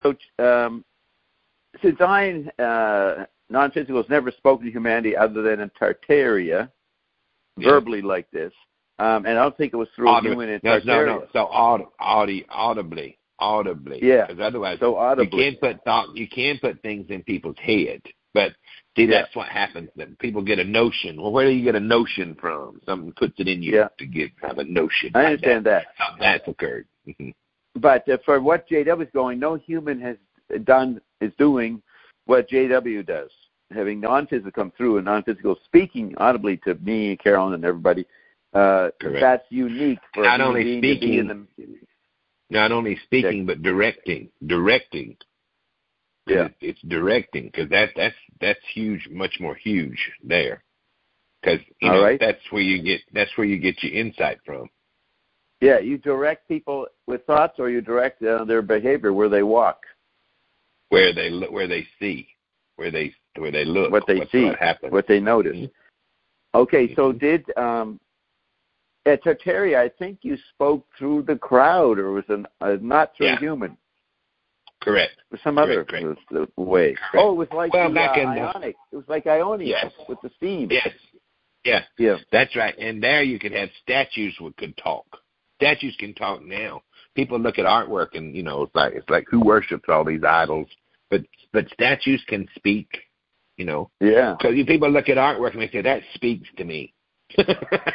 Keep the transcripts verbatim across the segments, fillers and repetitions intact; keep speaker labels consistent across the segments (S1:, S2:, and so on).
S1: So, um, since I, uh, non-physical, has never spoken to humanity other than in Tartaria, yeah. verbally like this, um, and I don't think it was through
S2: Audibly.
S1: a human in
S2: no,
S1: Tartaria.
S2: No, no, so aud- audi- audibly, audibly.
S1: Yeah.
S2: Because otherwise,
S1: so audibly.
S2: you can put thought, you can put things in people's head, but see,
S1: yeah.
S2: that's what happens. That people get a notion. Well, where do you get a notion from? Someone puts it in you
S1: yeah.
S2: to get have a notion.
S1: I
S2: like
S1: understand that.
S2: that. That's occurred.
S1: But uh, for what J W is going, no human has done is doing what J W does, having non-physical come through and non-physical speaking audibly to me, Carolyn, and everybody. Uh, that's unique for
S2: not
S1: a
S2: only
S1: being
S2: speaking,
S1: to be in the,
S2: not only speaking,
S1: yeah.
S2: but directing, directing.
S1: Yeah,
S2: it, it's directing because that that's that's huge, much more huge there. Because you
S1: All
S2: know
S1: right.
S2: that's where you get that's where you get your insight from.
S1: Yeah, you direct people with thoughts, or you direct uh, their behavior where they walk,
S2: where they look, where they see, where they where they look,
S1: what they see,
S2: what happens,
S1: what they notice.
S2: Mm-hmm.
S1: Okay,
S2: mm-hmm.
S1: so did um, at Tartaria, I think you spoke through the crowd, or was an, uh, not through
S2: yeah.
S1: a human?
S2: Correct.
S1: Or some
S2: correct,
S1: other
S2: correct.
S1: way.
S2: Correct.
S1: Oh, it was like
S2: well,
S1: the
S2: back
S1: uh,
S2: in
S1: Ionic. The... It was like Ionia
S2: yes.
S1: with the steam.
S2: Yes. Yeah.
S1: Yeah.
S2: That's right. And there you could have statues that could talk. Statues can talk now. People look at artwork and, you know, it's like it's like who worships all these idols? But but statues can speak, you know.
S1: Yeah.
S2: Because people look at artwork and they say, that speaks to me. Because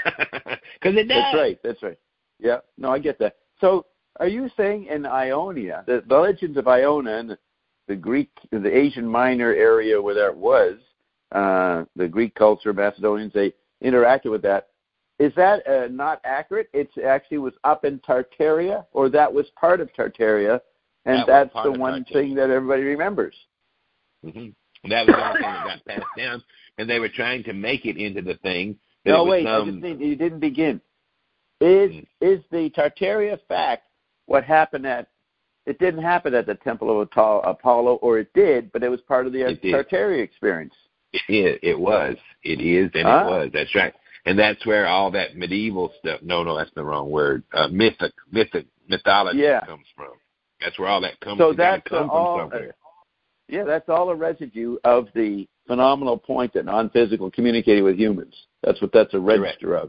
S2: it does.
S1: That's right. That's right. Yeah. No, I get that. So are you saying in Ionia, the, the legends of Iona and the, the Greek, the Asian Minor area where that was, uh, the Greek culture, Macedonians, they interacted with that. Is that uh, not accurate? It actually was up in Tartaria, or that was part of Tartaria, and
S2: that
S1: that's the one
S2: Tartaria.
S1: thing that everybody remembers.
S2: Mm-hmm. That was the only thing that got passed down, and they were trying to make it into the thing.
S1: No,
S2: was,
S1: wait,
S2: um,
S1: I just need, you didn't begin. Is mm-hmm. is the Tartaria fact what happened at, it didn't happen at the Temple of Apollo, or it did, but it was part of the Tartaria experience.
S2: It is, it was, it is, and ah. it was, that's right. And that's where all that medieval stuff, no, no, that's the wrong word, uh, mythic, mythic, mythology
S1: yeah.
S2: comes from. That's where all that comes
S1: so
S2: from.
S1: That's
S2: come
S1: all,
S2: from somewhere.
S1: Uh, yeah, that's all a residue of the phenomenal point that non-physical communicating with humans. That's what that's a register
S2: Correct.
S1: of.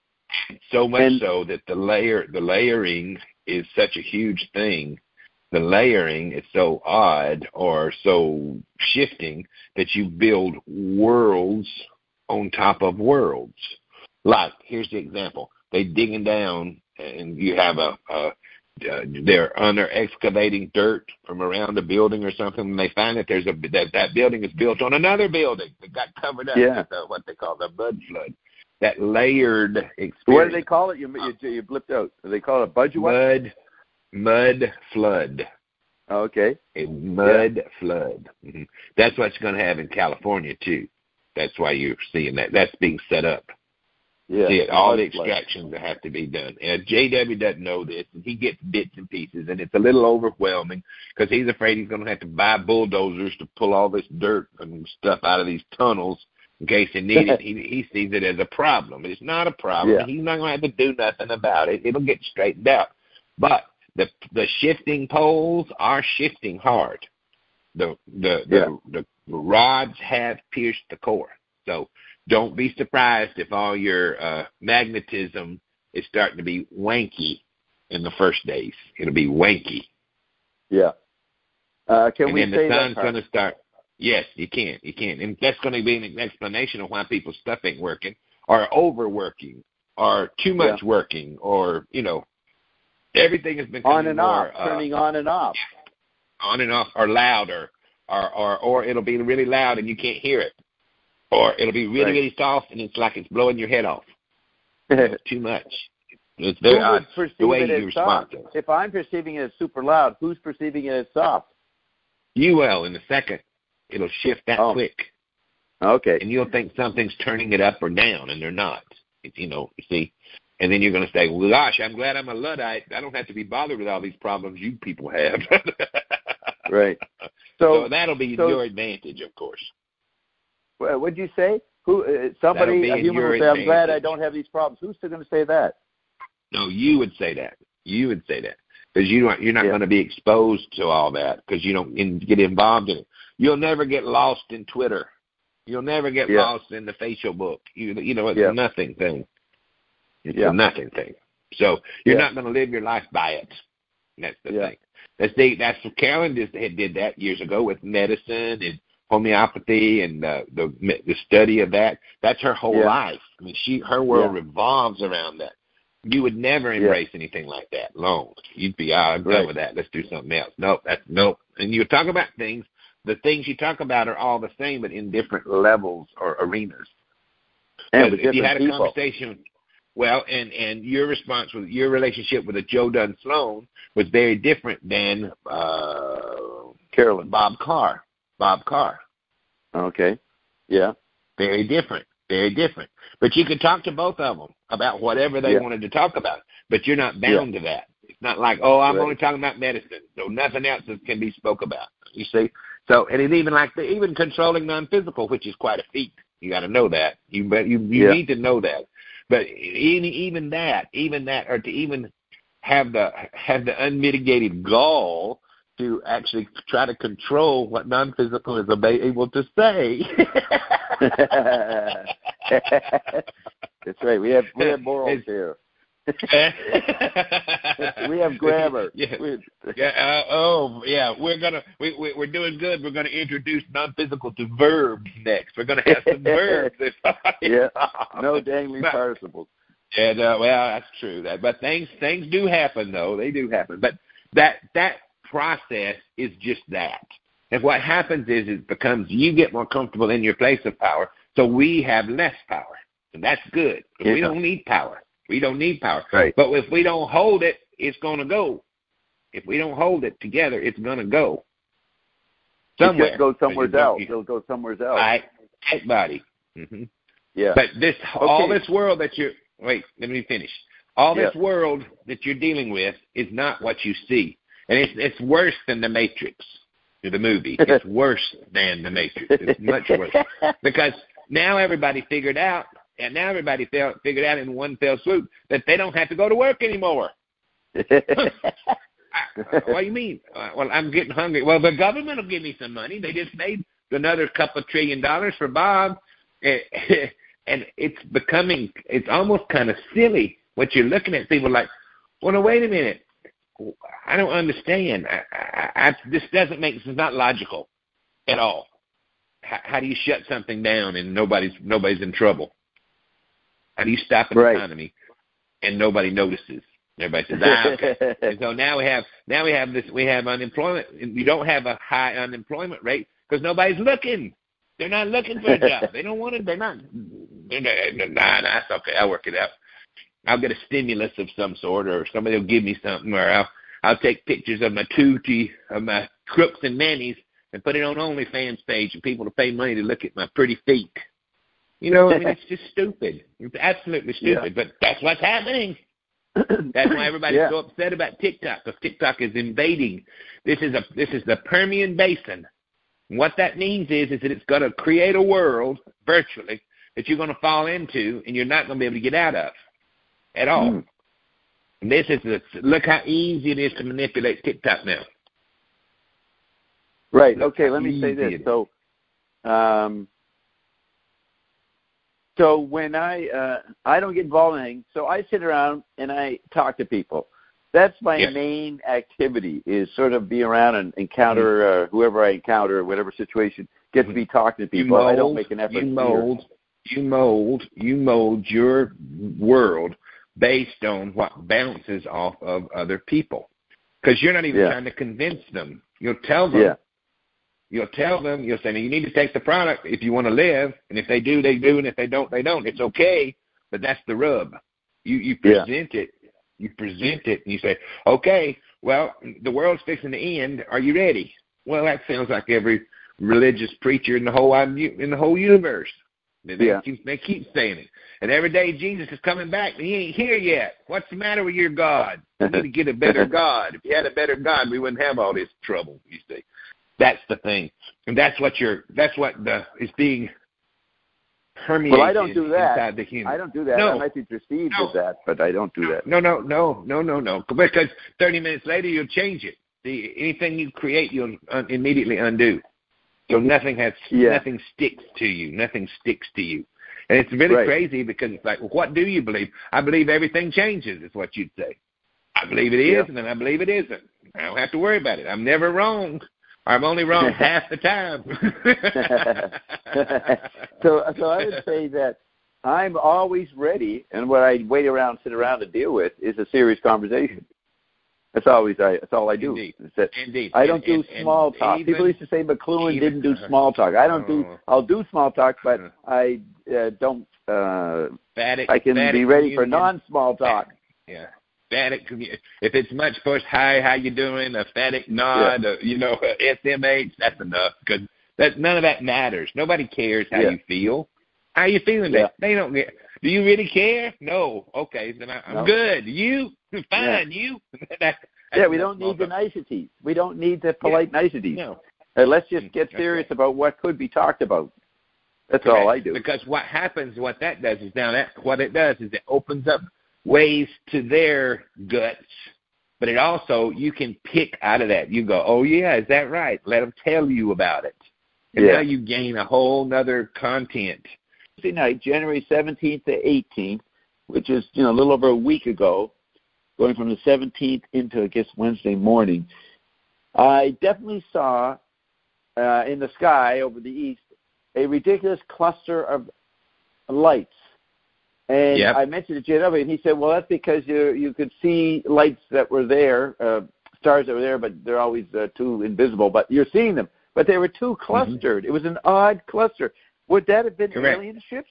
S2: So much
S1: and,
S2: so that the layer, the layering is such a huge thing. The layering is so odd or so shifting that you build worlds on top of worlds. Like, here's the example. They digging down, and you have a, a uh, they're under excavating dirt from around a building or something, and they find that there's a that, that building is built on another building that got covered up
S1: yeah.
S2: with the, what they call the mud flood. That layered experience.
S1: What do they call it? You you, you blipped out. Do they call it a budget?
S2: Mud, mud flood.
S1: Okay.
S2: A mud
S1: yeah.
S2: flood. Mm-hmm. That's what you're going to have in California too. That's why you're seeing that. That's being set up.
S1: Yeah.
S2: See it, all the extractions that have to be done. And J W doesn't know this, and he gets bits and pieces, and it's a little overwhelming because he's afraid he's going to have to buy bulldozers to pull all this dirt and stuff out of these tunnels in case they need it. He, he sees it as a problem. It's not a problem.
S1: Yeah.
S2: He's not going to have to do nothing about it. It'll get straightened out. But the the shifting poles are shifting hard. The the
S1: yeah.
S2: the, the rods have pierced the core. So don't be surprised if all your uh, magnetism is starting to be wanky in the first days. It'll be wanky.
S1: Yeah. Uh, can
S2: and
S1: we
S2: then
S1: say
S2: the sun's
S1: that
S2: going to start. Yes, you can. You can. And that's going to be an explanation of why people's stuff ain't working, or overworking, or too much
S1: yeah.
S2: working, or, you know, everything has been
S1: on and
S2: more,
S1: off,
S2: uh,
S1: turning on and off.
S2: On and off, or louder, or, or, or it'll be really loud and you can't hear it. Or it'll be really,
S1: right.
S2: really soft, and it's like it's blowing your head off. It's too much. It's very odd the way you respond to it.
S1: If I'm perceiving it as super loud, who's perceiving it as soft?
S2: You will in a second. It'll shift that
S1: oh.
S2: quick.
S1: Okay.
S2: And you'll think something's turning it up or down, and they're not. It's, you know, you see. And then you're going to say, well, gosh, I'm glad I'm a Luddite. I don't have to be bothered with all these problems you people have.
S1: right.
S2: So, so that'll be
S1: so,
S2: your advantage, of course.
S1: What did you say? Who? Uh, somebody, a human would say, "I'm glad I don't have these problems." Who's still going to say that?
S2: No, you would say that. You would say that. because you don't, you're not
S1: yeah.
S2: going to be exposed to all that because you don't in, get involved in it. You'll never get lost in Twitter. You'll never get
S1: yeah.
S2: lost in the facial book. You, you know, it's
S1: yeah.
S2: a nothing thing. It's
S1: yeah.
S2: a nothing thing. So you're
S1: yeah.
S2: not going to live your life by it. That's the
S1: yeah.
S2: thing. That's the, that's what Carolyn did, did that years ago with medicine and homeopathy and uh, the the study of that. That's her whole
S1: yeah.
S2: life. I mean, she her world
S1: yeah.
S2: revolves around that. You would never embrace yeah. anything like that alone. You'd be, oh, I'm done
S1: right.
S2: with that. Let's do something else. Nope, that's nope. And you talk about things. The things you talk about are all the same, but in different levels or arenas.
S1: And with
S2: if you had a
S1: people.
S2: conversation, well, and and your response with your relationship with a Joe Dunn Sloan was very different than uh,
S1: Carolyn
S2: Bob Carr. Bob Carr.
S1: Okay. Yeah.
S2: Very different. Very different. But you could talk to both of them about whatever they
S1: yeah.
S2: wanted to talk about, but you're not bound
S1: yeah.
S2: to that. It's not like, oh, I'm
S1: right.
S2: only talking about medicine, so nothing else can be spoke about. You see? So, and it's even like the, even controlling non-physical, which is quite a feat. You got to know that. You but you you
S1: yeah.
S2: need to know that. But even even that, even that, or to even have the have the unmitigated gall to actually try to control what non-physical is able to say.
S1: That's right. We have we have morals it's, here. we have grammar.
S2: Yeah. yeah. Uh, oh, yeah. We're gonna we, we we're doing good. We're gonna introduce non-physical to verbs next. We're gonna have some verbs.
S1: yeah. No dangly but, participles.
S2: And uh, well, that's true. That, but things things do happen though. They do happen. But that that process is just that. And what happens is it becomes you get more comfortable in your place of power, so we have less power, and that's good. Yeah. We don't need power. We don't need power.
S1: Right.
S2: But if we don't hold it, it's going to go. If we don't hold it together, it's going to go somewhere.
S1: It'll go somewhere else. It'll go somewhere else.
S2: Right. Right, buddy. Mm-hmm.
S1: Yeah.
S2: But this,
S1: okay.
S2: all this world that you're, wait, let me finish. All this
S1: yeah.
S2: world that you're dealing with is not what you see. And it's it's worse than The Matrix, the movie. It's worse than The Matrix. It's much worse. Because now everybody figured out, and now everybody felt, figured out in one fell swoop that they don't have to go to work anymore. What do you mean? Uh, well, I'm getting hungry. Well, the government will give me some money. They just made another couple of trillion dollars for Bob. And it's becoming, it's almost kind of silly what you're looking at. People like, well, no, wait a minute. I don't understand. I, I, I, this doesn't make, this is not logical at all. How, how do you shut something down and nobody's nobody's in trouble? How do you stop an
S1: right.
S2: economy and nobody notices? Everybody says, ah, okay. And so now we have now we have this we have unemployment. You don't have a high unemployment rate because nobody's looking. They're not looking for a job. They don't want to. They're not. They're not nah, nah, that's okay. I'll work it out. I'll get a stimulus of some sort, or somebody will give me something, or I'll I'll take pictures of my tootie of my crooks and nannies and put it on OnlyFans page, and people will pay money to look at my pretty feet. You know, I mean, it's just stupid. It's absolutely stupid, yeah. But that's what's happening. That's why everybody's yeah. so upset about TikTok, because TikTok is invading. This is a this is the Permian Basin. And what that means is, is that it's going to create a world, virtually, that you're going to fall into and you're not going to be able to get out of at all. Mm. And this is the, look how easy it is to manipulate TikTok now.
S1: Right. Look okay, let me say this. So, um, so when I uh, I don't get involved in anything, so I sit around and I talk to people. That's my
S2: yes.
S1: main activity, is sort of be around and encounter mm-hmm. uh, whoever I encounter, whatever situation, get mm-hmm. to be talking to people.
S2: Mold,
S1: I don't make an effort.
S2: You mold, you mold, you mold your world based on what bounces off of other people, because you're not even
S1: yeah.
S2: trying to convince them. You'll tell them.
S1: Yeah.
S2: You'll tell them. You'll say, "Now you need to take the product if you want to live, and if they do, they do, and if they don't, they don't. It's okay." But that's the rub. You you present yeah. it. You present it, and you say, okay, well, the world's fixing to end. Are you ready? Well, that sounds like every religious preacher in the whole in the whole universe. They,
S1: yeah.
S2: keep, they keep saying it. And every day Jesus is coming back, and he ain't here yet. What's the matter with your God? You need to get a better God. If you had a better God, we wouldn't have all this trouble, you see. That's the thing. And that's what you're, that's what the, is being permeated
S1: well, I don't do that.
S2: inside the human.
S1: I don't do that.
S2: No.
S1: I might be perceived
S2: No.
S1: as that, but I don't do that.
S2: No, no, no, no, no, no. Because thirty minutes later, you'll change it. The, anything you create, you'll un- immediately undo. So nothing has,
S1: Yeah.
S2: nothing sticks to you. Nothing sticks to you. And it's really
S1: Right.
S2: crazy because it's like, well, what do you believe? I believe everything changes, is what you'd say. I believe it is,
S1: Yeah.
S2: and then I believe it isn't. I don't have to worry about it. I'm never wrong. I'm only wrong half the time.
S1: so, so I would say that I'm always ready, and what I wait around, sit around to deal with is a serious conversation. That's always I. That's all I do.
S2: Indeed.
S1: That
S2: Indeed.
S1: I don't
S2: And-
S1: do
S2: and-
S1: small
S2: and
S1: talk.
S2: even-
S1: People used to say McLuhan
S2: even-
S1: didn't do small talk. I don't do.
S2: Oh.
S1: I'll do small talk, but
S2: Uh.
S1: I uh, don't. Uh,
S2: Static,
S1: I can
S2: static
S1: be ready for
S2: communion.
S1: non-small talk.
S2: Yeah. Static commu- If it's much push, hi, how you doing? A static nod,
S1: Yeah.
S2: a, you know, a S M H, that's enough. Because that, none of that matters. Nobody cares how
S1: Yeah.
S2: you feel. How you feeling?
S1: Yeah.
S2: They, they don't get. Do you really care? No. Okay, then I, I'm
S1: No.
S2: good. You? Fine. You? that,
S1: Yeah, we don't need the niceties. We don't need the polite niceties.
S2: No.
S1: Uh, let's just get
S2: That's
S1: serious
S2: right.
S1: about what could be talked about. That's
S2: Correct.
S1: all I do.
S2: Because what happens, what that does is now that what it does is it opens up ways to their guts, but it also, you can pick out of that. You go, oh yeah, is that right? Let them tell you about it. And
S1: Yeah.
S2: now you gain a whole nother content.
S1: Tuesday night, January seventeenth to eighteenth, which is, you know, a little over a week ago, going from the seventeenth into, I guess, Wednesday morning, I definitely saw uh, in the sky over the east a ridiculous cluster of lights. And
S2: Yep.
S1: I mentioned it to J W, and he said, well, that's because you you could see lights that were there, uh, stars that were there, but they're always uh, too invisible. But you're seeing them. But they were too clustered. Mm-hmm. It was an odd cluster. Would that have been
S2: Correct.
S1: alien ships?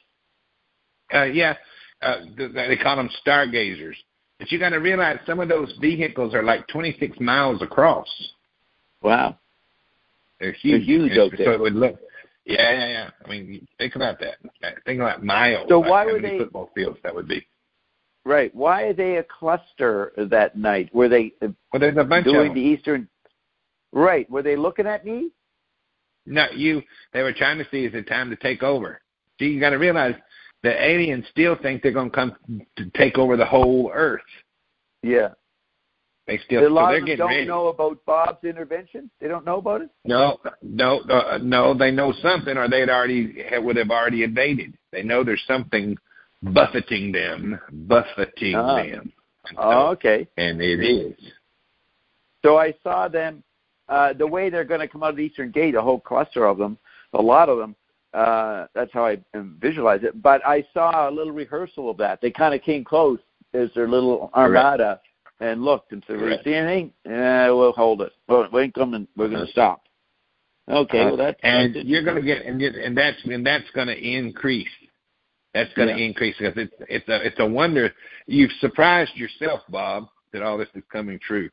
S2: Uh, yeah, uh, they call them stargazers. But you got to realize some of those vehicles are like twenty-six miles across.
S1: Wow.
S2: They're huge.
S1: They're huge out there.
S2: So it would look. Yeah, yeah, yeah. I mean, think about that. Think about miles.
S1: So
S2: like
S1: why
S2: how
S1: were
S2: many
S1: they
S2: football fields that would be?
S1: Right. Why are they a cluster that night? Were they
S2: Well, there's a bunch
S1: doing
S2: of
S1: the
S2: them.
S1: Eastern? Right. Were they looking at me?
S2: No, you. They were trying to see is it time to take over. See, you got to realize the aliens still think they're going to come to take over the whole Earth.
S1: Yeah.
S2: They still.
S1: A lot
S2: so they're
S1: of them
S2: getting
S1: don't
S2: ready.
S1: know about Bob's intervention. They don't know about it.
S2: No, no, uh, no. They know something, or they'd already would have already invaded. They know there's something buffeting them, buffeting
S1: Ah.
S2: them. And so-
S1: Oh, okay.
S2: And it is.
S1: So I saw them. Uh, the way they're going to come out of the Eastern Gate, a whole cluster of them, a lot of them. Uh, that's how I um, visualize it. But I saw a little rehearsal of that. They kind of came close as their little armada and looked and said, "We
S2: Correct.
S1: see anything? Yeah, we'll hold it. Well, we ain't coming. We're going to stop." Okay,
S2: Uh,
S1: well that's
S2: and
S1: that's
S2: you're going to get and, you, and that's and that's going to increase. That's going to
S1: Yeah.
S2: increase because it's it's a it's a wonder. You've surprised yourself, Bob, that all this is coming true.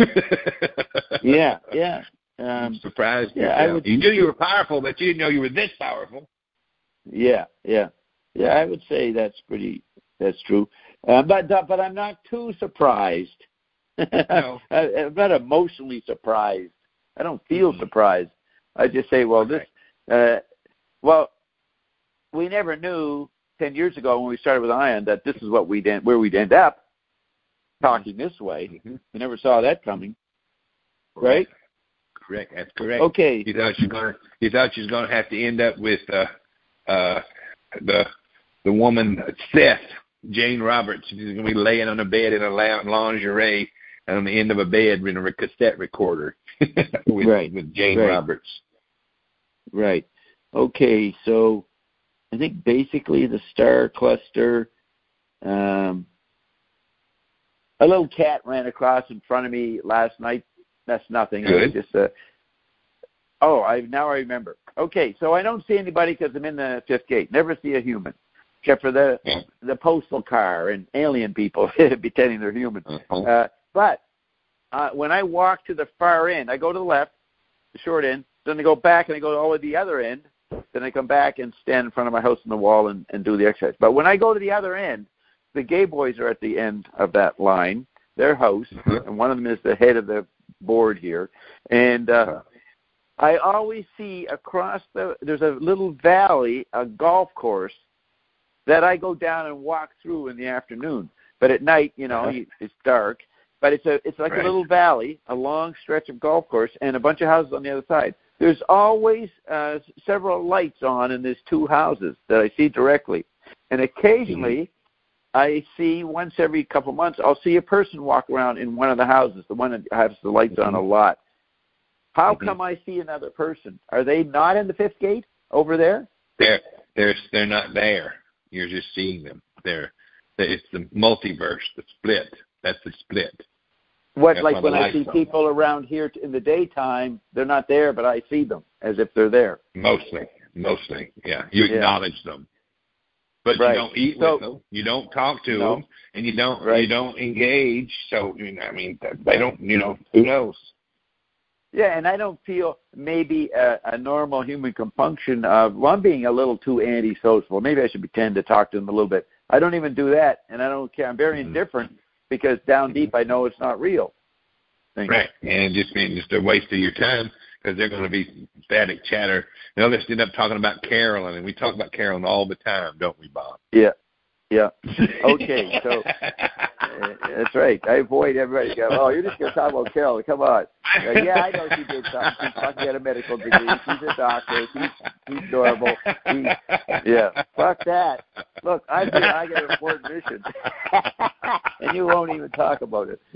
S1: yeah, yeah. Um,
S2: surprised
S1: yeah,
S2: yourself.
S1: I would-
S2: You knew you were powerful, but you didn't know you were this powerful.
S1: yeah, yeah, yeah. I would say that's pretty. That's true. Uh, but but I'm not too surprised.
S2: No.
S1: I, I'm not emotionally surprised. I don't feel
S2: Mhm.
S1: surprised. I just say, well, this.
S2: Okay.
S1: Uh, well, we never knew ten years ago when we started with Ion that this is what we'd end, where we'd end up. Talking this way,
S2: Mhm.
S1: we never saw that coming, right?
S2: Correct. That's correct.
S1: Okay.
S2: You thought you going you thought you was going to have to end up with uh, uh, the the woman Seth Jane Roberts. She's going to be laying on a bed in a lingerie on the end of a bed in a cassette recorder with,
S1: Right.
S2: with Jane
S1: Right.
S2: Roberts.
S1: Right. Okay. So I think basically the star cluster. Um, a little cat ran across in front of me last night. That's nothing.
S2: Good.
S1: It was just a. Oh, I now I remember. Okay, so I don't see anybody because I'm in the fifth gate. Never see a human, except for the
S2: Yeah.
S1: the postal car and alien people pretending they're human.
S2: Uh-huh.
S1: Uh, but uh, when I walk to the far end, I go to the left, the short end, then I go back and I go all the way to the other end. Then I come back and stand in front of my house on the wall and, and do the exercise. But when I go to the other end, the gay boys are at the end of that line, their house,
S2: Mhm.
S1: and one of them is the head of the board here. And uh, I always see across the, there's a little valley, a golf course that I go down and walk through in the afternoon. But at night, you know,
S2: Right.
S1: it's dark. But it's a it's like
S2: Right.
S1: a little valley, a long stretch of golf course, and a bunch of houses on the other side. There's always uh, several lights on in these two houses that I see directly. And occasionally, mm-hmm. I see once every couple of months, I'll see a person walk around in one of the houses, the one that has the lights mm-hmm. on a lot. How mm-hmm. come I see another person? Are they not in the fifth gate over there?
S2: They're they're they're not there. You're just seeing them. They're it's the multiverse, the split. That's the split.
S1: What,
S2: That's
S1: like when I see
S2: on. people
S1: around here in the daytime, they're not there, but I see them as if they're there.
S2: Mostly, mostly, yeah. You
S1: yeah.
S2: acknowledge them, but
S1: right.
S2: you don't eat
S1: so,
S2: with them. You don't talk to
S1: no.
S2: them, and you don't
S1: right.
S2: you don't engage. So you know, I mean, they don't. You know, who knows?
S1: Yeah, and I don't feel maybe a, a normal human compunction of, well, I'm being a little too antisocial. Maybe I should pretend to talk to them a little bit. I don't even do that, and I don't care. I'm very mm-hmm. indifferent because down deep I know it's not real. Thank
S2: right, you. And just being just a waste of your time because they're going to be static chatter. They'll just end up talking about Carolyn, and we talk about Carolyn all the time, don't we, Bob?
S1: Yeah. Yeah. Okay. So uh, that's right. I avoid everybody. Go, oh, you're just going to talk about Carol. Come on. Uh, yeah, I know she did something. She's fucking got a medical degree. She's a doctor. She's she's adorable. She, yeah. Fuck that. Look, I I got an important mission, and you won't even talk about it.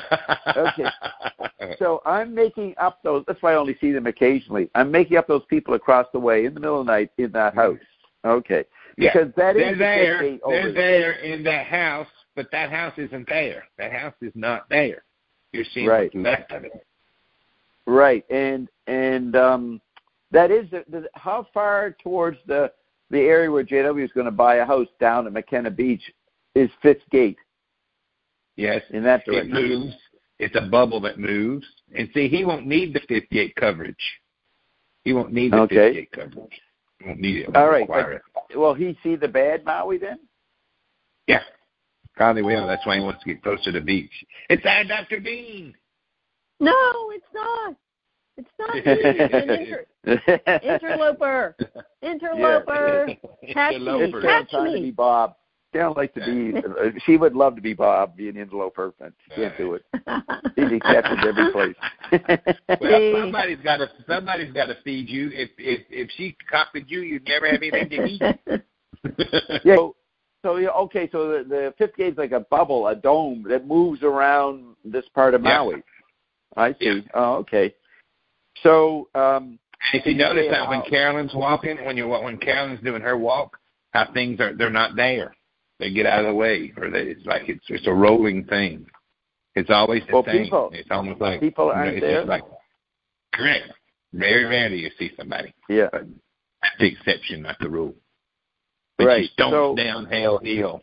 S1: Okay. So I'm making up those. That's why I only see them occasionally. I'm making up those people across the way in the middle of the night in that house. Okay. Because
S2: yeah,
S1: that
S2: they're
S1: is
S2: there.
S1: The
S2: they're there in that house, but that house isn't there. That house is not there. You're seeing
S1: right.
S2: what's left of it.
S1: Right, and and um, that is the, the, how far towards the the area where J W is going to buy a house down at McKenna Beach is Fifth Gate?
S2: Yes,
S1: in that direction.
S2: It moves. It's a bubble that moves, and see, he won't need the Fifth Gate coverage. He won't need the
S1: okay.
S2: Fifth Gate coverage. He won't need it.
S1: All right. But, will he see the bad Maui then?
S2: Yeah, probably will. That's why he wants to get closer to the beach. It's our Doctor Dean.
S3: No, it's not. It's not me. It's an inter- interloper. Interloper.
S1: Yeah.
S3: Catch
S1: interloper.
S3: me. Catch
S1: trying
S3: me.
S1: To be Bob. Can't like to be. Uh, she would love to be Bob, be an interloper, but she can't do it. She's accepted every place.
S2: Well, somebody's got to. Somebody's got to feed you. If if if she copied you, you'd never have anything to eat.
S1: yeah. So, so yeah, okay. So the, the Fifth Gate's like a bubble, a dome that moves around this part of
S2: yeah.
S1: Maui. I see.
S2: Yeah.
S1: Oh, okay. So, um,
S2: if you notice that when Carolyn's walking, when you when Carolyn's doing her walk, how things are they're not there. They get out of the way, or they, it's like it's it's a rolling thing. It's always the
S1: well,
S2: same.
S1: People,
S2: it's almost like
S1: people aren't
S2: you know,
S1: there.
S2: Just like, correct. Very rarely you see somebody.
S1: Yeah.
S2: But that's the exception, not the rule. But
S1: right.
S2: you don't
S1: so,
S2: downhill hill.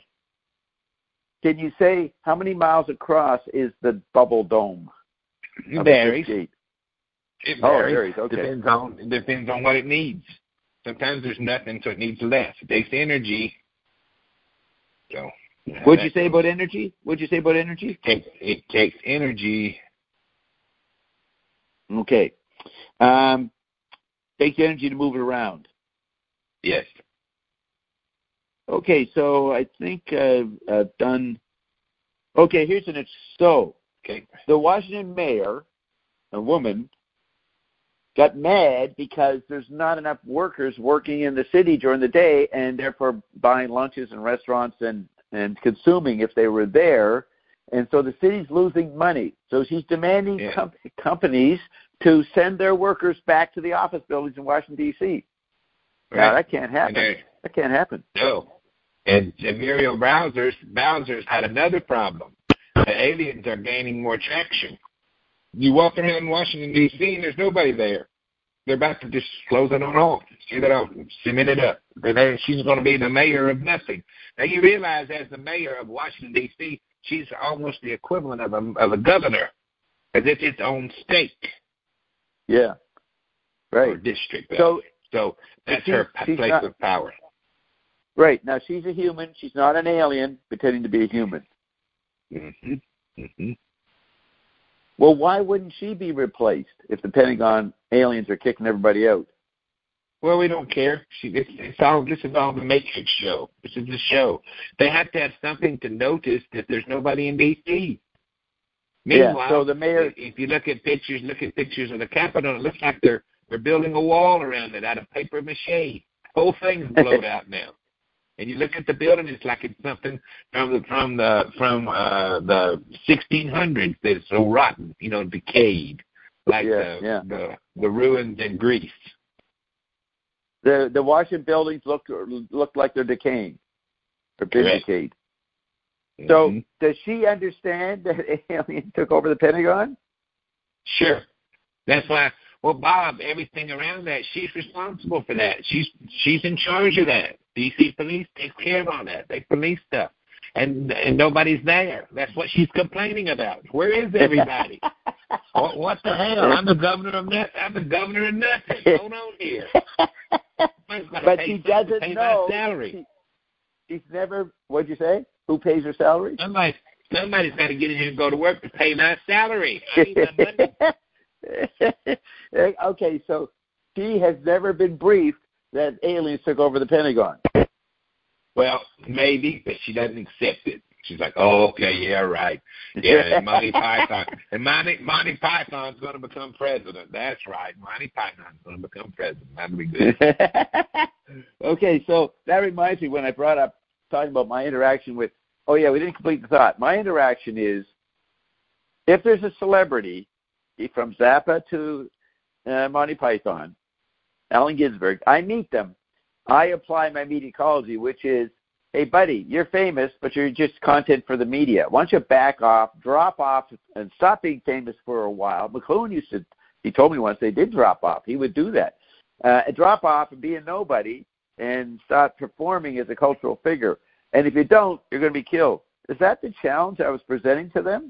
S1: Can you say how many miles across is the bubble dome?
S2: It varies.
S1: It
S2: varies.
S1: Oh, it varies. Okay.
S2: Depends on it depends on what it needs. Sometimes there's nothing, so it needs less. It takes energy. So. You know,
S1: What'd you say about energy? What'd you say about energy?
S2: It takes, it takes energy.
S1: Okay. Um, takes energy to move it around.
S2: Yes.
S1: Okay, so I think uh, I've done. Okay, here's an so.
S2: Okay.
S1: The Washington mayor, a woman, got mad because there's not enough workers working in the city during the day, and therefore buying lunches in restaurants and, and consuming if they were there. And so the city's losing money. So she's demanding
S2: yeah.
S1: com- companies to send their workers back to the office buildings in Washington, D C Right. Now, that can't happen. That can't happen.
S2: No. And, and Muriel Bowser's, Bowser's had another problem. The aliens are gaining more traction. You walk around Washington, D C, and there's nobody there. They're about to just close it on off. Get it off. Cement it up. Then she's going to be the mayor of nothing. Now, you realize as the mayor of Washington, D C, she's almost the equivalent of a, of a governor, as if it's its own state.
S1: Yeah. Right.
S2: Or district.
S1: So,
S2: so that's
S1: she's,
S2: her
S1: she's
S2: place
S1: not,
S2: of power.
S1: Right. Now, she's a human. She's not an alien pretending to be a human.
S2: Mm-hmm. Mm-hmm.
S1: Well, why wouldn't she be replaced if the Pentagon aliens are kicking everybody out?
S2: Well, we don't care. She, it's, it's all. This is all the Matrix show. This is the show. They have to have something to notice that there's nobody in D C. Meanwhile,
S1: yeah, so the mayor,
S2: if you look at pictures, look at pictures of the Capitol, it looks like they're they're building a wall around it out of paper mache. The whole thing's blown out now. And you look at the building, it's like it's something from the from the from uh, the sixteen hundreds that's so rotten, you know, decayed, like
S1: yeah,
S2: the,
S1: yeah.
S2: the the ruins in Greece.
S1: The the Washington buildings look look like they're decaying, or been
S2: Correct.
S1: decayed.
S2: Mm-hmm.
S1: So does she understand that aliens took over the Pentagon?
S2: Sure. That's why. Well, Bob, everything around that, she's responsible for that. She's she's in charge of that. D C police takes care of all that. They police stuff, and and nobody's there. That's what she's complaining about. Where is everybody? what, what the hell? I'm the governor of nothing. I'm the governor of nothing. Hold on here.
S1: But she doesn't
S2: pay
S1: know.
S2: My salary.
S1: She, she's never. What'd you say? Who pays her salary?
S2: Somebody, somebody's got to get in here and go to work to pay my salary. I need my money.
S1: Okay, so she has never been briefed that aliens took over the Pentagon.
S2: Well, maybe, but she doesn't accept it. She's like, oh, okay, yeah, right. Yeah, and Monty Python. And Monty, Monty Python's going to become president. That's right. Monty Python's going to become president. That'll be good.
S1: Okay, so that reminds me when I brought up talking about my interaction with, oh, yeah, we didn't complete the thought. My interaction is if there's a celebrity, from Zappa to uh, Monty Python, Allen Ginsberg, I meet them. I apply my media ecology, which is, hey, buddy, you're famous, but you're just content for the media. Why don't you back off, drop off, and stop being famous for a while? McLuhan used to, he told me once they did drop off. He would do that. Uh, drop off and be a nobody and start performing as a cultural figure. And if you don't, you're going to be killed. Is that the challenge I was presenting to them?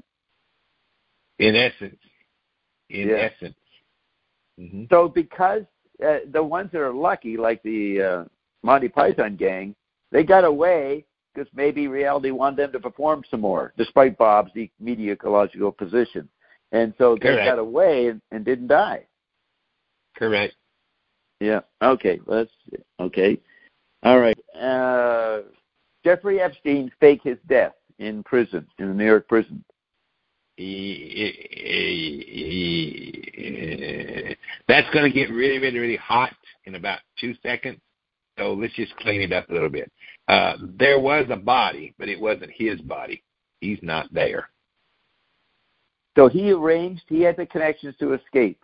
S2: In essence. In
S1: yeah.
S2: essence. Mm-hmm.
S1: So because uh, the ones that are lucky, like the uh, Monty Python gang, they got away because maybe reality wanted them to perform some more, despite Bob's media ecological position. And so they
S2: Correct.
S1: got away and, and didn't die.
S2: Correct.
S1: Yeah. Okay. Let's. Okay. All right. Uh, Jeffrey Epstein faked his death in prison, in the New York prison.
S2: That's going to get really, really, really hot in about two seconds. So let's just clean it up a little bit. Uh, there was a body, but it wasn't his body. He's not there.
S1: So he arranged, he had the connections to escape.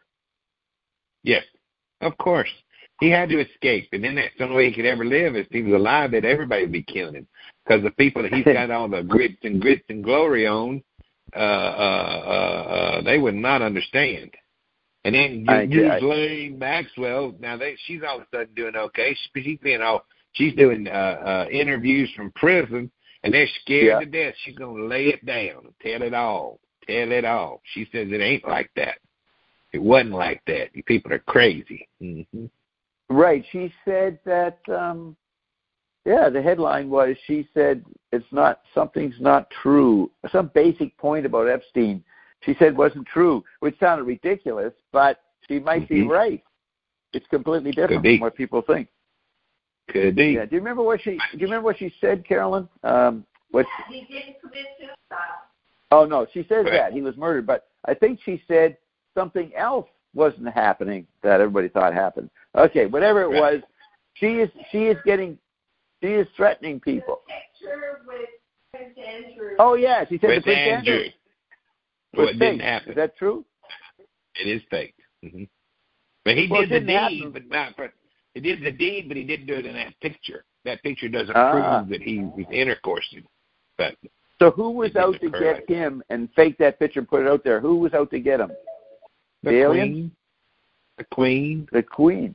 S2: Yes, of course. He had to escape, and then that's the only way he could ever live. If he was alive, that everybody would be killing him. Because the people that he's got all the grits and grits and glory on, uh, uh, uh, uh, they would not understand. And then Ghislaine Maxwell, now they, she's all of a sudden doing okay. She, she's being all, she's doing uh, uh, interviews from prison, and they're scared
S1: yeah.
S2: to death. She's going to lay it down, tell it all, tell it all. She says it ain't like that. It wasn't like that. You people are crazy. Mm-hmm.
S1: Right. She said that, um, yeah, the headline was, she said it's not, something's not true. Some basic point about Epstein, she said wasn't true, which sounded ridiculous, but she might mm-hmm. be right. It's completely different from what people think.
S2: Could be.
S1: Yeah. Do you remember what she, do you remember what she said, Carolyn? Um, what,
S3: he didn't commit suicide.
S1: Oh, no, she says
S2: right.
S1: that. He was murdered, but I think she said something else wasn't happening that everybody thought happened. Okay, whatever it
S2: right.
S1: was, she is she is getting she is threatening people.
S3: Picture with Prince Andrew.
S1: Oh yeah, she said
S2: Prince
S1: the Prince
S2: Andrew.
S1: Andrew.
S2: Well, it
S1: fake.
S2: didn't happen.
S1: Is that true?
S2: It is fake. Mm-hmm. But he
S1: well,
S2: did the deed,
S1: happen.
S2: but not for, he did the deed, but he didn't do it in that picture. That picture doesn't
S1: ah.
S2: prove that he was intercoursing. But
S1: so who was out to
S2: occur.
S1: get him and fake that picture and put it out there? Who was out to get him?
S2: The,
S1: the
S2: queen.
S1: aliens?
S2: The queen.
S1: The queen.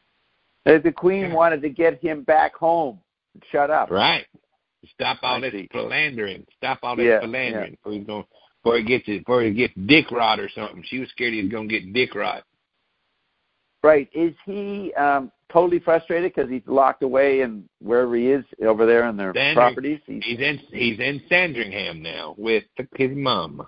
S1: The queen
S2: yeah.
S1: wanted to get him back home. Shut up.
S2: Right. Stop all
S1: I
S2: this
S1: see.
S2: philandering. Stop all this
S1: yeah,
S2: philandering
S1: yeah.
S2: before he's going before he gets it before he gets dick rot or something. She was scared he was gonna get dick rot.
S1: Right. Is he um, totally frustrated because he's locked away and wherever he is over there in their
S2: Sandring,
S1: properties? He's,
S2: he's in he's in Sandringham now with the, his mom.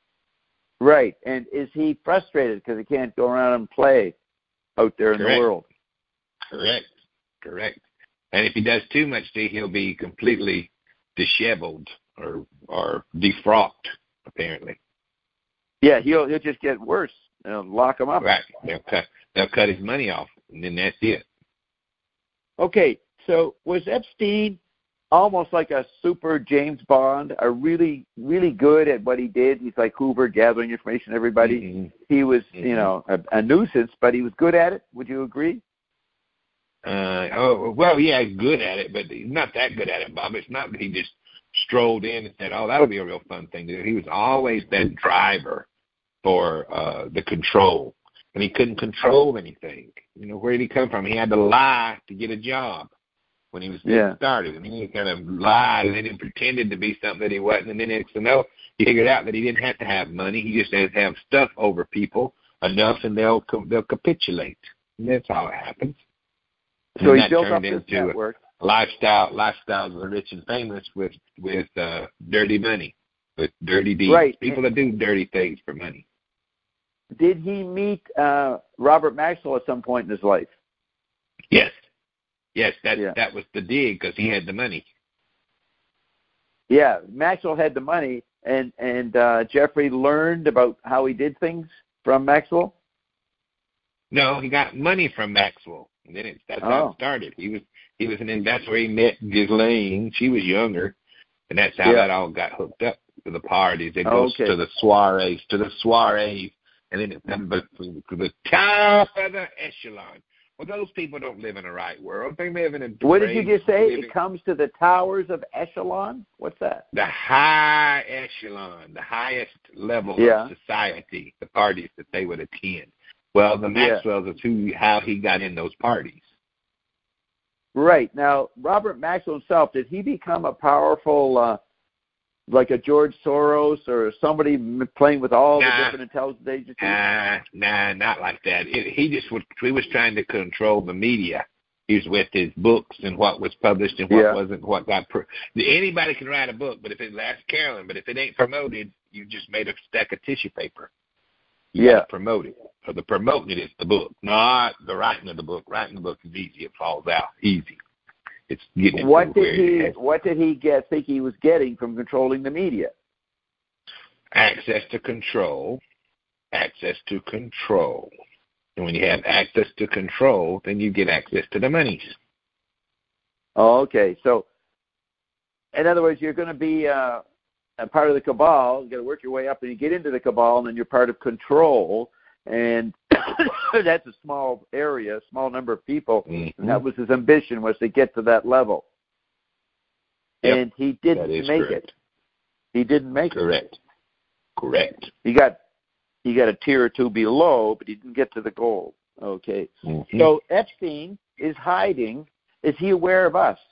S1: Right. And is he frustrated because he can't go around and play out there
S2: Correct.
S1: in the world?
S2: Correct. Correct. And if he does too much, see, he'll be completely disheveled or or defrocked, apparently.
S1: Yeah, he'll he'll just get worse. They'll lock him up.
S2: Right. They'll cut they'll cut his money off, and then that's it.
S1: Okay, so was Epstein almost like a super James Bond, a really, really good at what he did? He's like Hoover, gathering information, everybody.
S2: Mm-hmm.
S1: He was,
S2: Mm-hmm.
S1: you know, a, a nuisance, but he was good at it. Would you agree?
S2: Uh, oh, well, yeah, good at it, but he's not that good at it, Bob. It's not that he just strolled in and said, oh, that'll be a real fun thing to do. He was always that driver for uh, the control, and he couldn't control anything. You know, where did he come from? He had to lie to get a job when he was getting
S1: Yeah.
S2: started. And he kind of lied and then he pretended to be something that he wasn't, and then next to know, he figured out that he didn't have to have money. He just had to have stuff over people enough, and they'll they'll capitulate. And that's how it happens.
S1: So
S2: And
S1: he built up
S2: turned
S1: this
S2: into
S1: network.
S2: lifestyle lifestyles of the rich and famous with with uh, dirty money, with dirty deeds.
S1: Right.
S2: People that do dirty things for money.
S1: Did he meet uh, Robert Maxwell at some point in his life?
S2: Yes, yes, that
S1: Yeah.
S2: that was the dig because he had the money.
S1: Yeah, Maxwell had the money, and and uh, Jeffrey learned about how he did things from Maxwell.
S2: No, he got money from Maxwell, and then it, that's how
S1: Oh.
S2: it started. He was he was an that's where he met Ghislaine. She was younger, and that's how
S1: Yeah.
S2: that all got hooked up to the parties. It
S1: Oh,
S2: goes
S1: okay.
S2: to the soirees, to the soirees, and then it comes to the top of the echelon. Well, those people don't live in the right world. They live in a
S1: What did you just say?
S2: living,
S1: It comes to the towers of Echelon? What's that?
S2: the high echelon, the highest level
S1: Yeah.
S2: of society, the parties that they would attend. Well, the
S1: Yeah.
S2: Maxwells is who how he got in those parties.
S1: Right. Now, Robert Maxwell himself, did he become a powerful, uh, like a George Soros or somebody m- playing with all
S2: Nah.
S1: the different intelligence agencies?
S2: Nah, nah, not like that. It, he just was, he was trying to control the media. He was with his books and what was published and what
S1: Yeah.
S2: wasn't, what got. Pro- Anybody can write a book, but if it that's Carolyn, but if it ain't promoted, you just made a stack of tissue paper. You
S1: Yeah.
S2: gotta promote it. So the promoting it is the book, not the writing of the book. Writing the book is easy; it falls out easy. It's getting it
S1: What
S2: to where
S1: did he
S2: it has
S1: What did he get? Think he was getting from controlling the media?
S2: access to control, access to control. And when you have access to control, then you get access to the monies.
S1: Oh, okay. So, in other words, you're going to be uh, a part of the cabal. You got to work your way up, and you get into the cabal, and then you're part of control. And that's a small area, a small number of people.
S2: Mm-hmm.
S1: And that was his ambition, was to get to that level.
S2: Yep,
S1: and he didn't
S2: that is
S1: make
S2: correct.
S1: it. He didn't make
S2: Correct.
S1: it.
S2: Correct.
S1: He got he got a tier or two below, but he didn't get to the goal. Okay.
S2: Mm-hmm.
S1: So Epstein is hiding. Is he aware of us?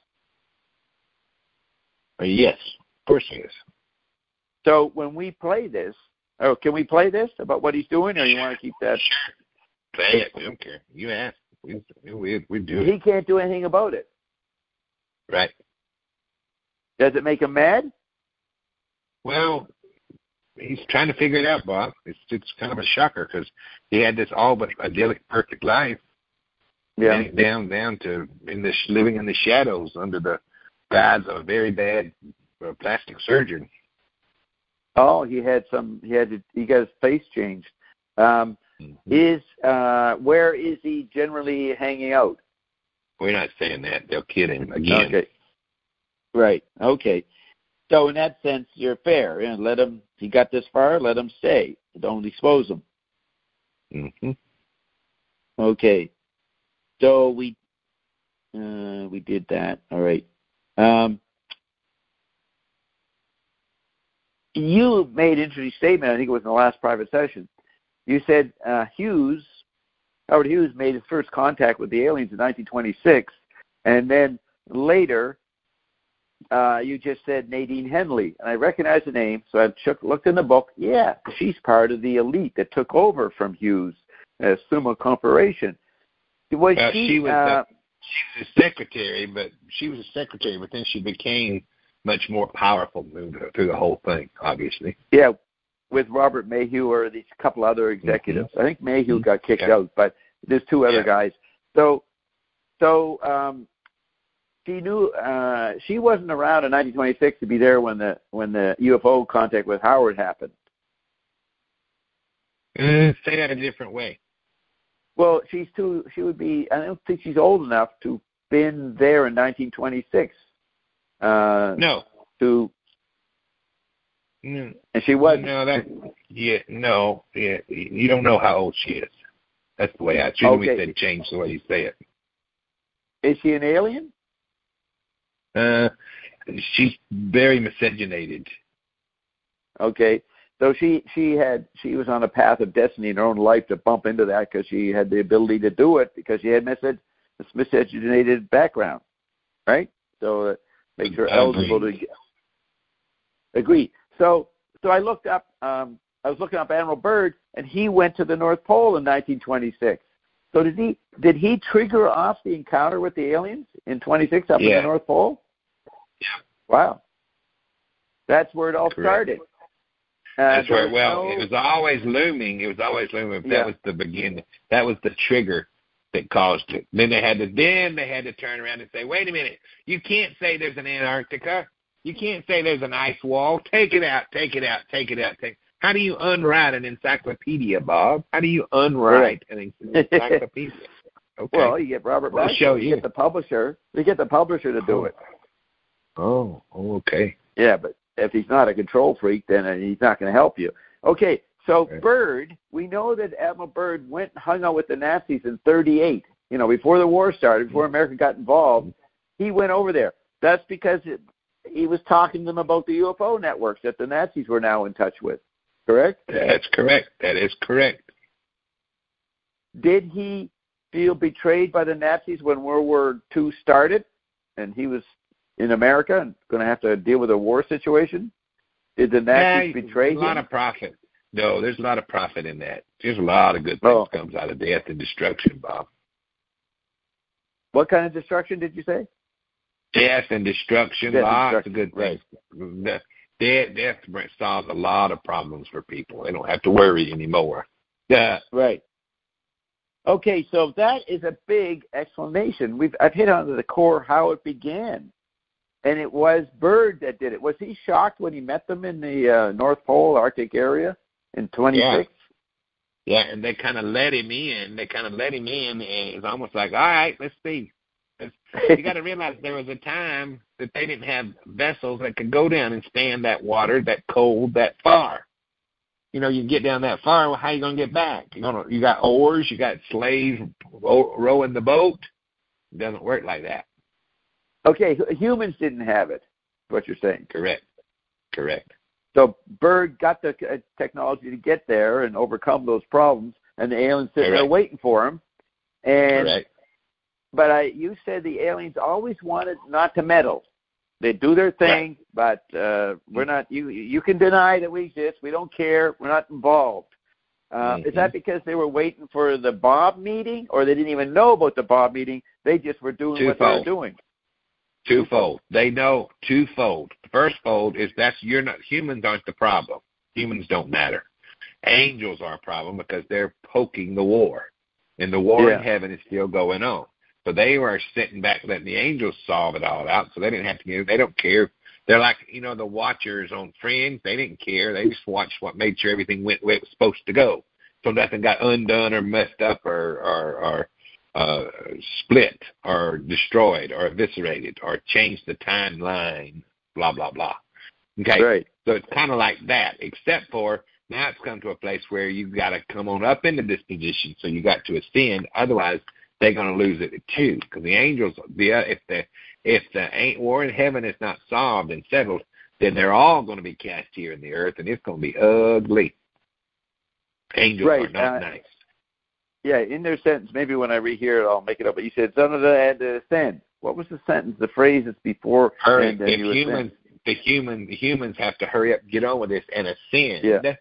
S2: Uh, yes, of course he is.
S1: So when we play this, oh, can we play this about what he's doing, or you want to keep that?
S2: Sure. Play it. We don't care. You ask. We we we do it.
S1: He can't do anything about it.
S2: Right.
S1: Does it make him mad?
S2: Well, he's trying to figure it out, Bob. It's it's kind of a shocker because he had this all but idyllic, perfect life.
S1: Yeah.
S2: And down down to in the living in the shadows under the guise of a very bad uh, plastic surgeon.
S1: Oh, he had some. He had to, he got his face changed. Um,
S2: Mm-hmm.
S1: is uh, where is he generally hanging out?
S2: We're not saying that. They'll kid him again.
S1: Okay. Right. Okay. So in that sense, you're fair. You know, let him. He got this far. Let him stay. Don't expose him.
S2: Mm-hmm.
S1: Okay. So we uh, we did that. All right. Um, you made an interesting statement. I think it was in the last private session. You said uh, Hughes, Howard Hughes, made his first contact with the aliens in nineteen twenty-six, and then later, uh, you just said Nadine Henley, and I recognized the name, so I took, looked in the book. Yeah, she's part of the elite that took over from Hughes as Summa Corporation. Was
S2: Well,
S1: she?
S2: she was
S1: uh,
S2: a, she was a secretary, but she was a secretary, but then she became much more powerful through the, through the whole thing, obviously.
S1: Yeah, with Robert Mayhew or these couple other executives. Mm-hmm. I think Mayhew mm-hmm. got kicked yeah. out, but there's two other yeah. guys. So so um, she knew uh, she wasn't around in nineteen twenty-six to be there when the when the U F O contact with Howard happened.
S2: Uh, say that a different way.
S1: Well, she's too. She would be. I don't think she's old enough to been there in nineteen twenty-six. Uh,
S2: no.
S1: To.
S2: No.
S1: And she wasn't.
S2: No, that. Yeah. No. Yeah. You don't know how old she is. That's the way I. Shouldn't
S1: Okay.
S2: we said change the way you say it?
S1: Is she an alien?
S2: Uh, she's very miscegenated.
S1: Okay. So she she had she was on a path of destiny in her own life to bump into that because she had the ability to do it because she had misceg- miscegenated background, right? So it makes her eligible to get, agree. So so I looked up. Um, I was looking up Admiral Byrd, and he went to the North Pole in nineteen twenty-six. So did he did he trigger off the encounter with the aliens in twenty-six up
S2: yeah.
S1: in the North Pole?
S2: Yeah.
S1: Wow. That's where it all
S2: Correct.
S1: started. Uh,
S2: That's where, well,
S1: no,
S2: it was always looming. It was always looming. That
S1: yeah.
S2: was the beginning. That was the trigger that caused it. Then they had to, then they had to turn around and say, wait a minute, you can't say there's an Antarctica. You can't say there's an ice wall. Take it out, take it out, take it out. Take. How do you unwrite an encyclopedia, Bob? How do you unwrite an encyclopedia? Okay.
S1: Well, you get Robert
S2: I'll
S1: Maxwell,
S2: show
S1: you
S2: you.
S1: get the publisher. You get the publisher to do
S2: oh.
S1: it.
S2: Oh, okay.
S1: Yeah, but if he's not a control freak, then he's not going to help you. Okay, so
S2: okay.
S1: Byrd, we know that Admiral Byrd went and hung out with the Nazis in thirty-eight. You know, before the war started, before America got involved, he went over there. That's because it, he was talking to them about the U F O networks that the Nazis were now in touch with. Correct?
S2: That's correct. That is correct.
S1: Did he feel betrayed by the Nazis when World War Two started, and he was in America and going to have to deal with a war situation? Did the Nazis
S2: yeah,
S1: betray
S2: him? A lot
S1: him?
S2: of profit. No, there's a lot of profit in that. There's a lot of good things
S1: oh.
S2: comes out of death and destruction, Bob.
S1: What kind of destruction did you say?
S2: Death and destruction,
S1: Death
S2: lots
S1: and
S2: of good things.
S1: Right.
S2: Death, death solves a lot of problems for people. They don't have to worry anymore. Yeah.
S1: Right. Okay, so that is a big explanation. We've I've hit on the core how it began. And it was Byrd that did it. Was he shocked when he met them in the uh, North Pole, Arctic area in twenty-six?
S2: Yeah, yeah and they kind of let him in. They kind of let him in, and it's almost like, all right, let's see. Let's, you got to realize there was a time that they didn't have vessels that could go down and stand that water, that cold, that far. You know, you get down that far, well, how are you going to get back? You gonna, you got oars, you got slaves rowing the boat. It doesn't work like that.
S1: Okay, humans didn't have it, what you're saying.
S2: Correct. Correct.
S1: So Byrd got the uh, technology to get there and overcome those problems, and the aliens sitting there waiting for him. And
S2: Correct.
S1: But I, you said the aliens always wanted not to meddle. They do their thing, right. but uh, we're not. You you can deny that we exist. We don't care. We're not involved. Uh,
S2: mm-hmm.
S1: Is that because they were waiting for the Bob meeting, or they didn't even know about the Bob meeting? They just were doing
S2: Twofold.
S1: what they were doing.
S2: Twofold. They know twofold. The first fold is that's you're not humans aren't the problem. Humans don't matter. Angels are a problem because they're poking the war, and the war
S1: yeah.
S2: in heaven is still going on. So they were sitting back letting the angels solve it all out. So they didn't have to get. They don't care. They're like you know the watchers on Friends. They didn't care. They just watched what made sure everything went where it was supposed to go. So nothing got undone or messed up or or. or Uh, split or destroyed or eviscerated or changed the timeline, blah, blah, blah. Okay?
S1: Right.
S2: So it's kind of like that, except for now it's come to a place where you've got to come on up into this position, so you got to ascend. Otherwise, they're going to lose it too, because the angels, the if the if the war in heaven is not solved and settled, then they're all going to be cast here in the earth, and it's going to be ugly. Angels
S1: right.
S2: are not
S1: uh,
S2: nice.
S1: Yeah, in their sentence, maybe when I rehear it, I'll make it up. But you said, son of the had to ascend. What was the sentence, the phrase that's before
S2: Hurry.
S1: and then
S2: if
S1: you
S2: humans, the human, the humans have to hurry up, get on with this, and ascend
S1: yeah.
S2: to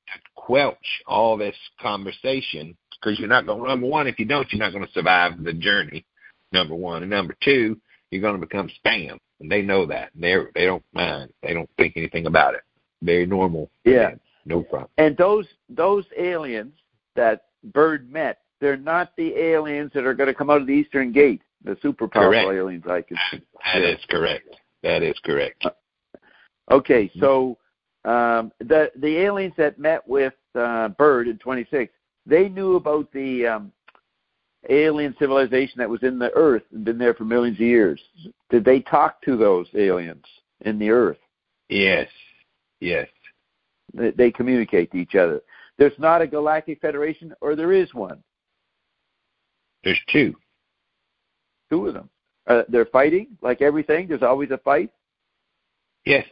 S2: quelch all this conversation, because you're not going. Number one, if you don't, you're not going to survive the journey. Number one, and number two, you're going to become spam, and they know that. They they don't mind. They don't think anything about it. Very normal.
S1: Yeah,
S2: no problem.
S1: And those those aliens that Byrd met, they're not the aliens that are going to come out of the Eastern Gate. The super powerful
S2: Correct.
S1: aliens, I could.
S2: That is correct. That is correct.
S1: Okay, so um, the the aliens that met with uh, Byrd in twenty-six, they knew about the um, alien civilization that was in the Earth and been there for millions of years. Did they talk to those aliens in the Earth?
S2: Yes. Yes.
S1: They, they communicate to each other. There's not a galactic federation, or there is one?
S2: There's two.
S1: Two of them. Uh, they're fighting like everything. There's always a fight.
S2: Yes.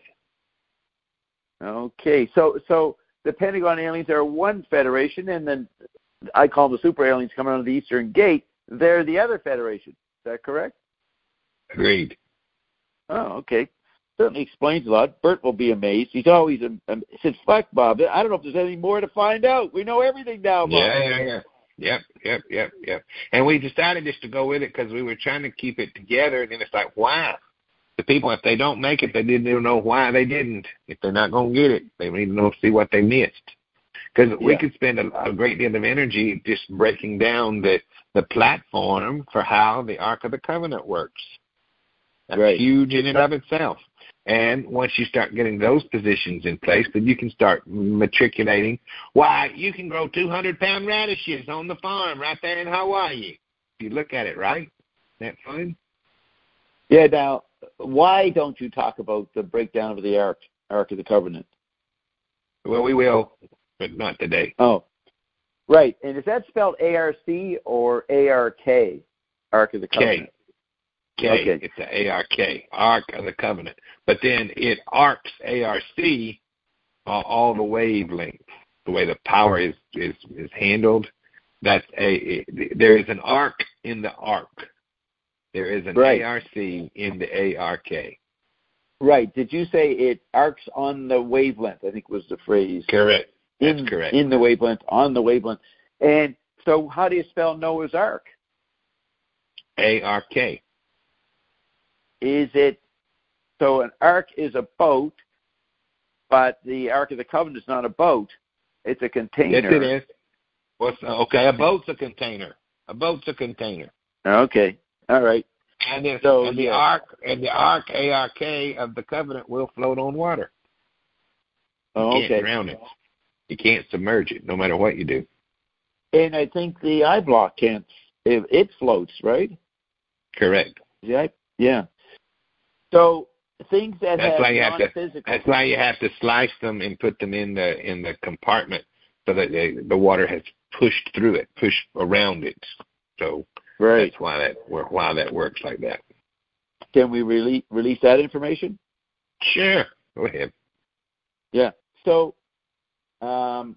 S1: Okay, so so the Pentagon aliens are one federation, and then I call them the super aliens coming out of the Eastern Gate. They're the other federation. Is that correct?
S2: Agreed.
S1: Oh, okay. Certainly explains a lot. Bert will be amazed. He's always um, um, said, "Fuck, Bob. I don't know if there's anything more to find out. We know everything now, Bob."
S2: Yeah, yeah, yeah. Yep, yep, yep, yep. And we decided just to go with it because we were trying to keep it together. And then it's like, why? The people, if they don't make it, they didn't know why they didn't. If they're not going to get it, they need to know see what they missed. Because yeah. we could spend a, a great deal of energy just breaking down the the platform for how the Ark of the Covenant works. That's right. Huge in and of itself. And once you start getting those positions in place, then you can start matriculating. Why, you can grow two hundred pound radishes on the farm right there in Hawaii. If you look at it, right? Isn't that fun?
S1: Yeah, now, why don't you talk about the breakdown of the Ark, Ark of the Covenant?
S2: Well, we will, but not today.
S1: Oh, right. And is that spelled A R C or A R K, Ark of the Covenant?
S2: K. K.
S1: Okay.
S2: It's the A R K, Ark of the Covenant. But then it arcs A R C uh, all the wavelengths, the way the power is, is, is handled. That's a it, there is an arc in the arc. There is an
S1: right.
S2: A R C in the A R K.
S1: Right. Did you say it arcs on the wavelength? I think was the phrase.
S2: Correct. That's
S1: in,
S2: correct.
S1: In the wavelength, on the wavelength. And so how do you spell Noah's Ark?
S2: A R K.
S1: Is it, so an ark is a boat, but the Ark of the Covenant is not a boat. It's a container.
S2: Yes, it is. What's, okay, a boat's a container. A boat's a container.
S1: Okay, all right.
S2: And, if,
S1: so,
S2: and the
S1: yeah.
S2: ark, and the ark, A R K of the Covenant will float on water. You
S1: oh,
S2: can't
S1: okay.
S2: drown it. You can't submerge it, no matter what you do.
S1: And I think the I block can't. It, it floats, right?
S2: Correct.
S1: Yeah. Yeah. So things that
S2: that's
S1: have
S2: why you have
S1: non-physical.
S2: to. That's why you have to slice them and put them in the in the compartment so that they, the water has pushed through it, pushed around it. So
S1: right.
S2: that's why that why that works like that.
S1: Can we release release that information?
S2: Sure. Go ahead.
S1: Yeah. So, um,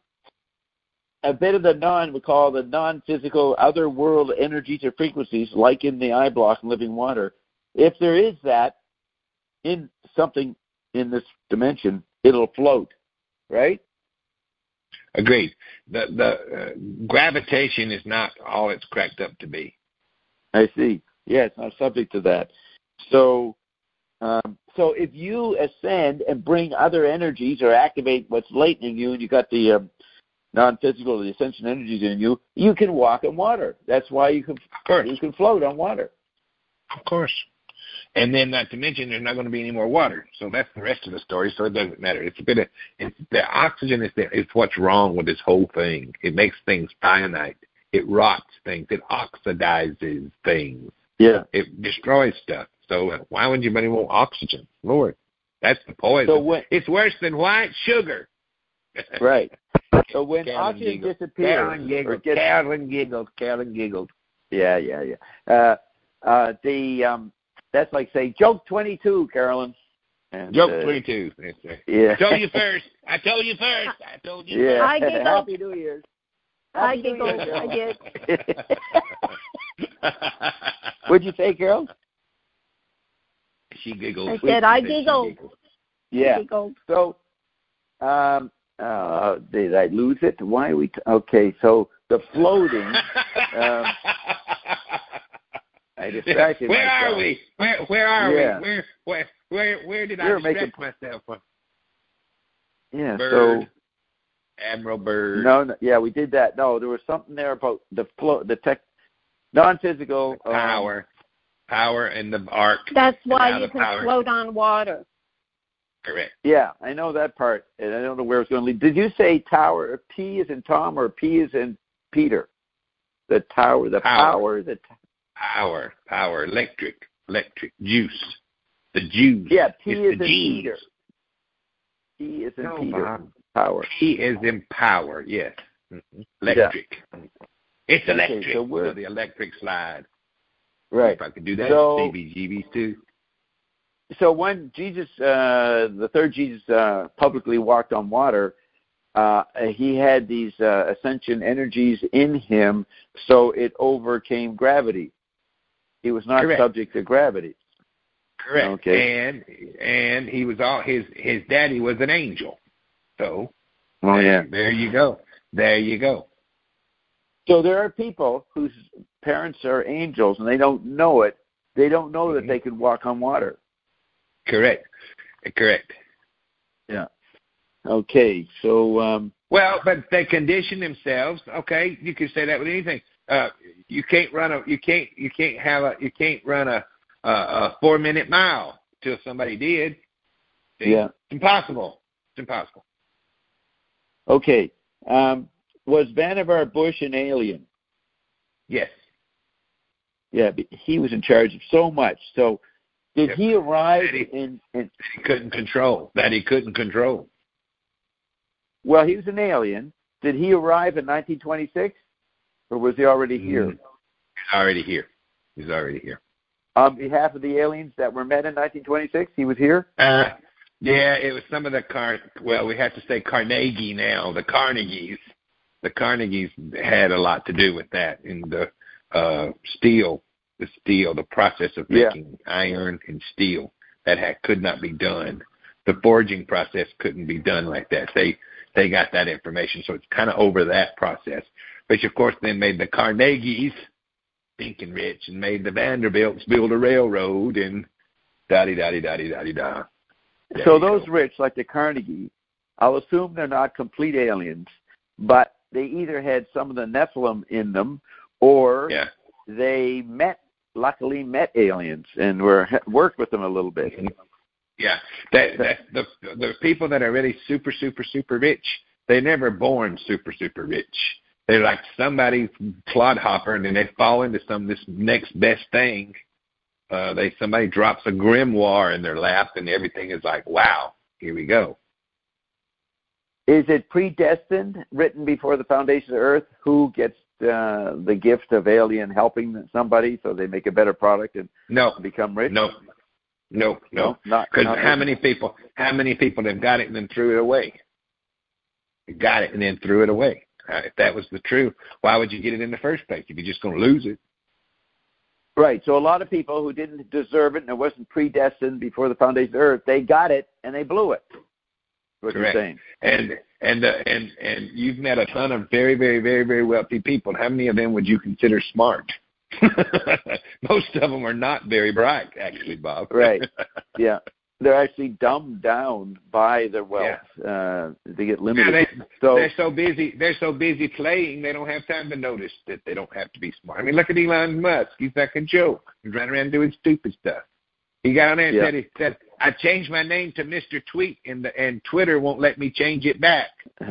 S1: a bit of the non, we call the non-physical other world energies or frequencies, like in the eye block and living water. If there is that in something in this dimension, it'll float, right?
S2: Agreed. The the uh, gravitation is not all it's cracked up to be.
S1: I see. Yeah, it's not subject to that. So, um, so if you ascend and bring other energies or activate what's latent in you, and you got the um, non-physical, the ascension energies in you, you can walk on water. That's why you can.
S2: Of course.
S1: You can float on water.
S2: Of course. And then, not to mention, there's not going to be any more water. So that's the rest of the story. So it doesn't matter. It's a bit of it's, the oxygen is the, is what's wrong with this whole thing. It makes things finite. It rots things. It oxidizes things.
S1: Yeah.
S2: It destroys stuff. So why would anybody want oxygen? Lord, that's the poison.
S1: So when,
S2: it's worse than white sugar.
S1: Right. So when
S2: Carolyn
S1: oxygen
S2: giggled.
S1: disappears,
S2: Carolyn giggled.
S1: gets,
S2: Carolyn giggled. Carolyn giggled.
S1: Yeah, yeah, yeah. Uh, uh, the um, that's like say joke twenty-two, Carolyn. And,
S2: joke
S1: uh,
S2: twenty-two.
S1: Yeah.
S2: I told you first. I told you first. I told you
S1: yeah.
S2: first.
S4: I giggled.
S1: Happy New Year's.
S4: I
S1: Happy New
S4: giggled.
S1: Year,
S4: I did.
S1: What'd you say, Carol?
S2: She giggled.
S4: I said I
S2: She
S4: giggled.
S2: giggled.
S1: Yeah.
S4: I giggled.
S1: So, um, uh, did I lose it? Why are we? T- okay, so the floating. um, I distracted
S2: Where
S1: myself.
S2: are we? Where Where are
S1: Yeah.
S2: we? Where Where Where Where did
S1: You're
S2: I distract
S1: making...
S2: myself from?
S1: Yeah.
S2: Bird.
S1: So.
S2: Admiral Byrd.
S1: No, no, yeah, we did that. No, there was something there about the flow, the tech, non-physical
S2: Power.
S1: Um,
S2: power in the ark.
S4: That's why
S2: now
S4: you
S2: the
S4: can
S2: power-
S4: float on water.
S2: Correct.
S1: Yeah, I know that part, and I don't know where it's going to lead. Did you say tower? P is in Tom or P is in Peter? The tower, the
S2: Power.
S1: power, the t-
S2: Power, power, electric, electric, juice. The juice.
S1: yeah, P
S2: It's
S1: is
S2: the
S1: in
S2: genes.
S1: Peter. P is in
S2: No,
S1: Peter.
S2: Bob.
S1: Power.
S2: P is in power, yes. Mm-hmm. Electric. It's
S1: Okay,
S2: electric.
S1: so we're-
S2: So the electric slide.
S1: Right.
S2: If I could do that,
S1: So-
S2: C B G Bs too.
S1: So when Jesus, uh, the third Jesus, uh, publicly walked on water, uh, he had these uh, ascension energies in him, so it overcame gravity. He was not
S2: Correct.
S1: subject to gravity.
S2: Correct.
S1: Okay.
S2: And and he was all his his daddy was an angel. So
S1: Oh yeah.
S2: there you go. There you go.
S1: So there are people whose parents are angels and they don't know it. They don't know
S2: Mhm.
S1: that they can walk on water.
S2: Correct. Correct.
S1: Yeah. Okay. So um,
S2: Well, but they condition themselves. Okay, you can say that with anything. Uh, you can't run a you can't you can't have a you can't run a a, a four minute mile till somebody did. See?
S1: Yeah.
S2: It's impossible. It's impossible.
S1: okay. Um, was Vannevar Bush an alien?
S2: Yes.
S1: Yeah, but he was in charge of so much. So did
S2: Yep.
S1: he arrive
S2: That he-
S1: in, in
S2: He couldn't control. That he couldn't control.
S1: well, he was an alien. Did he arrive in nineteen twenty-six? Or was he already here?
S2: Mm. He's already here. He's already here.
S1: On behalf of the aliens that were met in nineteen twenty-six, he was here?
S2: Uh, yeah, it was some of the car. Well, we have to say Carnegie now. The Carnegies, the Carnegies had a lot to do with that in the uh, steel, the steel, the process of
S1: Yeah.
S2: making iron and steel that had, could not be done. The forging process couldn't be done like that. They they got that information, so it's kind of over that process. Which of course then made the Carnegies thinking rich and made the Vanderbilts build a railroad and da-di da-di da-di da-di da. There
S1: So
S2: you
S1: those
S2: go.
S1: rich, like the Carnegie, I'll assume they're not complete aliens, but they either had some of the Nephilim in them or
S2: Yeah.
S1: they met, luckily met aliens and were worked with them a little bit.
S2: Yeah, that, that the the people that are really super super super rich, they're never born super super rich. They're like somebody clodhopper, and then they fall into some this next best thing. Uh, they somebody drops a grimoire in their lap, and everything is like, wow, here we go.
S1: Is it predestined, written before the foundation of the earth, who gets uh, the gift of alien helping somebody so they make a better product and
S2: No,
S1: become rich?
S2: no, no, no.
S1: not
S2: Because
S1: not
S2: how
S1: written.
S2: many people? How many people have got it and then threw it away? They got it and then threw it away. Uh, if that was the truth, why would you get it in the first place? If you're just going to lose it.
S1: Right. So a lot of people who didn't deserve it and it wasn't predestined before the foundation of the earth, they got it and they blew it. What
S2: Correct.
S1: you're saying.
S2: And and uh, and and you've met a ton of very very very very wealthy people. How many of them would you consider smart? Most of them are not very bright, actually, Bob.
S1: Right. Yeah. They're actually dumbed down by their wealth. Uh, they get
S2: Yeah,
S1: limited.
S2: they,
S1: so
S2: they're so busy. They're so busy playing. They don't have time to notice that they don't have to be smart. I mean, look at Elon Musk. He's like a joke. He's running around doing stupid stuff. He got on there and
S1: Yeah.
S2: said, he said, I changed my name to Mister Tweet, and the, and Twitter won't let me change it back.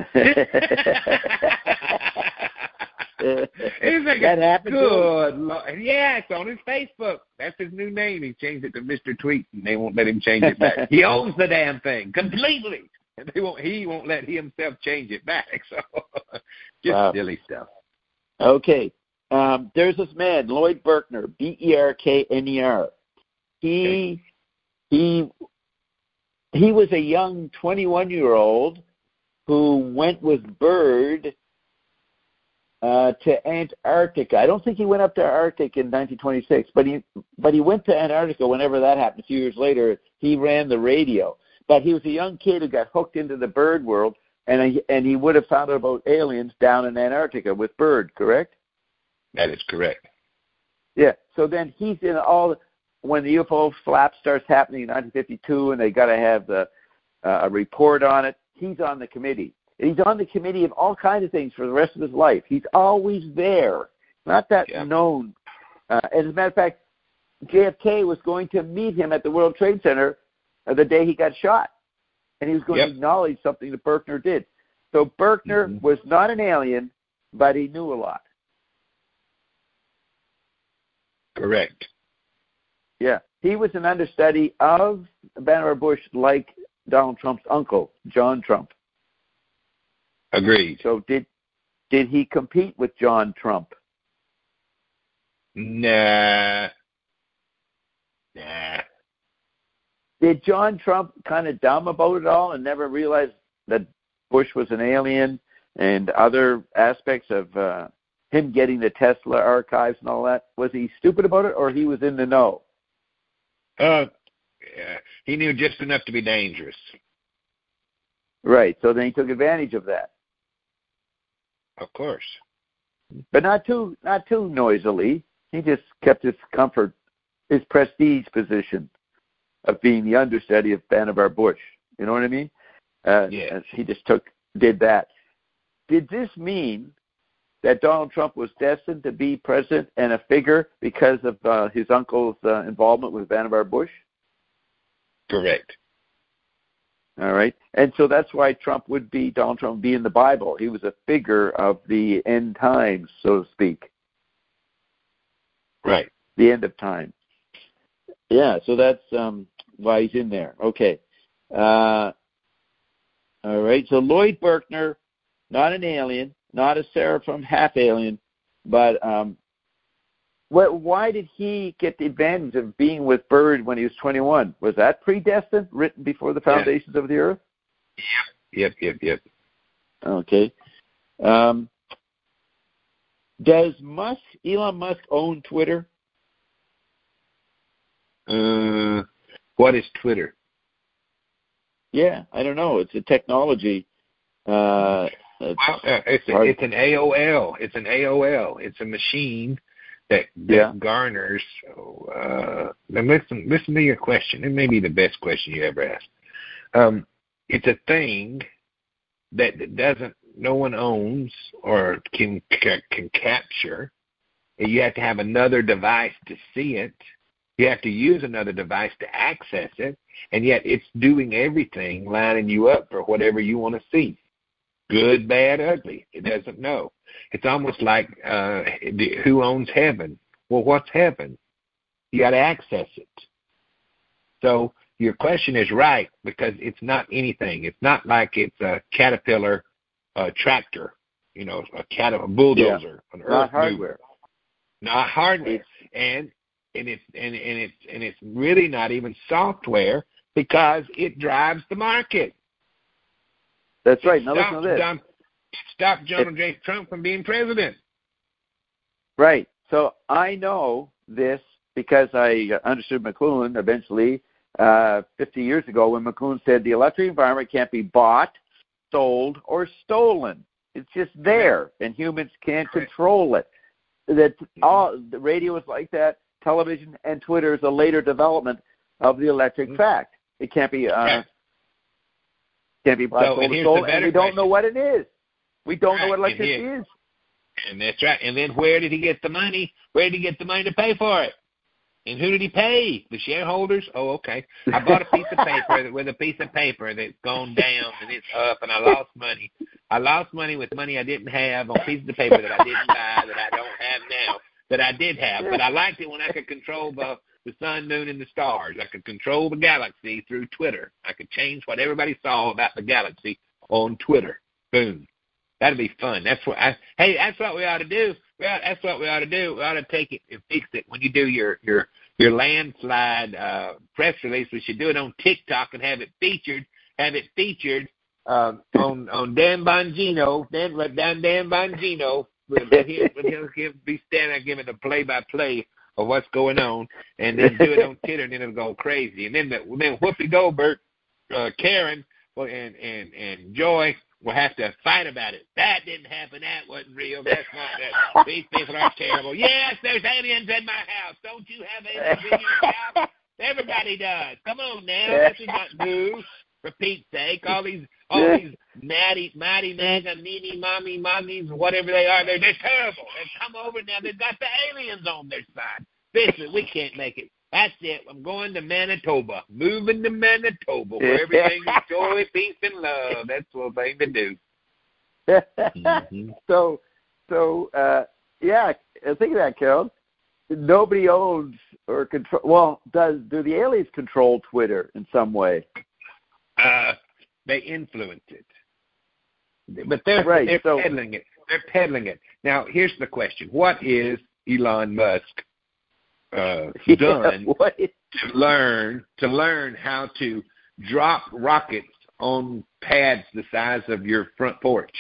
S2: It's like,
S1: that happened to him?
S2: good Lord. Yeah, it's on his Facebook. That's his new name. He changed it to Mister Tweet, and they won't let him change it back. He owns the damn thing completely, and they won't. He won't let himself change it back. So, just
S1: Wow.
S2: silly stuff.
S1: Okay. Um, there's this man, Lloyd Berkner, B E R K N E R. He he he was a young twenty-one-year-old who went with Byrd uh, to Antarctica. I don't think he went up to Arctic in nineteen twenty-six, but he but he went to Antarctica whenever that happened. A few years later, he ran the radio. But he was a young kid who got hooked into the bird world, and he, and he would have found out about aliens down in Antarctica with Byrd, correct?
S2: That is correct.
S1: Yeah. So then he's in all when the U F O flap starts happening in nineteen fifty-two, and they got to have the uh, a report on it. He's on the committee. And he's on the committee of all kinds of things for the rest of his life. He's always there. Not that
S2: Yeah.
S1: known. Uh, as a matter of fact, J F K was going to meet him at the World Trade Center the day he got shot. And he was going
S2: Yep.
S1: to acknowledge something that Berkner did. So Berkner
S2: Mm-hmm.
S1: was not an alien, but he knew a lot.
S2: Correct.
S1: Yeah. He was an understudy of Vannevar Bush, like Donald Trump's uncle, John Trump.
S2: Agreed.
S1: So did did he compete with John Trump?
S2: Nah. Nah.
S1: Did John Trump kind of dumb about it all and never realize that Bush was an alien and other aspects of uh, him getting the Tesla archives and all that? Was he stupid about it, or he was in the know?
S2: Uh, yeah. He knew just enough to be dangerous.
S1: Right. So then he took advantage of that,
S2: Of course.
S1: but not too not too noisily. He just kept his comfort, his prestige position of being the understudy of Vannevar Bush. You know what I mean? Uh,
S2: Yes.
S1: He just took did that. Did this mean that Donald Trump was destined to be president and a figure because of uh, his uncle's uh, involvement with Vannevar Bush?
S2: Correct.
S1: All right. And so that's why Trump would be, Donald Trump would be in the Bible. He was a figure of the end times, so to speak,
S2: Right.
S1: the end of time. Yeah, so that's um, why he's in there. Okay. Uh, all right. So Lloyd Berkner, not an alien, not a seraphim, half alien, but um, what, why did he get the advantage of being with Byrd when he was twenty-one? Was that predestined, written before the foundations yeah. of the earth?
S2: Yep, yep, yep.
S1: Okay. Um, does Musk, Elon Musk own Twitter?
S2: Uh, what is Twitter?
S1: Yeah, I don't know. It's a technology. Uh,
S2: well, uh, it's a, it's an A O L. It's an A O L. It's a machine that, that
S1: yeah.
S2: garners. Uh, and listen, listen to your question. It may be the best question you ever asked. Um, it's a thing that, that doesn't, no one owns or can can capture. You have to have another device to see it. You have to use another device to access it, and yet it's doing everything, lining you up for whatever you want to see. Good, bad, ugly. It doesn't know. It's almost like uh, who owns heaven? Well, what's heaven? You got to access it. So your question is right, because it's not anything. It's not like it's a Caterpillar uh, tractor, you know, a cat, a bulldozer,
S1: yeah.
S2: an earth
S1: not hardware.
S2: mover. Not hardware.
S1: It's,
S2: and and it's and, and it's and it's really not even software, because it drives the market.
S1: That's right.
S2: It
S1: now listen to this.
S2: Don, it stopped Donald J. Trump from being president.
S1: Right. So I know this because I understood McLuhan eventually uh, fifty years ago when McLuhan said the electric environment can't be bought, sold, or stolen. It's just there, and humans can't control it. That all the radio is like that. Television and Twitter is a later development of the electric mm-hmm. fact. It can't be uh,
S2: right.
S1: can't be bought,
S2: so,
S1: sold,
S2: and
S1: or stolen, and we don't
S2: question.
S1: know what it is. We don't
S2: right.
S1: know what electricity
S2: and
S1: is.
S2: And that's right. And then where did he get the money? Where did he get the money to pay for it? And who did he pay? The shareholders? Oh, okay. I bought a piece of paper with a piece of paper that's gone down and it's up, and I lost money. I lost money with money I didn't have on pieces of paper that I didn't buy, that I don't have now, that I did have. But I liked it when I could control the, the sun, moon, and the stars. I could control the galaxy through Twitter. I could change what everybody saw about the galaxy on Twitter. Boom. That'd be fun. That's what I. Hey, that's what we ought to do. We ought, that's what we ought to do. We ought to take it and fix it. When you do your your your landslide uh, press release, we should do it on TikTok and have it featured. Have it featured um, on on Dan Bongino. Dan down Dan Bongino. He'll, he'll, he'll be standing there giving the play by play of what's going on, and then do it on Twitter, and then it'll go crazy. And then the, then Whoopi Goldberg, uh, Karen, well, and and and Joy. We'll have to fight about it. That didn't happen. That wasn't real. That's not that. These people are terrible. Yes, there's aliens in my house. Don't you have aliens in your house? Everybody does. Come on now. This is not new. For Pete's sake, all these, all these natty, mighty, mega, meanie, mommy, mommies, whatever they are, they're, they're terrible. They've come over now. They've got the aliens on their side. Listen, we can't make it. That's it. I'm going to Manitoba. Moving to Manitoba, where everything is joy, peace, and love. That's what thing to do. mm-hmm.
S1: So, so uh, yeah, think of that, Carol. Nobody owns or control. Well, does do the aliens control Twitter in some way?
S2: Uh, they influence it, but they're
S1: right,
S2: they're
S1: so,
S2: peddling it. They're peddling it. Now, here's the question: what is Elon Musk uh, done
S1: yeah,
S2: to learn to learn how to drop rockets on pads the size of your front porch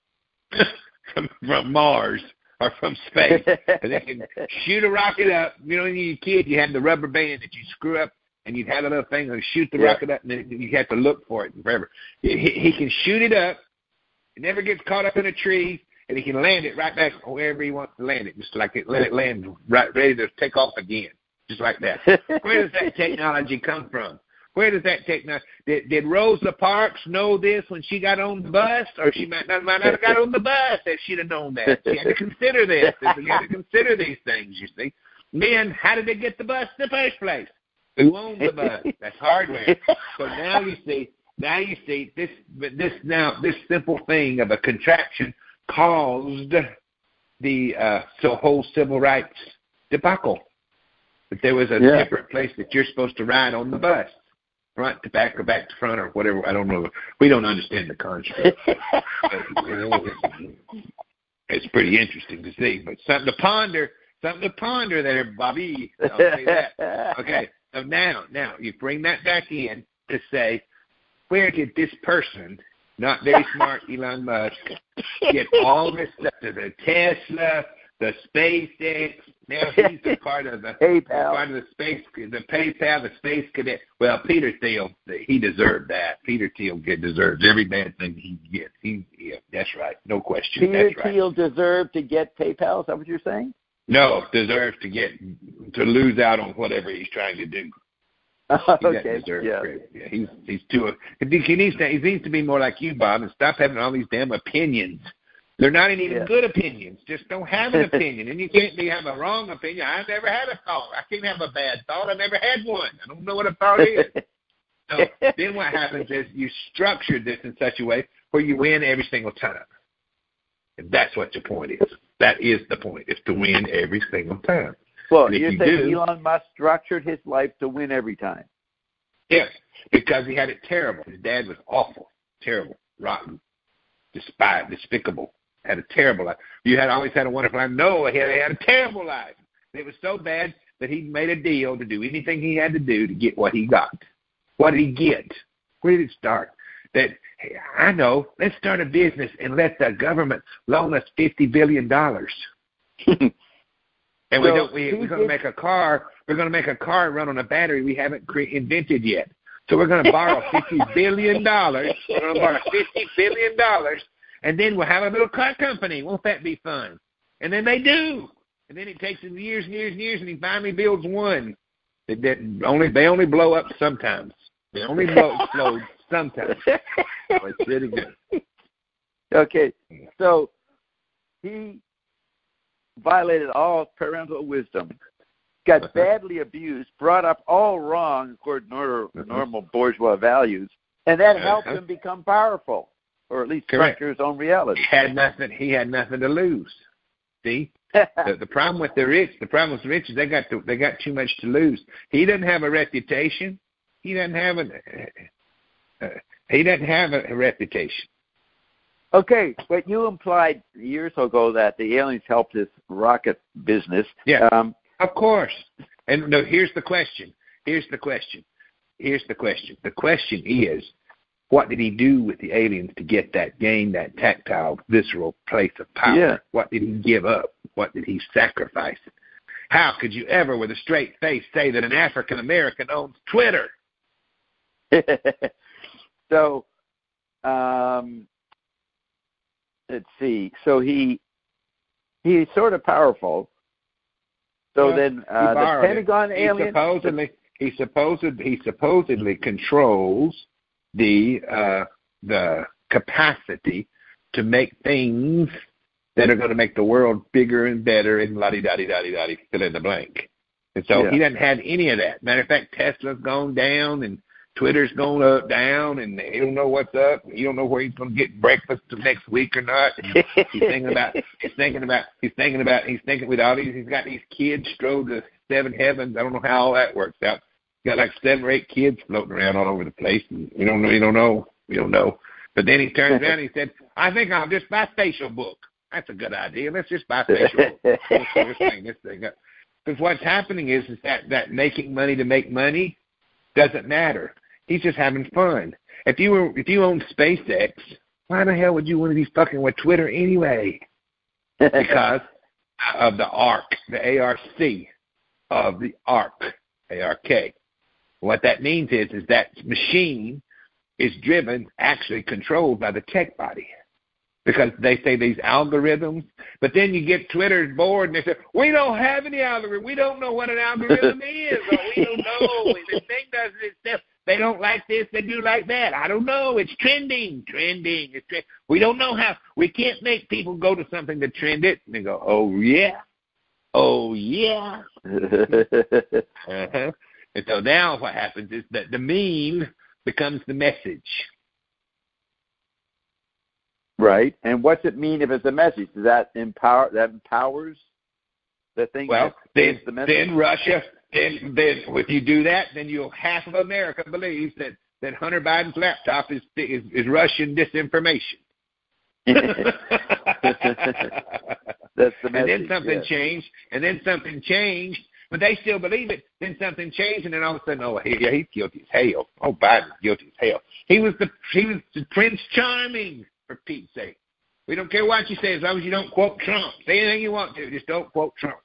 S2: from, from Mars or from space? And they can shoot a rocket up. You know, when you were a kid, you had the rubber band that you screw up, and you'd have a little thing and shoot the
S1: yeah.
S2: rocket up, and then you have to look for it forever. He, he can shoot it up. It never gets caught up in a tree, and he can land it right back wherever he wants to land it, just like it, let it land right, ready to take off again, just like that. Where does that technology come from? Where does that technology? Did, did Rosa Parks know this when she got on the bus, or she might not, might not have got on the bus if she'd have known that? She had to consider this. She had to consider these things. You see, then how did they get the bus in the first place? Who owns the bus? That's hardware. So now you see, now you see this, this now this simple thing of a contraction caused the uh, so whole civil rights debacle. But there was a
S1: yeah. different
S2: place that you're supposed to ride on the bus, front to back or back to front or whatever. I don't know. We don't understand the concept. But, you know, it's, it's pretty interesting to see, but something to ponder. Something to ponder there, Bobby. I'll say that. Okay. So now, now you bring that back in to say, where did this person, not very smart Elon Musk, get all this stuff? The Tesla, the SpaceX. Now he's a part of the
S1: PayPal,
S2: part of the space, the PayPal, the Space Cadet. Well, Peter Thiel, he deserved that. Peter Thiel deserves every bad thing he gets. He, yeah, that's right, no question.
S1: Peter
S2: that's right.
S1: Thiel deserved to get PayPal. Is that what you're saying?
S2: No, deserves to get to lose out on whatever he's trying to do.
S1: Uh,
S2: He
S1: okay.
S2: deserve
S1: Yeah.
S2: credit. Yeah, he's he's too. He needs to he needs to be more like you, Bob, and stop having all these damn opinions. They're not even
S1: yeah.
S2: good opinions. Just don't have an opinion, and you can't be have a wrong opinion. I never had a thought. I can't have a bad thought. I never had one. I don't know what a thought is. So then what happens is you structure this in such a way where you win every single time. And that's what your point is. That is the point, is to win every single time.
S1: Well,
S2: and if
S1: you're
S2: you
S1: saying
S2: do,
S1: Elon Musk structured his life to win every time.
S2: Yes, because he had it terrible. His dad was awful, terrible, rotten, despised, despicable. Had a terrible life. You had always had a wonderful life. No, he had, he had a terrible life. It was so bad that he made a deal to do anything he had to do to get what he got. What did he get? Where did it start? That, hey, I know, let's start a business and let the government loan us fifty billion dollars. And so we don't, we, we're going to make a car, we're going to make a car run on a battery we haven't cre- invented yet. So we're going to borrow fifty billion dollars. We're going to borrow fifty billion dollars, and then we'll have a little car company. Won't that be fun? And then they do. And then it takes them years and years and years, and he finally builds one. That, that only, they only blow up sometimes. They only blow, explode sometimes. So it's really good.
S1: Okay, so he violated all parental wisdom, got badly abused, brought up all wrong according to normal, uh-huh. normal bourgeois values, and that uh-huh. helped him become powerful, or at least
S2: Correct.
S1: structure his own reality.
S2: He had nothing. He had nothing to lose. See, the, the problem with the rich, the problem with the rich is they got to, they got too much to lose. He doesn't have a reputation. He doesn't have a. Uh, he doesn't have a, a reputation.
S1: Okay, but you implied years ago that the aliens helped his rocket business.
S2: Yeah,
S1: um,
S2: of course. And no, here's the question. Here's the question. Here's the question. The question is, what did he do with the aliens to get that, gain that tactile, visceral place of power?
S1: Yeah.
S2: What did he give up? What did he sacrifice? How could you ever, with a straight face, say that an African American owns Twitter?
S1: so, um, let's see. So he he's sort of powerful. So well, then uh, the Pentagon
S2: it.
S1: alien.
S2: He supposedly he supposedly he supposedly controls the uh, the capacity to make things that are going to make the world bigger and better and la di da di da di da di fill in the blank. And so
S1: Yeah.
S2: he doesn't have any of that. Matter of fact, Tesla's gone down and Twitter's going up, down, and he don't know what's up. He don't know where he's going to get breakfast next week or not. And he's thinking about, he's thinking about, he's thinking about, he's thinking with all these, he's got these kids strode to seven heavens. I don't know how all that works out. He's got like seven or eight kids floating around all over the place. And we don't know, we don't know, we don't know. But then he turns around and he said, I think I'll just buy facial book. That's a good idea. Let's just buy facial book. Let's, let's hang this thing up. Because what's happening is, is that, that making money to make money doesn't matter. He's just having fun. If you were, if you owned SpaceX, why the hell would you want to be fucking with Twitter anyway? Because of the ARC, the A R C, of the ARC, A R K. What that means is, is that machine is driven, actually controlled by the tech body. Because they say these algorithms, but then you get Twitter's bored and they say, we don't have any algorithm. We don't know what an algorithm is. Or we don't know. The thing does this stuff. They don't like this. They do like that. I don't know. It's trending. Trending. It's trend. We don't know how. We can't make people go to something to trend it. And they go, oh, yeah. Oh, yeah. uh-huh. And so now what happens is that the meme becomes the message.
S1: Right. And what's it mean if it's a message? Does that empower, that empowers the thing?
S2: Well, then,
S1: the message?
S2: then Russia, then, then if you do that, then you'll, half of America believes that, that Hunter Biden's laptop is, is, is Russian disinformation.
S1: That's the message.
S2: And then something
S1: yeah.
S2: changed, and then something changed, but they still believe it. Then something changed, and then all of a sudden, oh, yeah, he's guilty as hell. Oh, Biden's guilty as hell. He was the he was the Prince Charming, for Pete's sake. We don't care what you say as long as you don't quote Trump. Say anything you want to, just don't quote Trump.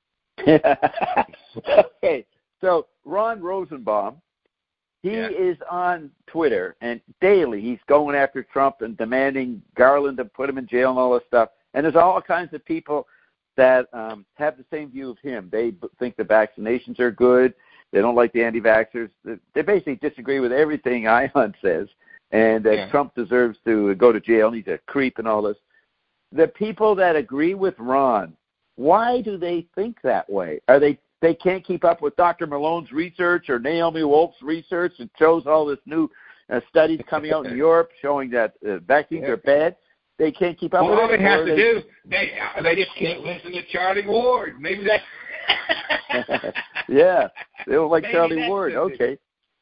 S1: Okay, so Ron Rosenbaum, he
S2: yeah.
S1: is on Twitter, and daily he's going after Trump and demanding Garland to put him in jail and all this stuff. And there's all kinds of people that um, have the same view of him. They b- think the vaccinations are good. They don't like the anti-vaxxers. They basically disagree with everything Ion says, and that
S2: yeah.
S1: Trump deserves to go to jail. He's a creep and all this. The people that agree with Ron, why do they think that way? Are they they can't keep up with Doctor Malone's research or Naomi Wolf's research that shows all this new uh, studies coming out in Europe showing that uh, vaccines
S2: yeah.
S1: are bad? They can't keep up
S2: well,
S1: with
S2: all
S1: it.
S2: they have to
S1: they...
S2: do, they they just can't listen to Charlie Ward. Maybe that.
S1: Yeah, they don't like
S2: Maybe
S1: Charlie Ward. Okay.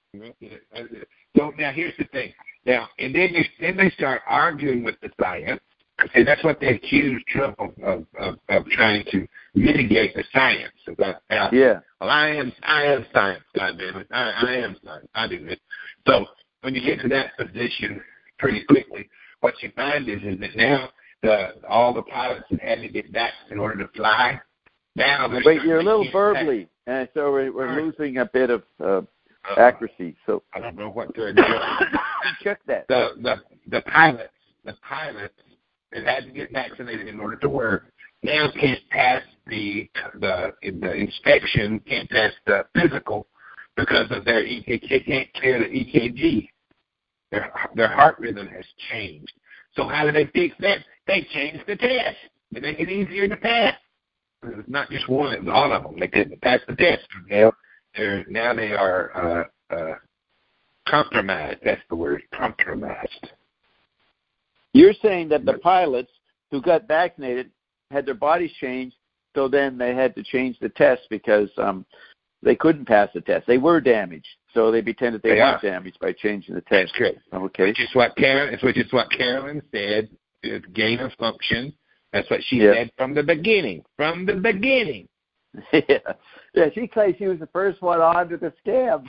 S2: So now here's the thing. Now and then they then they start arguing with the science, and that's what they accuse Trump of of, of, of trying to mitigate the science. About, uh,
S1: yeah.
S2: Well, I am I am science. God damn it. I, I am science. I do this. So when you get to that position pretty quickly, what you find is, is that now the all the pilots that had to get vaxxed in order to fly, now they're
S1: Wait, you're a little
S2: verbally,
S1: burbly, and so we're, we're
S2: right.
S1: losing a bit of uh,
S2: uh,
S1: accuracy. So
S2: I don't know what they're doing.
S1: check that.
S2: The the the pilots, the pilots that had to get vaccinated in order to work now can't pass the the the inspection, can't pass the physical because of their E K G. They can't clear the E K G. Their their heart rhythm has changed. So how do they fix that? They change the test. They make it easier to pass. It's not just one; it's all of them. They couldn't pass the test. Now they're now they are uh, uh, compromised. That's the word, compromised.
S1: You're saying that the pilots who got vaccinated had their bodies changed, so then they had to change the test because um, they couldn't pass the test. They were damaged, so they pretended they, they weren't are. damaged by changing the test.
S2: That's correct.
S1: Okay.
S2: Which is what Carolyn, which is what Carolyn said. It's gain of function. That's what she
S1: yeah.
S2: said from the beginning. From the beginning.
S1: yeah. Yeah, she claims she was the first one on to the scam.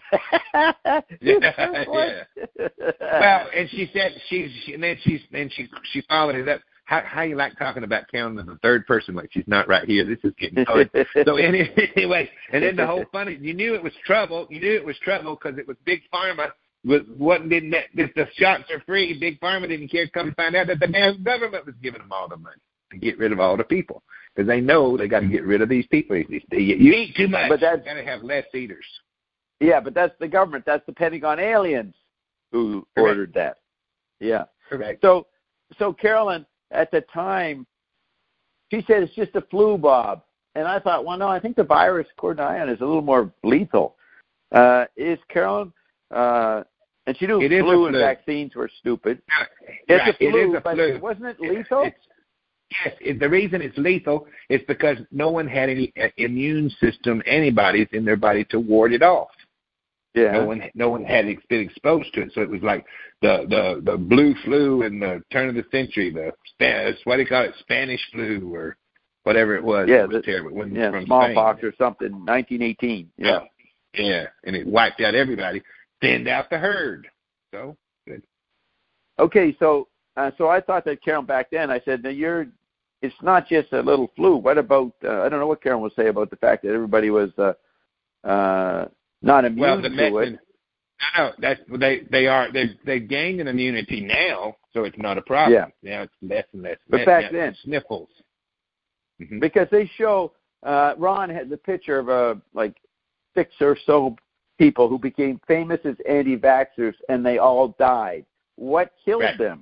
S2: yeah, yeah. Well, and she said she's she, and then she's then she she followed it up. How how you like talking about counting as a third person like she's not right here? This is getting hard. So anyway, and then the whole funny, you knew it was trouble. You knew it was trouble because it was Big Pharma. Was wasn't didn't that, if the shots are free? Big Pharma didn't care to come and find out that the damn government was giving them all the money to get rid of all the people. Because they know they got to get rid of these people. You eat too much.
S1: But that's,
S2: you got to have less eaters.
S1: Yeah, but that's the government. That's the Pentagon aliens who
S2: Correct.
S1: ordered that. Yeah.
S2: Correct.
S1: So, so Carolyn, at the time, she said it's just a flu, Bob. and I thought, well, no, I think the virus, according to Ion, is a little more lethal. Uh, is Carolyn, uh, and she knew
S2: it
S1: flu and
S2: flu.
S1: vaccines were stupid.
S2: Right.
S1: It's a flu,
S2: it is a
S1: but
S2: flu.
S1: wasn't it lethal?
S2: It's, yes, it, the reason it's lethal is because no one had any uh, immune system antibodies in their body to ward it off.
S1: Yeah.
S2: No one, no one had been exposed to it, so it was like the the the blue flu in the turn of the century, the Spanish, what do you call it, Spanish flu or whatever it was.
S1: Yeah,
S2: it was
S1: the,
S2: terrible. It wasn't
S1: yeah,
S2: from
S1: smallpox
S2: Spain.
S1: or something, nineteen eighteen. Yeah.
S2: yeah, yeah, and it wiped out everybody, thinned out the herd. So good.
S1: Okay, so uh, so I thought that Carolyn back then. I said, "Now you're, it's not just a little flu. What about? Uh, I don't know what Carolyn would say about the fact that everybody was." Uh, uh, Not immune
S2: well, the
S1: to
S2: medicine,
S1: it.
S2: No, that's they. They are they. They gained an immunity now, so it's not a problem.
S1: Yeah.
S2: Now it's less and less.
S1: But
S2: now,
S1: back
S2: now
S1: then,
S2: sniffles. Mm-hmm.
S1: Because they show uh, Ron had the picture of uh, like six or so people who became famous as anti-vaxxers, and they all died. What killed
S2: right.
S1: them?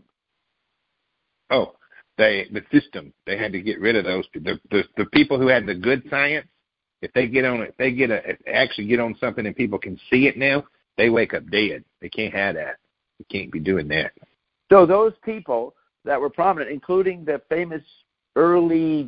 S2: Oh, they the system. They had to get rid of those. The the, the people who had the good science. If they get on it, they get a if they actually get on something and people can see it now, they wake up dead. They can't have that. You can't be doing that.
S1: So those people that were prominent, including the famous early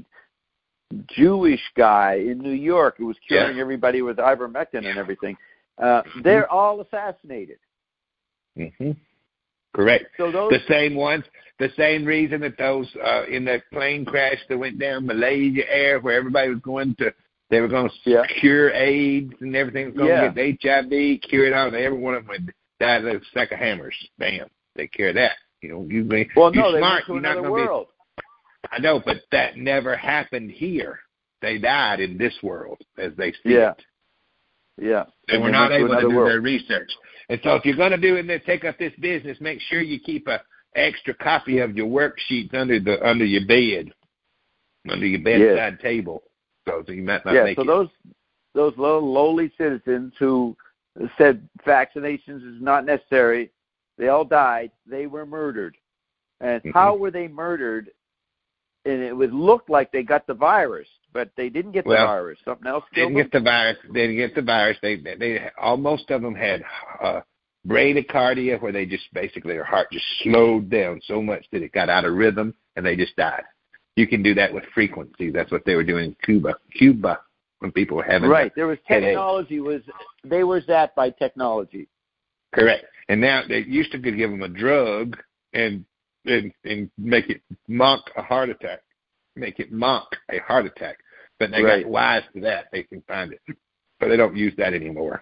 S1: Jewish guy in New York who was killing
S2: yeah.
S1: everybody with ivermectin and everything, uh, mm-hmm. they're all assassinated.
S2: Mm-hmm. Correct.
S1: So those
S2: the same ones, the same reason that those uh, in the plane crash that went down Malaysia Air, where everybody was going to. They were going to
S1: yeah.
S2: cure AIDS and everything was going
S1: yeah.
S2: to get H I V, cure it all. Every one of them would die like a sack of hammers. Bam. They cure that. You know, you be
S1: well,
S2: you're
S1: no, they
S2: smart.
S1: went to
S2: You're
S1: another
S2: not going
S1: world.
S2: to be. I know, but that never happened here. They died in this world as they see
S1: yeah.
S2: it.
S1: Yeah.
S2: They
S1: and
S2: were
S1: they
S2: not able to do
S1: world.
S2: their research. And so if you're going to do it and take up this business, make sure you keep a extra copy of your worksheets under the under your bed, under your bedside
S1: yes.
S2: table. So you might not
S1: yeah,
S2: make
S1: so
S2: it.
S1: those those little lowly citizens who said vaccinations is not necessary, they all died. They were murdered. And mm-hmm. how were they murdered? And it would look like they got the virus, but they didn't get
S2: well,
S1: the virus. Something else killed
S2: didn't
S1: them?
S2: get the virus. They didn't get the virus. They they, they all most of them had uh, bradycardia, where they just basically their heart just slowed down so much that it got out of rhythm and they just died. You can do that with frequency. That's what they were doing in Cuba. Cuba, when people were having
S1: right. There was
S2: headaches.
S1: technology. Was they were zapped by technology.
S2: Correct. And now they used to give them a drug and and, and make it mock a heart attack, make it mock a heart attack. But they
S1: right.
S2: got wise to that. They can find it, but they don't use that anymore.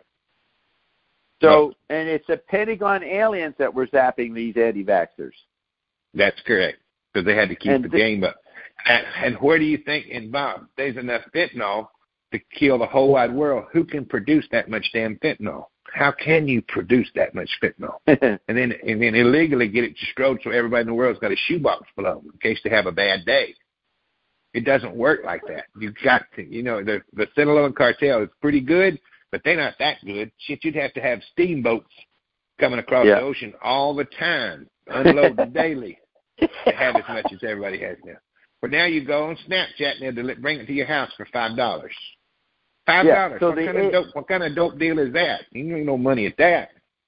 S1: So,
S2: no.
S1: and it's the Pentagon aliens that were zapping these anti-vaxxers.
S2: That's correct, because they had to keep
S1: and
S2: the
S1: th-
S2: game up. And, and where do you think, and Bob, there's enough fentanyl to kill the whole wide world? Who can produce that much damn fentanyl? How can you produce that much fentanyl? and then and then illegally get it distributed so everybody in the world's got a shoebox full of them in case they have a bad day. It doesn't work like that. You've got to, you know, the the Sinaloa cartel is pretty good, but they're not that good. Shit, you'd have to have steamboats coming across
S1: yeah.
S2: the ocean all the time, unloaded daily, to have as much as everybody has now. But now you go on Snapchat and they'll bring it to your house for five dollars. Five dollars.
S1: Yeah, so
S2: what,
S1: the,
S2: kind of dope, what kind of dope deal is that? You ain't no money at that.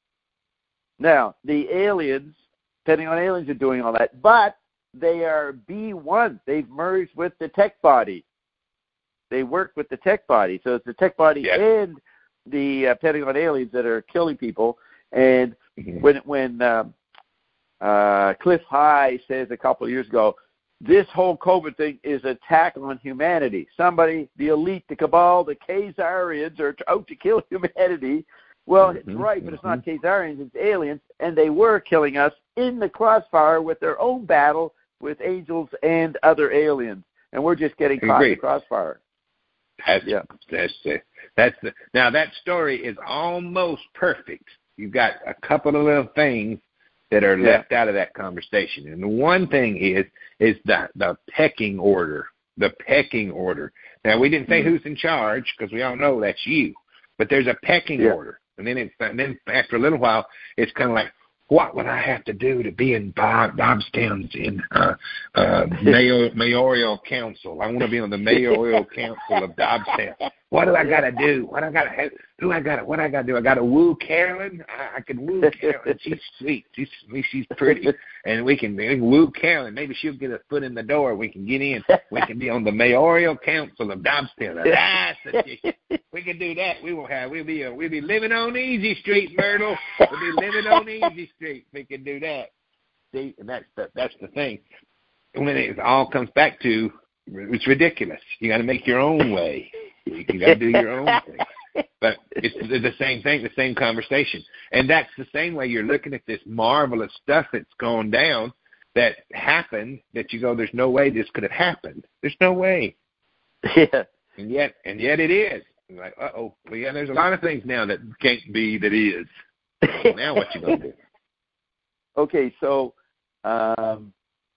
S1: Now the aliens, depending on aliens, are doing all that, but they are B one. They've merged with the tech body. They work with the tech body, so it's the tech body
S2: yes.
S1: and the uh, Pentagon aliens that are killing people. And
S2: mm-hmm. when
S1: when um, uh, Cliff High says a couple of years ago, this whole COVID thing is an attack on humanity. Somebody, the elite, the cabal, the Khazarians are out to kill humanity. Well,
S2: mm-hmm.
S1: it's right, but it's not
S2: mm-hmm.
S1: Khazarians, it's aliens, and they were killing us in the crossfire with their own battle with angels and other aliens. And we're just getting caught in the crossfire.
S2: That's,
S1: yeah.
S2: that's, the, that's the, now that story is almost perfect. You've got a couple of little things that are
S1: yeah.
S2: left out of that conversation. And the one thing is, is the, the pecking order, the pecking order. Now, we didn't say mm-hmm. who's in charge because we all know that's you, but there's a pecking
S1: yeah.
S2: order. And then it's, and then after a little while, it's kind of like, what would I have to do to be in Bob, Dobbstown's in uh, uh, mayor, mayoral council? I want to be on the mayoral council of Dobbstown. What do I got to do? What I got to do? I got what I got to do? I got to woo Carolyn. I, I can woo Carolyn. She's sweet. She's she's pretty, and we can, we can woo Carolyn. Maybe she'll get a foot in the door. We can get in. We can be on the mayoral council of Dobbstown. That's a chick. We can do that. We will have. We'll be. Uh, we'll be living on Easy Street, Myrtle. We'll be living on Easy Street. We can do that. See, and that's the that's the thing. When it all comes back to, it's ridiculous. You got to make your own way. You got to do your own thing. But it's the same thing, the same conversation. And that's the same way you're looking at this marvelous stuff that's gone down that happened that you go, there's no way this could have happened. There's no way.
S1: Yeah.
S2: And yet, and yet it is. You're like, uh-oh. Well, yeah, there's a lot of things now that can't be that is. Now what you going to do?
S1: Okay, so um,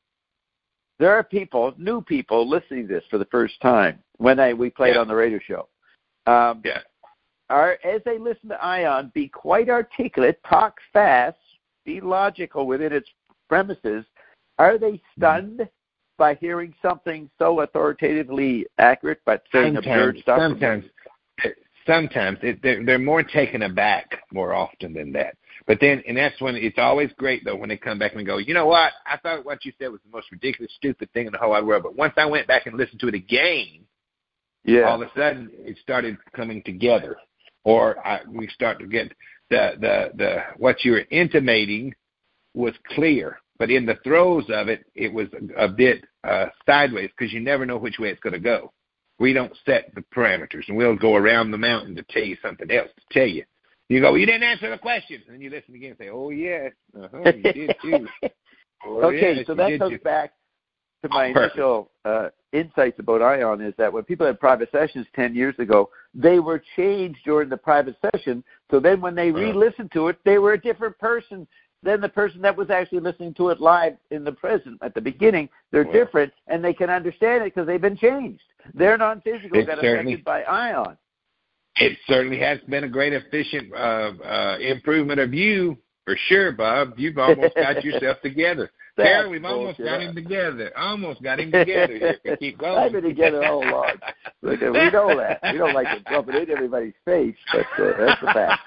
S1: there are people, new people, listening to this for the first time when I we played
S2: yeah.
S1: on the radio show. Um,
S2: yeah.
S1: Are, as they listen to Ion, be quite articulate, talk fast, be logical within its premises. Are they stunned mm-hmm. by hearing something so authoritatively accurate but saying absurd stuff?
S2: Sometimes, sometimes it, they're, they're more taken aback more often than that. But then, and that's when it's always great, though, when they come back and go, you know what? I thought what you said was the most ridiculous, stupid thing in the whole wide world. But once I went back and listened to it again, yeah. all of a sudden it started coming together. Or I, we start to get the, the, the what you were intimating was clear. But in the throes of it, it was a, a bit uh, sideways because you never know which way it's going to go. We don't set the parameters, and we'll go around the mountain to tell you something else to tell you. You go, well, you didn't answer the question. And then you listen again and say, oh, yes, uh-huh, you did too. Oh,
S1: okay,
S2: yes,
S1: so that goes you. back to my Perfect. initial uh, insights about Ion is that when people had private sessions ten years ago, they were changed during the private session. So then when they re-listened to it, they were a different person than the person that was actually listening to it live in the present. At the beginning, they're well, different, and they can understand it because they've been changed. They're non-physical, got affected by Ion.
S2: It certainly has been a great efficient uh, uh, improvement of you, for sure, Bob. You've almost got yourself together. Karen, we've almost bullshit. got him together. Almost got him together. Here. We keep going.
S1: I've been together all along. Look, we know that. We don't like to drop it in everybody's face, but uh, that's a fact.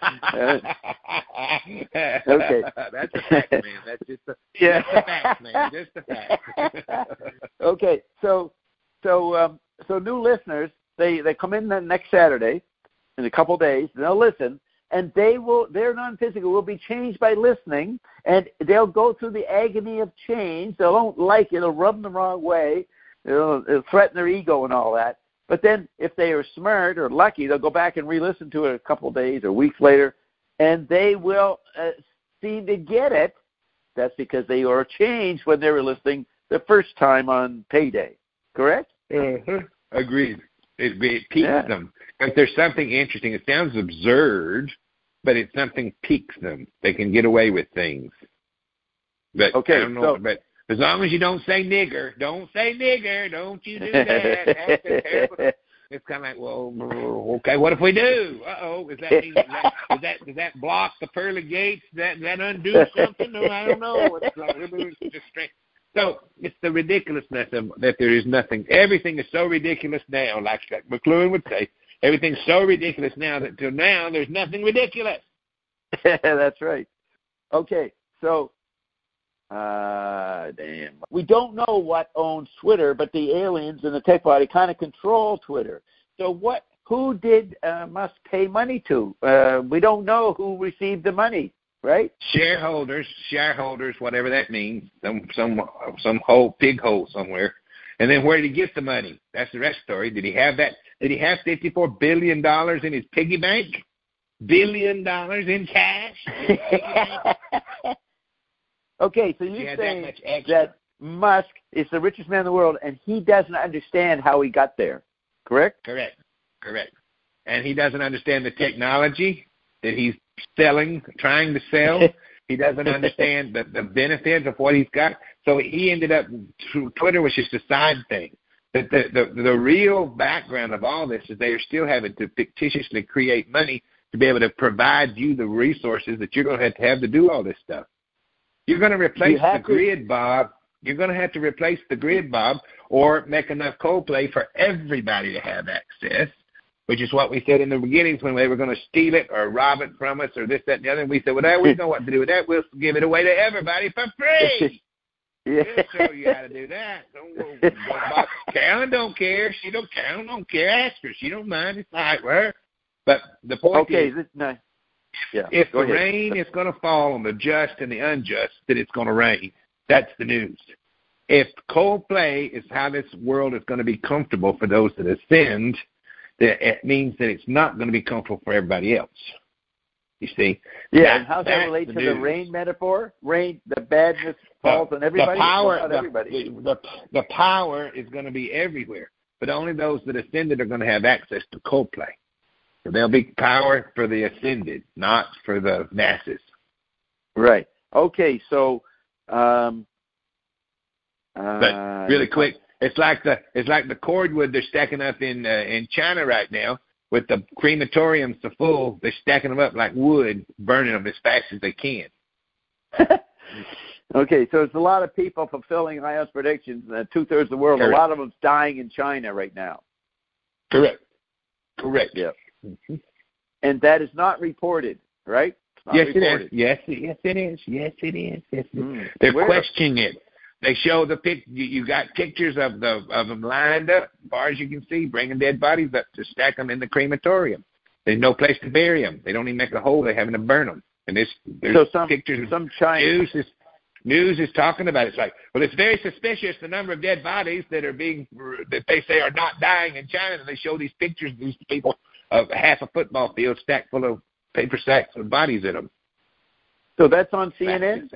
S1: Uh, okay.
S2: That's a fact, man. That's just a, yeah. that's a fact, man. Just a fact.
S1: Okay, so so um, so new listeners, they, they come in the next Saturday in a couple days, and they'll listen. And they will, their non-physical will be changed by listening, and they'll go through the agony of change. They won't like it. It'll rub them the wrong way. It'll, it'll threaten their ego and all that. But then if they are smart or lucky, they'll go back and re-listen to it a couple of days or weeks later, and they will uh, seem to get it. That's because they were changed when they were listening the first time on payday. Correct?
S2: Uh-huh. Agreed. It, it piques
S1: yeah.
S2: them. If there's something interesting, it sounds absurd, but it's something piques them. They can get away with things. But
S1: okay,
S2: I don't know,
S1: so,
S2: but as long as you don't say nigger, don't say nigger, don't you do that. It's kind of like, well, okay, what if we do? Uh-oh, does that mean, does that, does that, does that block the pearly gates? Does that, does that undo something? No, I don't know. It's like, it's just strange. So it's the ridiculousness of that there is nothing. Everything is so ridiculous now, like, like McLuhan would say. Everything's so ridiculous now that till now there's nothing ridiculous.
S1: That's right. Okay, so, uh, damn. We don't know what owns Twitter, but the aliens in the tech body kind of control Twitter. So what? Who did uh, Musk pay money to? Uh, we don't know who received the money, right?
S2: Shareholders, shareholders, whatever that means. Some some some hole, pig hole somewhere. And then where did he get the money? That's the rest of the story. Did he have that? Did he have fifty-four billion dollars in his piggy bank? Billion dollars in cash?
S1: Okay, so you're saying that, that Musk is the richest man in the world, and he doesn't understand how he got there, correct?
S2: Correct, correct. And he doesn't understand the technology that he's selling, trying to sell. He doesn't understand the, the benefits of what he's got. So he ended up, Twitter was just a side thing. The, the, the, the real background of all this is they are still having to fictitiously create money to be able to provide you the resources that you're going to have to have to do all this stuff. You're going to replace the
S1: to,
S2: grid, Bob. You're going to have to replace the grid, Bob, or make enough cold play for everybody to have access, which is what we said in the beginnings when they were going to steal it or rob it from us or this, that, and the other. And we said, well, we know what to do with that. We'll give it away to everybody for free.
S1: Yeah.
S2: We'll show you how to do that. Don't go, go Bob. Carolyn don't care. She don't, Carolyn don't care. Ask her. She don't mind. It's all right with her. But the point
S1: okay,
S2: is,
S1: this, no. yeah,
S2: if the
S1: ahead.
S2: rain is going to fall on the just and the unjust, then it's going to rain. That's the news. If cold play is how this world is going to be comfortable for those that ascend, that it means that it's not going to be comfortable for everybody else. You see?
S1: Yeah,
S2: that,
S1: and how does that relate
S2: the
S1: to
S2: news.
S1: the rain metaphor? Rain, the badness falls
S2: the,
S1: on everybody?
S2: The power,
S1: well, not
S2: the,
S1: everybody.
S2: The, the, the power is going to be everywhere, but only those that ascended are going to have access to cold play. So there'll be power for the ascended, not for the masses.
S1: Right. Okay, so um, uh,
S2: but really quick, it's like the it's like the cordwood they're stacking up in uh, in China right now with the crematoriums so full. They're stacking them up like wood, burning them as fast as they can.
S1: Okay, so it's a lot of people fulfilling Ion's predictions. Uh, two thirds of the world,
S2: Correct.
S1: A lot of them's dying in China right now.
S2: Correct. Correct.
S1: Yeah. Mm-hmm. And that is not reported, right? Not
S2: Yes,
S1: reported.
S2: it is. Yes, it, yes, it is. Yes, it is. Yes, it is.
S1: Mm.
S2: They're
S1: Where?
S2: questioning it. They show the pic. You, you got pictures of the of them lined up, as far as you can see, bringing dead bodies up to stack them in the crematorium. There's no place to bury them. They don't even make a hole. They're having to burn them. And this, there's
S1: So some
S2: pictures.
S1: some China
S2: News is news is talking about it. It's like, well, it's very suspicious the number of dead bodies that are being that they say are not dying in China. And they show these pictures of these people of half a football field stacked full of paper sacks with bodies in them.
S1: So that's on C N N?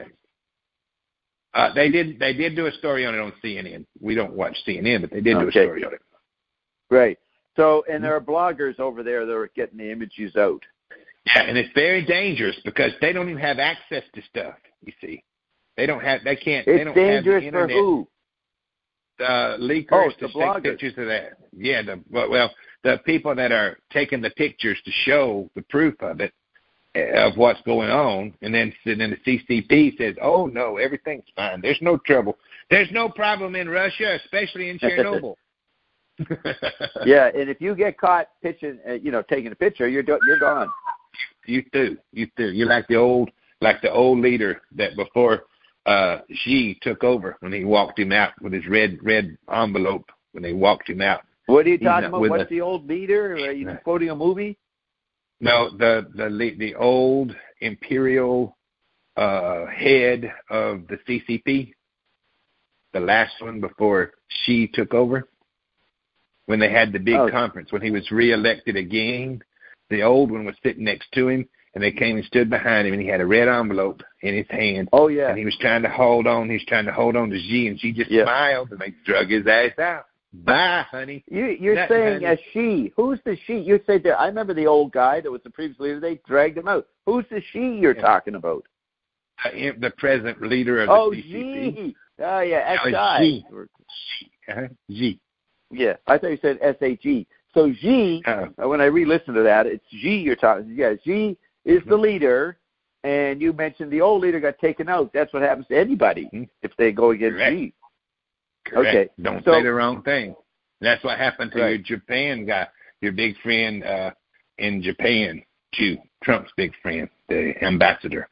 S2: Uh, they did. They did do a story on it on C N N. We don't watch C N N, but they did do
S1: Okay.
S2: a story on it.
S1: Right. So, and there are bloggers over there that are getting the images out.
S2: Yeah, and it's very dangerous because they don't even have access to stuff. You see, they don't have. They can't.
S1: It's
S2: they don't
S1: dangerous
S2: have the
S1: for
S2: internet.
S1: who?
S2: The leakers
S1: Oh,
S2: to
S1: the
S2: take
S1: bloggers.
S2: pictures of that. Yeah. The well, well, the people that are taking the pictures to show the proof of it, of what's going on, and then and then the C C P says, "Oh no, everything's fine. There's no trouble. There's no problem in Russia, especially in Chernobyl."
S1: Yeah, and if you get caught pitching, uh, you know, taking a picture, you're do- you're gone.
S2: You too. You too. You're like the old, like the old leader that before uh, Xi took over when he walked him out with his red red envelope when they walked him out.
S1: What are you
S2: He's
S1: talking
S2: not
S1: about?
S2: with
S1: What's
S2: us.
S1: the old leader? Are you quoting a movie?
S2: No, the the le- the old imperial uh, head of the C C P, the last one before Xi took over, when they had the big
S1: Oh.
S2: conference, when he was reelected again, the old one was sitting next to him, and they came and stood behind him, and he had a red envelope in his hand,
S1: Oh yeah.
S2: and he was trying to hold on. He was trying to hold on to Xi, and Xi just
S1: Yeah.
S2: smiled, and they drug his ass out. Bye, honey.
S1: You, you're
S2: That-
S1: saying
S2: that
S1: a she. Who's the she? You say that. I remember the old guy that was the previous leader. They dragged him out. Who's the she you're
S2: Yeah.
S1: talking about?
S2: Uh, the present leader of the
S1: Oh,
S2: C C P.
S1: G. Oh, yeah,
S2: No,
S1: S I.
S2: Xi. Uh-huh. Xi.
S1: Yeah, I thought you said S H E. So G,
S2: Uh,
S1: uh, when I re-listened to that, it's G you're talking. Yeah, G is the leader, and you mentioned the old leader got taken out. That's what happens to anybody
S2: Mhm.
S1: if they go against
S2: Correct.
S1: G.
S2: Correct.
S1: Okay,
S2: Don't
S1: so-
S2: say the wrong thing. That's what happened to
S1: Right.
S2: your Japan guy, your big friend uh, in Japan, too. Trump's big friend, the ambassador.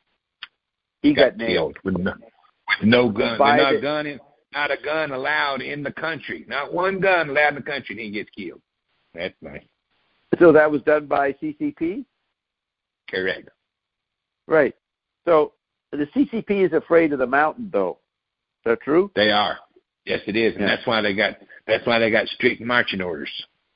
S1: He got, nailed.
S2: killed with no, with no gun.
S1: By
S2: There's not
S1: the-
S2: a gun in, not a gun allowed in the country. Not one gun allowed in the country, and he gets killed. That's nice.
S1: So that was done by C C P?
S2: Correct.
S1: Right. So the C C P is afraid of the mountain, though. Is that true?
S2: They are. Yes, it is, and
S1: Yeah.
S2: that's why they got that's why they got strict marching orders.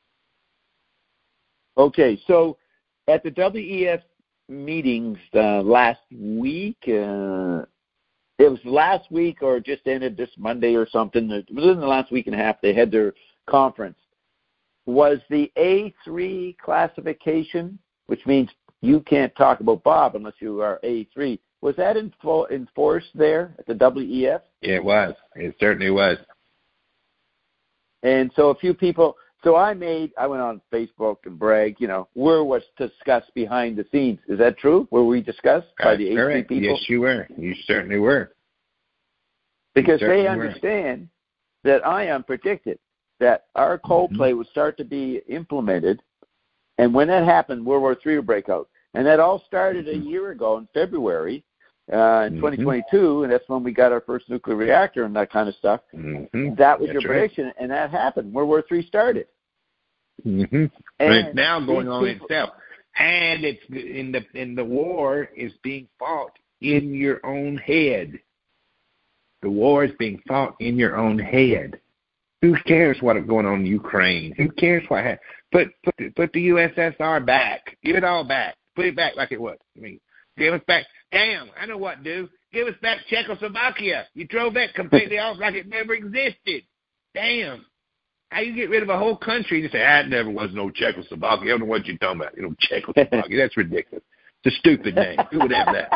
S1: Okay, so at the W E F meetings uh, last week, uh, it was last week or just ended this Monday or something. It was in the last week and a half. They had their conference. Was the A three classification, which means you can't talk about Bob unless you are A three, was that info- enforced there at the W E F?
S2: Yeah, it was. It certainly was.
S1: And so a few people, So I made, I went on Facebook and bragged, you know, we're what's discussed behind the scenes. Is that true? Were we discussed by the H three people?
S2: Yes, you were. You certainly were.
S1: Because they understand were. that ION predicted that our cold mm-hmm. play would start to be implemented, and when that happened, World War Three would break out. And that all started mm-hmm. a year ago in February uh, in mm-hmm. twenty twenty-two, and that's when we got our first nuclear reactor and that kind of stuff.
S2: Mm-hmm.
S1: That was
S2: that's
S1: your prediction, right. and that happened. World War Three started.
S2: Mm-hmm. And, and it's now going on people, itself, and it's in the in the war is being fought in your own head. The war is being fought in your own head. Who cares what's going on in Ukraine? Who cares what happened? Put put put the U S S R back. Give it all back. Put it back like it was. I mean, give us back. Damn, I know what to do. Give us back Czechoslovakia. You drove that completely off like it never existed. Damn. How you get rid of a whole country and you say, ah, it never was no Czechoslovakia. I don't know what you're talking about. You know, Czechoslovakia. That's ridiculous. It's a stupid name. Who would have that?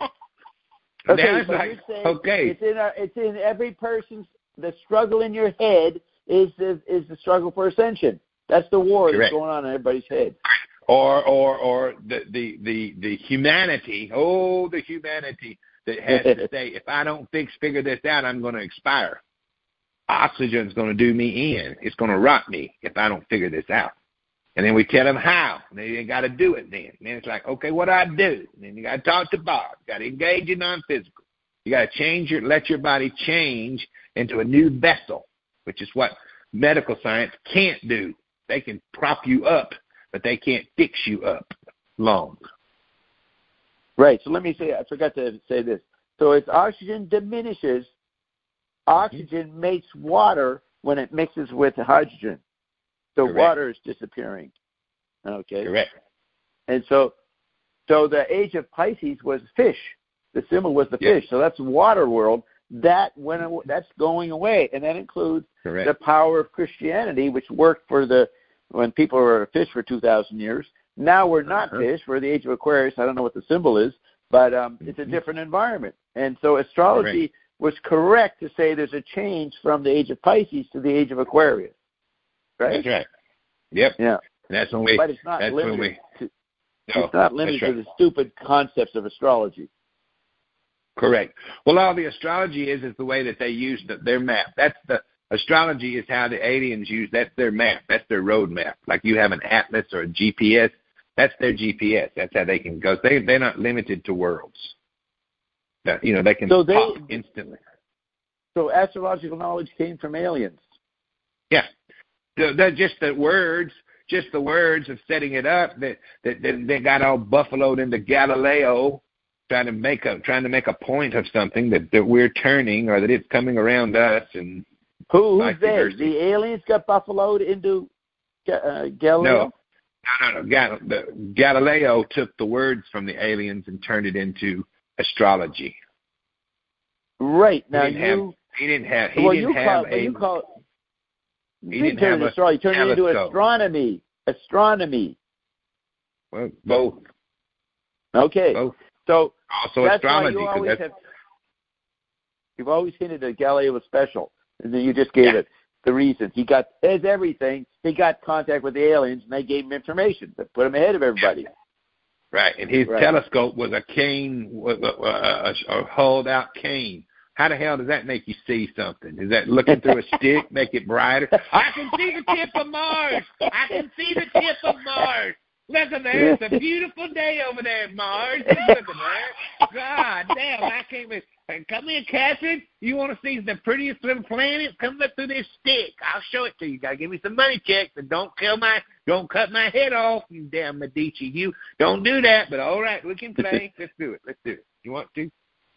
S1: Okay,
S2: now it's
S1: so
S2: like,
S1: you're saying
S2: okay.
S1: It's in, our, it's in every person's, the struggle in your head is the, is the struggle for ascension. That's the war
S2: Correct.
S1: that's going on in everybody's head.
S2: Or or or the, the, the, the humanity, oh, the humanity that has to say, if I don't fix, figure this out, I'm going to expire. Oxygen's going to do me in. It's going to rot me if I don't figure this out. And then we tell them how. And they got to do it then. And then it's like, okay, what do I do? And then you got to talk to Bob. You got to engage in non-physical. You got to change your, let your body change into a new vessel, which is what medical science can't do. They can prop you up, but they can't fix you up long.
S1: Right. So let me say, I forgot to say this. So as oxygen diminishes, oxygen mm-hmm. makes water when it mixes with hydrogen. So
S2: Correct.
S1: water is disappearing. Okay.
S2: Correct.
S1: And so, so the age of Pisces was fish. The symbol was the
S2: yes.
S1: fish. So that's water world. That when that's going away, and that includes
S2: Correct.
S1: the power of Christianity, which worked for the when people were fish for two thousand years. Now we're not uh-huh. fish. We're the age of Aquarius. I don't know what the symbol is, but um, mm-hmm. it's a different environment. And so astrology correct. was correct to say there's a change from the age of Pisces to the age of Aquarius. Right?
S2: That's right. Yep.
S1: Yeah.
S2: And that's when we.
S1: But it's not
S2: that's
S1: limited.
S2: When we,
S1: to,
S2: no,
S1: it's not limited
S2: right.
S1: to the stupid concepts of astrology.
S2: Correct. Well, all the astrology is is the way that they use the, their map. That's the astrology is how the aliens use. That's their map. That's their road map. Like you have an atlas or a G P S. That's their G P S. That's how they can go. They they're not limited to worlds. That, you know, they can
S1: so they,
S2: pop instantly.
S1: So astrological knowledge came from aliens.
S2: Yeah. They're just the words, just the words of setting it up that that, that they got all buffaloed into Galileo. Trying to make a trying to make a point of something that, that we're turning or that it's coming around us and
S1: who who's they? The aliens got buffaloed into uh, Galileo.
S2: No, no, no. no. Gal- the, Galileo took the words from the aliens and turned it into astrology.
S1: Right now,
S2: he didn't
S1: you
S2: have, he didn't have he
S1: well,
S2: didn't
S1: you
S2: have
S1: call,
S2: a
S1: you call
S2: he
S1: you
S2: didn't
S1: turn
S2: have
S1: it astrology. Turn it into
S2: telescope.
S1: astronomy. Astronomy.
S2: Well, both.
S1: Okay.
S2: Both.
S1: So
S2: also
S1: that's
S2: astrology.
S1: Why you always
S2: that's,
S1: have, you've always hinted that Galileo was special, and then you just gave
S2: yeah.
S1: it the reason. He got as everything. He got contact with the aliens, and they gave him information that put him ahead of everybody.
S2: Right, and his
S1: right.
S2: telescope was a cane, a, a, a hulled out cane. How the hell does that make you see something? Is that looking through a stick make it brighter? I can see the tip of Mars. I can see the tip of Mars. Look at there. It's a beautiful day over there at Mars. Look at there. God damn, I can't believe. Come here, Catherine. You want to see the prettiest little planet? Come look through this stick. I'll show it to you. You gotta give me some money checks, but don't kill my, don't cut my head off. You damn Medici, you don't do that. But all right, we can play. Let's do it. Let's do it. You want to?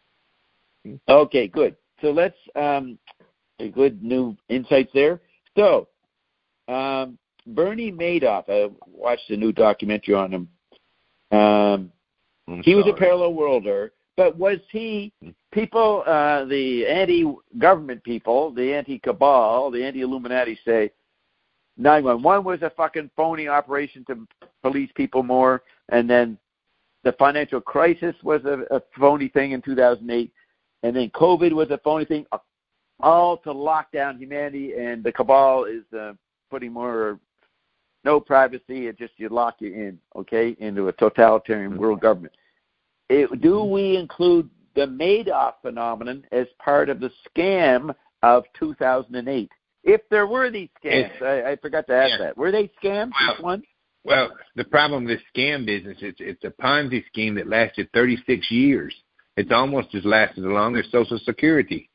S1: Okay, good. So let's um, a good new insights there. So, um, Bernie Madoff. I watched a new documentary on him. Um, he was a parallel worlder. But was he, people, uh, the anti-government people, the anti-cabal, the anti-Illuminati say nine one one was a fucking phony operation to police people more, and then the financial crisis was a, a phony thing in two thousand eight, and then COVID was a phony thing, all to lock down humanity, and the cabal is uh, putting more, no privacy, it just you lock you in, okay, into a totalitarian world government. It, do we include the Madoff phenomenon as part of the scam of two thousand eight? If there were these scams, I, I forgot to ask yeah. that. Were they scams,
S2: well,
S1: this one?
S2: Well, the problem with this scam business, it's, it's a Ponzi scheme that lasted thirty-six years. It's almost as lasted as long as Social Security.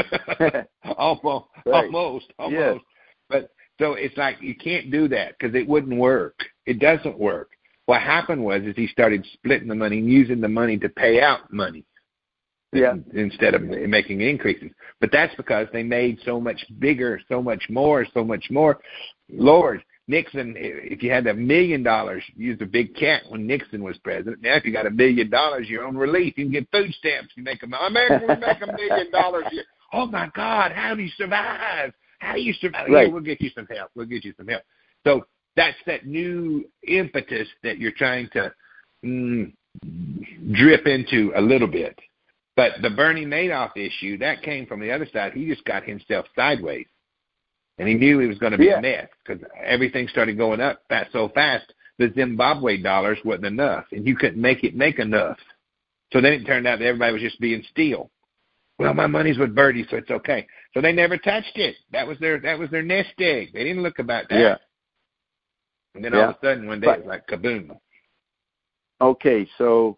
S2: almost,
S1: right.
S2: almost, almost.
S1: Yes.
S2: But so it's like you can't do that because it wouldn't work. It doesn't work. What happened was is he started splitting the money and using the money to pay out money.
S1: Yeah.
S2: Instead of making increases. But that's because they made so much bigger, so much more, so much more. Lord, Nixon, if you had a million dollars, you used a big cat when Nixon was president. Now if you got a million dollars, you're on relief. You can get food stamps. You make a, America, we make a million dollars a year. Oh, my God, how do you survive? How do you survive?
S1: Right.
S2: Yeah, we'll get you some help. We'll get you some help. So that's that new impetus that you're trying to mm, drip into a little bit. But the Bernie Madoff issue, that came from the other side. He just got himself sideways. And he knew he was going to be
S1: yeah.
S2: a mess because everything started going up fast, so fast, the Zimbabwe dollars wasn't enough, and you couldn't make it make enough. So then it turned out that everybody was just being steal. Well, my money's with Bertie, so it's okay. So they never touched it. That was their that was their nest egg. They didn't look about that.
S1: Yeah.
S2: And then
S1: yeah.
S2: all of a sudden, one day,
S1: but,
S2: it was like kaboom.
S1: Okay, so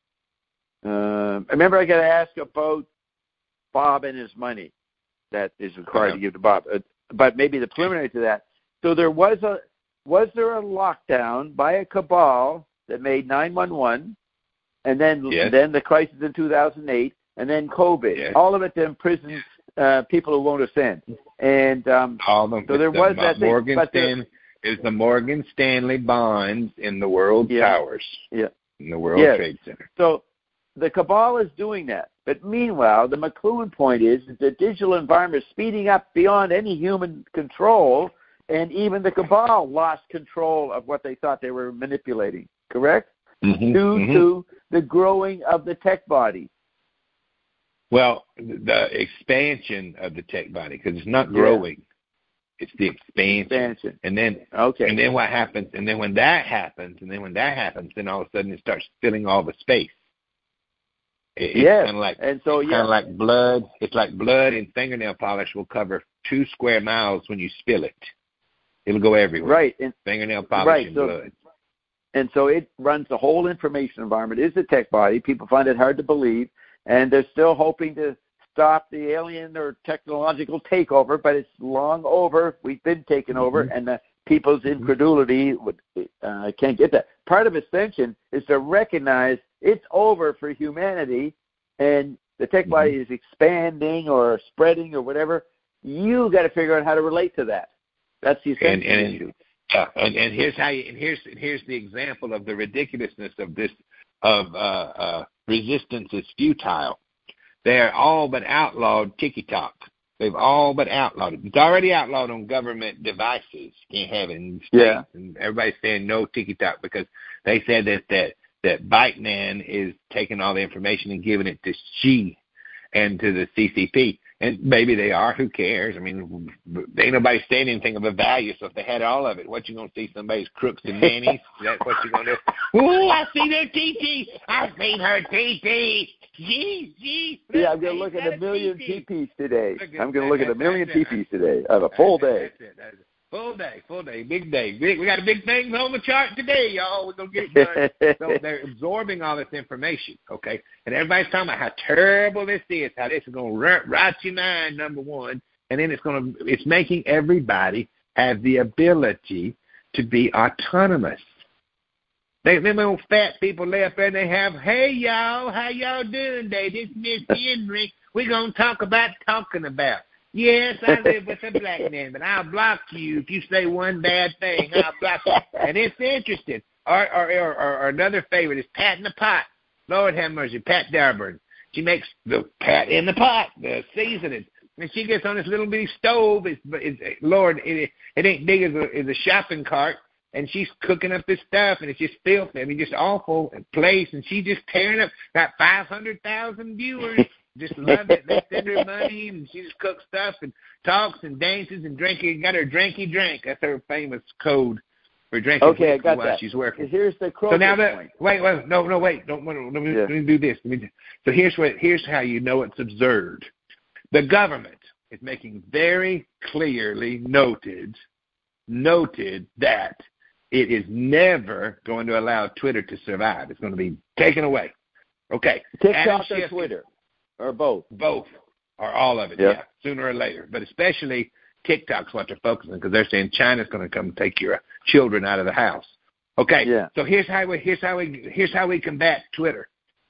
S1: uh, remember I got to ask about Bob and his money that is required
S2: uh-huh.
S1: to give to Bob. Uh, but maybe the preliminary to that. So there was a was there a lockdown by a cabal that made nine one one, and then
S2: yes.
S1: then the crisis in two thousand eight, and then COVID.
S2: Yes.
S1: All of it to imprison uh, people who won't offend. And um,
S2: all of them.
S1: so there
S2: the,
S1: was
S2: the,
S1: that
S2: Morgan
S1: thing.
S2: Stanley is the Morgan Stanley bonds in the World
S1: yeah.
S2: Towers.
S1: Yeah.
S2: In the World
S1: yes.
S2: Trade Center.
S1: So the cabal is doing that. But meanwhile, the McLuhan point is that the digital environment is speeding up beyond any human control, and even the cabal lost control of what they thought they were manipulating, correct?
S2: Mm-hmm,
S1: Due
S2: mm-hmm.
S1: to the growing of the tech body.
S2: Well, the expansion of the tech body, because it's not growing. Yeah. It's the expansion.
S1: Expansion.
S2: And then,
S1: okay.
S2: and then what happens, and then when that happens, and then when that happens, then all of a sudden it starts filling all the space. It's
S1: yes.
S2: kind of like,
S1: and so,
S2: it's
S1: yeah.
S2: kind of like blood. It's like blood and fingernail polish will cover two square miles when you spill it. It'll go everywhere.
S1: Right. And,
S2: fingernail polish
S1: right.
S2: and
S1: so,
S2: blood.
S1: And so it runs the whole information environment. It is the tech body. People find it hard to believe, and they're still hoping to stop the alien or technological takeover, but it's long over. We've been taken mm-hmm. over, and the people's incredulity would, uh, can't get that. Part of ascension is to recognize it's over for humanity, and the tech mm-hmm. body is expanding or spreading or whatever. You got to figure out how to relate to that. That's the ascension
S2: and, and,
S1: issue.
S2: Yeah, and, and here's how you, and here's and here's the example of the ridiculousness of this of uh, uh, resistance is futile. They are all but outlawed TikTok. They've all but outlawed it. It's already outlawed on government devices. You can't have it in states.
S1: Yeah.
S2: And everybody's saying no TikTok because they said that that that ByteDance is taking all the information and giving it to Xi and to the C C P. And maybe they are. Who cares? I mean, ain't nobody saying anything of a value. So if they had all of it, what you gonna see? Somebody's crooks and nannies? That's what you gonna do? Ooh, I see their T T. I seen her T T. Gee, gee.
S1: Yeah, I'm gonna look at a million T Ps today. I'm gonna look at a million T Ps today. I have a full day.
S2: That's it. That's it. Full day, full day, big day. Big, we got a big thing on the chart today, y'all. We're going to get it done. So they're absorbing all this information, okay? And everybody's talking about how terrible this is, how this is going to rot your mind, number one. And then it's going to, it's making everybody have the ability to be autonomous. They, them little fat people lay up there and they have, hey, y'all, how y'all doing today? This is Miss Henry. We're going to talk about talking about. Yes, I live with a black man, but I'll block you if you say one bad thing. I'll block you. And it's interesting. Or, or, or, or another favorite is Pat in the Pot. Lord have mercy, Pat Darburn. She makes the Pat in the Pot, the seasoning. And she gets on this little bitty stove. It's, it's, Lord, it, it ain't big as a, as a shopping cart. And she's cooking up this stuff, and it's just filthy. I mean, just awful place. And she's just tearing up. Got five hundred thousand viewers. Just loved it. They send her money, and she just cooks stuff and talks and dances and drinking. Got her drinky drink. That's her famous code for drinking
S1: Okay, I got
S2: while
S1: that.
S2: she's working.
S1: Here's the
S2: So now that
S1: point.
S2: wait, wait, no, no, wait. Don't let me,
S1: Yeah.
S2: let me do this. Let me, so here's what. Here's how you know it's absurd. The government is making very clearly noted, noted that it is never going to allow Twitter to survive. It's going to be taken away. Okay.
S1: TikTok or Twitter, or both?
S2: Both, or all of it,
S1: yeah.
S2: yeah, sooner or later. But especially TikTok's what they're focusing on because they're saying China's going to come and take your children out of the house. Okay.
S1: Yeah.
S2: So here's how we here's how we here's how we combat Twitter.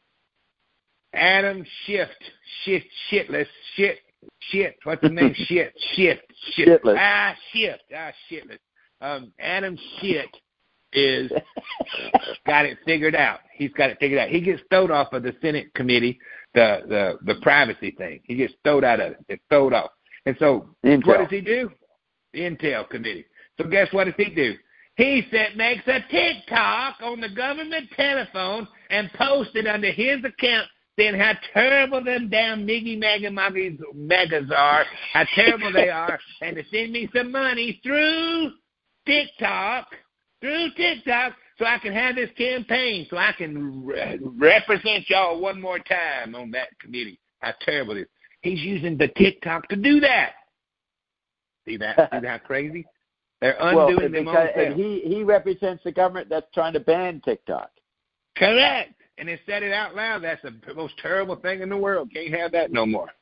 S2: Adam Schiff, shit, shitless, shit, shit. What's the name? shit, shit, shit.
S1: Shitless.
S2: Ah, shit, ah, shitless. Um, Adam Shit is got it figured out. He's got it figured out. He gets thrown off of the Senate committee, the the the privacy thing. He gets thrown out of it. It's thrown off. And so
S1: Intel.
S2: What does he do? The Intel committee. So guess what does he do? He said makes a TikTok on the government telephone and posts it under his account saying how terrible them damn Miggy Maga Magas are, how terrible they are, and to send me some money through TikTok, through TikTok, so I can have this campaign, so I can re- represent y'all one more time on that committee. How terrible it is. He's using the TikTok to do that. See that? See how crazy? They're undoing
S1: well,
S2: them
S1: because,
S2: own
S1: and he, he represents the government that's trying to ban TikTok.
S2: Correct. And they said it out loud. That's the most terrible thing in the world. Can't have that no more.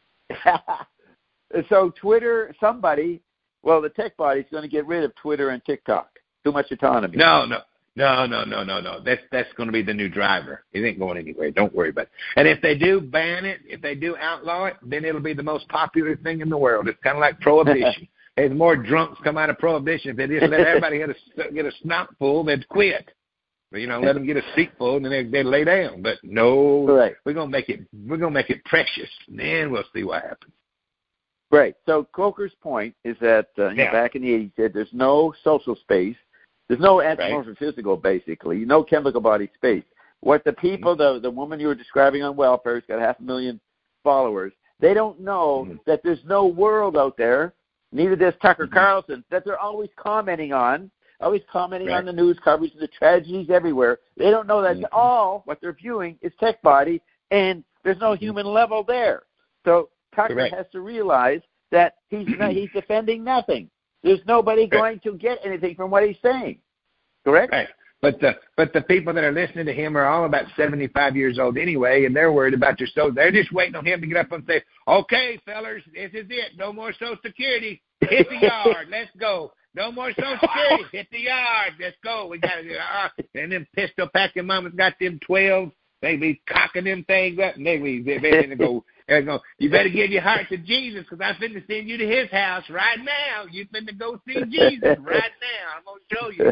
S1: So Twitter, somebody, well, the tech body's going to get rid of Twitter and TikTok. Too much autonomy.
S2: No, no. No, no, no, no, no. That's that's going to be the new driver. It ain't going anywhere. Don't worry about it. And if they do ban it, if they do outlaw it, then it'll be the most popular thing in the world. It's kind of like prohibition. As more drunks come out of prohibition, if they just let everybody get a get a snot full, they'd quit. But, you know, let them get a seat full, and then they they lay down. But no,
S1: right.
S2: we're gonna make it we're gonna make it precious. And then we'll see what happens.
S1: Right. So Coker's point is that uh,
S2: yeah.
S1: know, back in the eighties, he said there's no social space. There's no anthropophysical, right. basically, no chemical body space. What the people, mm-hmm. the the woman you were describing on welfare, who's got half a million followers, they don't know mm-hmm. that there's no world out there, neither does Tucker mm-hmm. Carlson, that they're always commenting on, always commenting
S2: right.
S1: on the news coverage of the tragedies everywhere. They don't know that
S2: mm-hmm.
S1: all what they're viewing is tech body, and there's no mm-hmm. human level there. So Tucker
S2: Correct.
S1: has to realize that he's not, he's defending nothing. There's nobody
S2: right.
S1: going to get anything from what he's saying. Correct?
S2: Right. But the but the people that are listening to him are all about seventy-five years old anyway, and they're worried about their social. They're just waiting on him to get up and say, "Okay, fellers, this is it. No more Social Security. Hit the yard. Let's go. No more Social Security. Hit the yard. Let's go. We got to." Uh, and them pistol packing mamas got them twelve. They be cocking them things up, and they be they be gonna go. They're going, you better give your heart to Jesus, because I'm finna send you to His house right now. You finna go see Jesus right now. I'm gonna show you.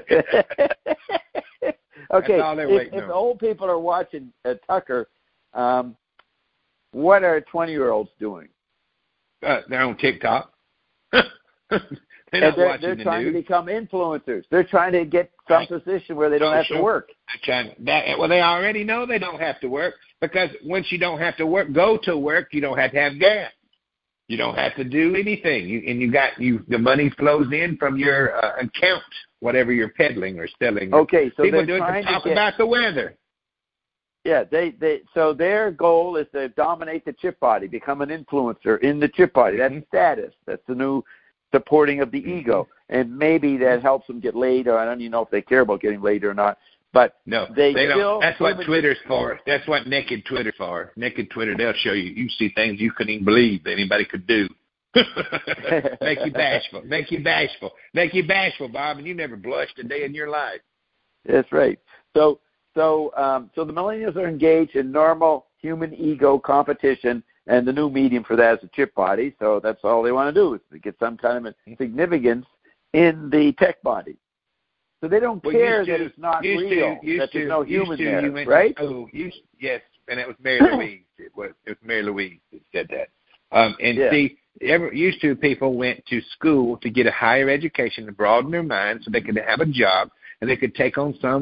S1: Okay,
S2: if,
S1: if the old people are watching uh, Tucker, um, what are twenty-year-olds doing?
S2: Uh, they're on TikTok. they're not
S1: they're,
S2: watching
S1: they're
S2: the
S1: trying
S2: news.
S1: to become influencers. They're trying to get some
S2: right.
S1: position where they don't
S2: oh,
S1: have
S2: sure.
S1: to work.
S2: They're trying, that, well, they already know they don't have to work, because once you don't have to work, go to work, you don't have to have gas. You don't have to do anything, you, and you got you. The money flows in from your uh, account, whatever you're peddling or selling.
S1: Okay, so
S2: people
S1: they're
S2: do it
S1: trying
S2: to talk
S1: to get,
S2: about the weather.
S1: Yeah, they, they so their goal is to dominate the chip body, become an influencer in the chip body. That's
S2: Mm-hmm.
S1: status. That's the new supporting of the
S2: Mm-hmm.
S1: ego, and maybe that helps them get laid. Or I don't even know if they care about getting laid or not. But
S2: no,
S1: they,
S2: they
S1: still
S2: don't. That's what Twitter's for. That's what naked Twitter's for. Naked Twitter, they'll show you. You see things you couldn't even believe that anybody could do. Make you bashful. Make you bashful. Make you bashful, Bob, and you never blushed a day in your life.
S1: That's right. So, so, um, so the millennials are engaged in normal human ego competition, and the new medium for that is the chip body. So that's all they want to do, is to get some kind of significance in the tech body. So they don't
S2: well,
S1: care
S2: to,
S1: that it's not
S2: real,
S1: to, that there's no human
S2: to,
S1: there,
S2: went,
S1: right?
S2: Oh, used, yes, and it was Mary Louise. It was, it was Mary Louise that said that. Um, and
S1: yeah.
S2: see, ever, used to people went to school to get a higher education to broaden their minds so they could have a job and they could take on some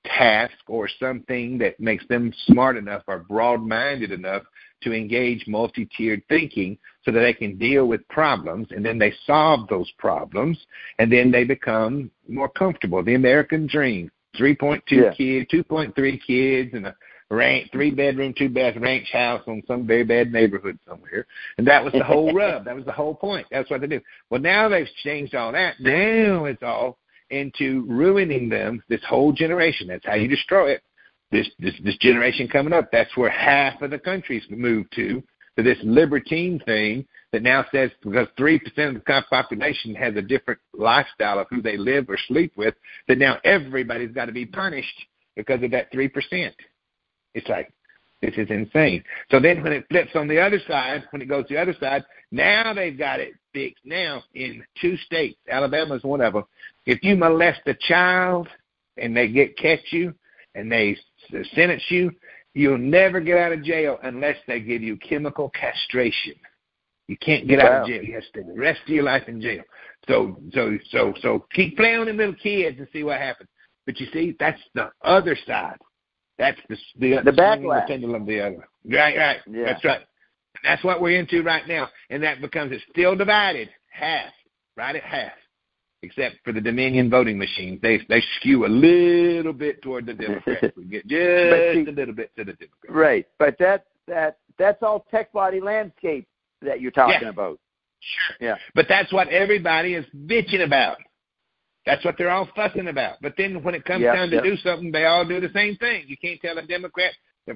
S2: task or something that makes them smart enough or broad-minded enough to engage multi-tiered thinking so that they can deal with problems, and then they solve those problems, and then they become more comfortable. The American dream, three point two
S1: yeah.
S2: kids, two point three kids, and a ranch, three-bedroom, two-bath ranch house on some very bad neighborhood somewhere. And that was the whole rub. That was the whole point. That's what they do. Well, now they've changed all that. Now it's all into ruining them, this whole generation. That's how you destroy it. This, this this generation coming up, that's where half of the country's moved to, to this libertine thing that now says because three percent of the population has a different lifestyle of who they live or sleep with, that now everybody's got to be punished because of that three percent. It's like, this is insane. So then when it flips on the other side, when it goes to the other side, now they've got it fixed now in two states. Alabama's one of them. If you molest a child and they get catch you and they sentence you, you'll never get out of jail unless they give you chemical castration. You can't get wow. out of jail. You have to stay the rest of your life in jail. So, so, so, so keep playing on them little kids and see what happens. But you see, that's the other side. That's the the,
S1: the backlash.
S2: The pendulum, the other. Right, right.
S1: Yeah.
S2: That's right. That's what we're into right now, and that becomes it's still divided half, right at half, except for the Dominion voting machines. They they skew a little bit toward the Democrats. We get just see, a little bit to the Democrats.
S1: Right, but that that that's all tech body landscape that you're talking
S2: yeah.
S1: about.
S2: Sure.
S1: Yeah.
S2: But that's what everybody is bitching about. That's what they're all fussing about. But then when it comes
S1: yep,
S2: time to
S1: yep.
S2: do something, they all do the same thing. You can't tell a Democrat,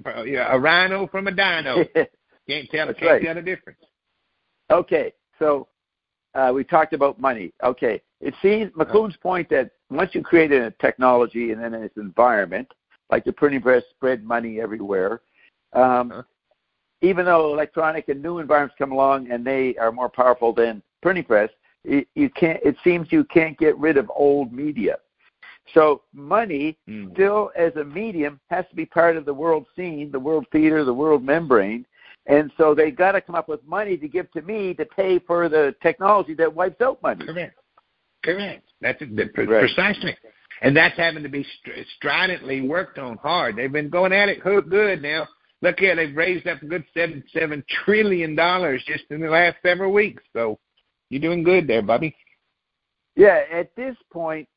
S2: a rhino from a dino. Can't tell, can't
S1: right.
S2: tell the difference.
S1: Okay, so uh, we talked about money. Okay, it seems McLuhan's point that once you create a technology and then its environment, like the printing press spread money everywhere, um, huh? even though electronic and new environments come along and they are more powerful than printing press, it, you can't. It seems you can't get rid of old media. So money, mm. still as a medium, has to be part of the world scene, the world theater, the world membrane. And so they got to come up with money to give to me to pay for the technology that wipes out money.
S2: Correct. Correct. That's right. Precisely. And that's having to be stridently worked on hard. They've been going at it good now. Look here, they've raised up a good seven seven trillion dollars just in the last several weeks. So you're doing good there, Bobby.
S1: Yeah. At this point,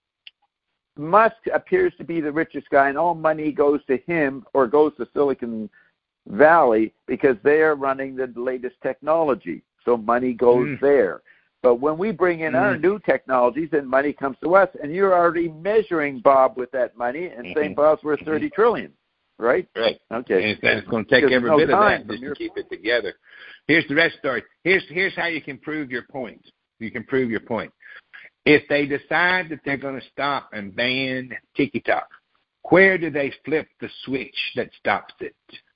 S1: Musk appears to be the richest guy, and all money goes to him or goes to Silicon Valley because they are running the latest technology. So money goes mm. there. But when we bring in mm. our new technologies, then money comes to us, and you're already measuring Bob with that money and mm-hmm. saying Bob's worth thirty mm-hmm. trillion, right?
S2: Right.
S1: Okay.
S2: And it's going to take
S1: because
S2: every
S1: no
S2: bit of that just
S1: your...
S2: to keep it together. Here's the rest story. Here's here's how you can prove your point. You can prove your point. If they decide that they're going to stop and ban TikTok, where do they flip the switch that stops it?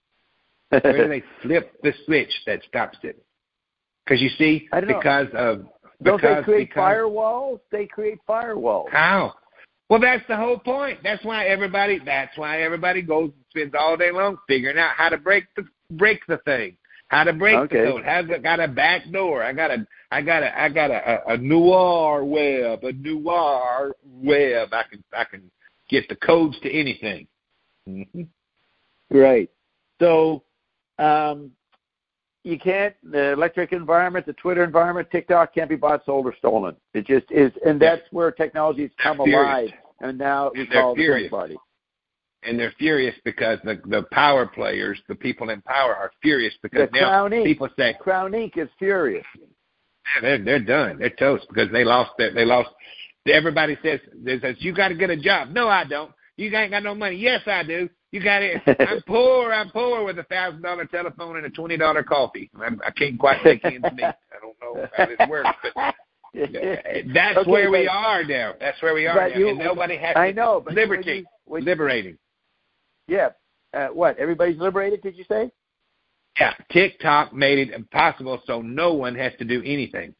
S2: Where do they flip the switch that stops it? Because you see,
S1: I don't
S2: because
S1: know.
S2: of
S1: don't
S2: because,
S1: they create
S2: because,
S1: firewalls? They create firewalls.
S2: How? Well, that's the whole point. That's why everybody. That's why everybody goes and spends all day long figuring out how to break the break the thing, how to break
S1: okay.
S2: the code. How's it got a back door? I got a I got a I got a, a, a noir web, a noir web. I can I can get the codes to anything. Mm-hmm.
S1: Right. So. Um, you can't, the electric environment, the Twitter environment, TikTok can't be bought, sold, or stolen. It just is, and that's where technology's come alive, and now we call it everybody.
S2: And they're furious because the the power players, the people in power, are furious because
S1: the
S2: now
S1: Crown
S2: people say
S1: Crown Incorporated is furious.
S2: Yeah, they're they're done. They're toast because they lost their, they lost. Everybody says, they says you got to get a job. No, I don't. You ain't got no money. Yes, I do. You got it. I'm poor. I'm poor with a thousand dollar telephone and a twenty dollar coffee. I'm, I can't quite take ends meet. I don't know how this works, but that's
S1: okay,
S2: where we
S1: but,
S2: are now. That's where we are now.
S1: You,
S2: and nobody has.
S1: I
S2: to,
S1: know, but
S2: liberty,
S1: when you, when,
S2: liberating.
S1: Yeah. Uh, what? Everybody's liberated? Did you say?
S2: Yeah. TikTok made it impossible, so no one has to do anything.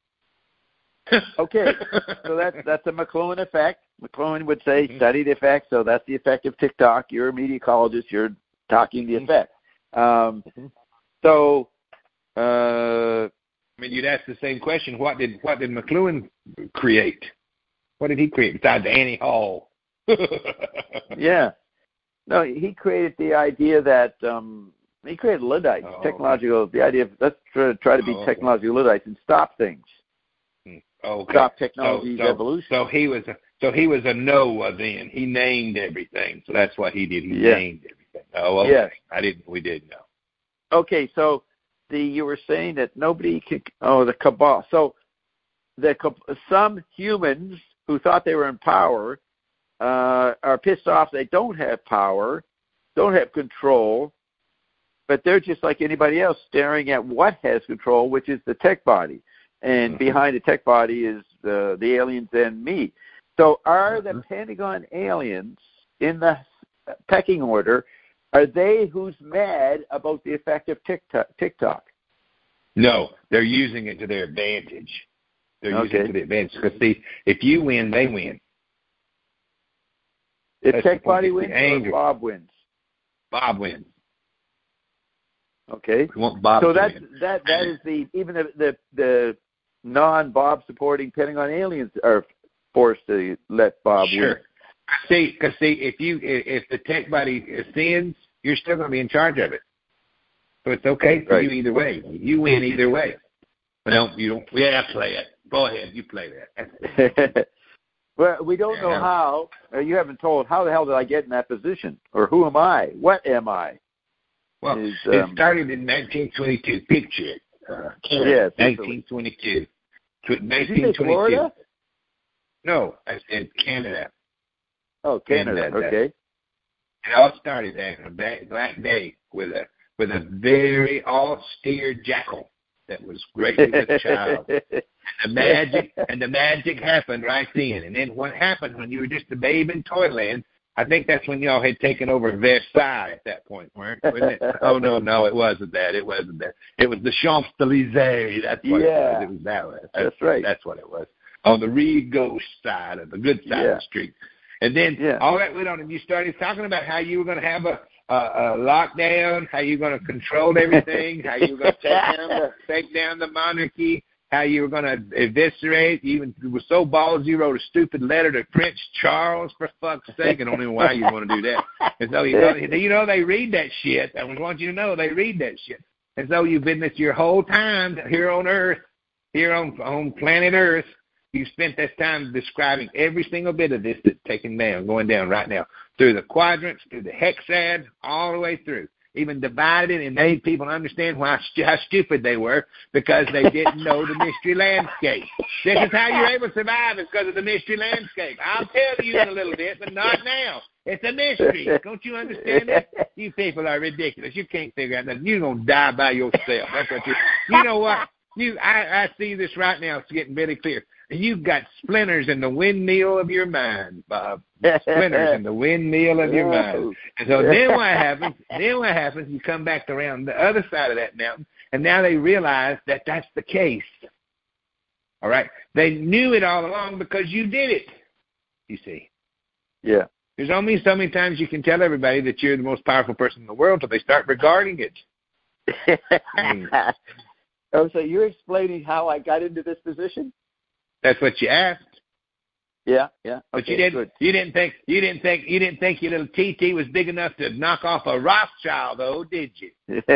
S1: Okay, so that's that's a McLuhan effect. McLuhan would say study the effect, so that's the effect of TikTok. You're a mediacologist. You're talking the effect. Um, so, uh,
S2: I mean, you'd ask the same question. What did what did McLuhan create? What did he create besides Annie Hall?
S1: Yeah. no, he created the idea that um, he created Luddites,
S2: oh,
S1: technological. Okay. The idea of let's try, try to be
S2: oh,
S1: technological Luddites and stop things.
S2: Okay.
S1: Stop technology's
S2: so, so,
S1: evolution.
S2: So he was a, so he was a Noah then. He named everything. So that's what he did. He
S1: yeah.
S2: named everything. Oh, okay.
S1: Yes.
S2: I didn't. We didn't know.
S1: Okay, so the you were saying that nobody could. Oh, the cabal. So the some humans who thought they were in power uh, are pissed off. They don't have power, don't have control, but they're just like anybody else, staring at what has control, which is the tech body. And mm-hmm. behind the tech body is uh, the aliens and me. So are mm-hmm. the Pentagon aliens in the pecking order? Are they who's mad about the effect of TikTok? TikTok?
S2: No, they're using it to their advantage. They're
S1: okay.
S2: using it to their advantage. Because, see, if you win, they win.
S1: If Tech Body wins or Bob wins?
S2: Bob wins.
S1: Okay.
S2: We want Bob
S1: so
S2: to
S1: that's,
S2: win.
S1: that that is the even the the, the non-Bob supporting Pentagon aliens are forced to let Bob
S2: sure.
S1: win.
S2: See, because see, if you if the Tech Body ascends, you're still going to be in charge of it. So it's okay for
S1: right.
S2: you either way. You win either way. Well, you don't. Yeah, play it. Go ahead, you play that.
S1: Well, we don't know how. Or you haven't told. How the hell did I get in that position? Or who am I? What am I?
S2: Well,
S1: Is,
S2: it
S1: um,
S2: started in nineteen twenty-two. Picture it. Uh,
S1: yes,
S2: nineteen twenty-two.
S1: nineteen twenty-two.
S2: No, I said Canada.
S1: Oh, Canada.
S2: And, uh,
S1: okay.
S2: It all started on a black day with a with a very austere jackal that was greatly with a child. And the magic and the magic happened right then. And then what happened when you were just a babe in Toyland? I think that's when y'all had taken over Versailles at that point, weren't it? Oh no, no, it wasn't that. It wasn't that. It was the Champs Elysees. That's what
S1: yeah.
S2: it was. It was that way. That's,
S1: that's right.
S2: That's what it was. On the Rigaud side of the good side
S1: yeah.
S2: of the street. And then
S1: yeah.
S2: all that went on, and you started talking about how you were going to have a, a, a lockdown, how you were going to control everything, how you were going to take down the take down the monarchy, how you were going to eviscerate. You even you were so ballsy, you wrote a stupid letter to Prince Charles, for fuck's sake. I don't know why you want to do that. And so you know, you know they read that shit. I want you to know they read that shit. And so you've been this your whole time here on Earth, here on on planet Earth. You spent this time describing every single bit of this that's taking down, going down right now, through the quadrants, through the hexad, all the way through. Even divided and made people understand why how stupid they were because they didn't know the mystery landscape. This is how you're able to survive is because of the mystery landscape. I'll tell you in a little bit, but not now. It's a mystery. Don't you understand it? You people are ridiculous. You can't figure out nothing. You're going to die by yourself. That's what you. You know what? You, I, I see this right now. It's getting very clear. You've got splinters in the windmill of your mind, Bob. Splinters in the windmill of your mind. And so then what happens? Then what happens? You come back around the other side of that mountain, and now they realize that that's the case. All right? They knew it all along because you did it, you see.
S1: Yeah.
S2: There's only so many times you can tell everybody that you're the most powerful person in the world until they start regarding it. I mean,
S1: oh, so you're explaining how I got into this position?
S2: That's what you asked.
S1: Yeah, yeah. Okay,
S2: but you didn't.
S1: Good.
S2: You didn't think. You didn't think. You didn't think your little T T was big enough to knock off a Rothschild, though, did you?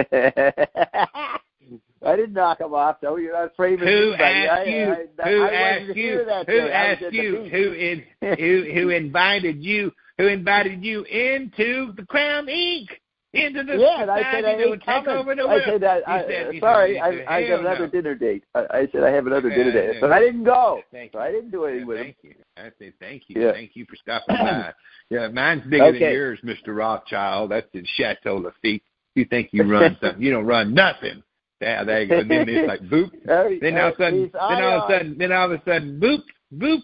S1: I didn't knock him off, though. You're not framing
S2: Who
S1: anybody.
S2: asked
S1: I,
S2: you?
S1: I,
S2: who
S1: I
S2: asked you? Who asked you? Who in, who who invited you? Who invited you into the Crown Incorporated? Into the
S1: yeah, and I said I ain't
S2: take
S1: coming.
S2: over the
S1: I said that. I,
S2: said,
S1: sorry,
S2: said,
S1: I, I have another
S2: no.
S1: dinner date. I, I said I have another
S2: yeah,
S1: dinner date,
S2: yeah.
S1: but I didn't go.
S2: Thank
S1: so
S2: you.
S1: I didn't do anything
S2: yeah,
S1: with
S2: thank
S1: him.
S2: you. I said thank you.
S1: Yeah.
S2: Thank you for stopping by. Yeah, mine's bigger
S1: okay.
S2: than yours, Mister Rothschild. That's in Chateau Lafitte. You think you run something? You don't run nothing. Yeah, there you go. And then it's like boop.
S1: Hey,
S2: then
S1: hey,
S2: all of a sudden, then all of a sudden, then all of a sudden, boop, boop.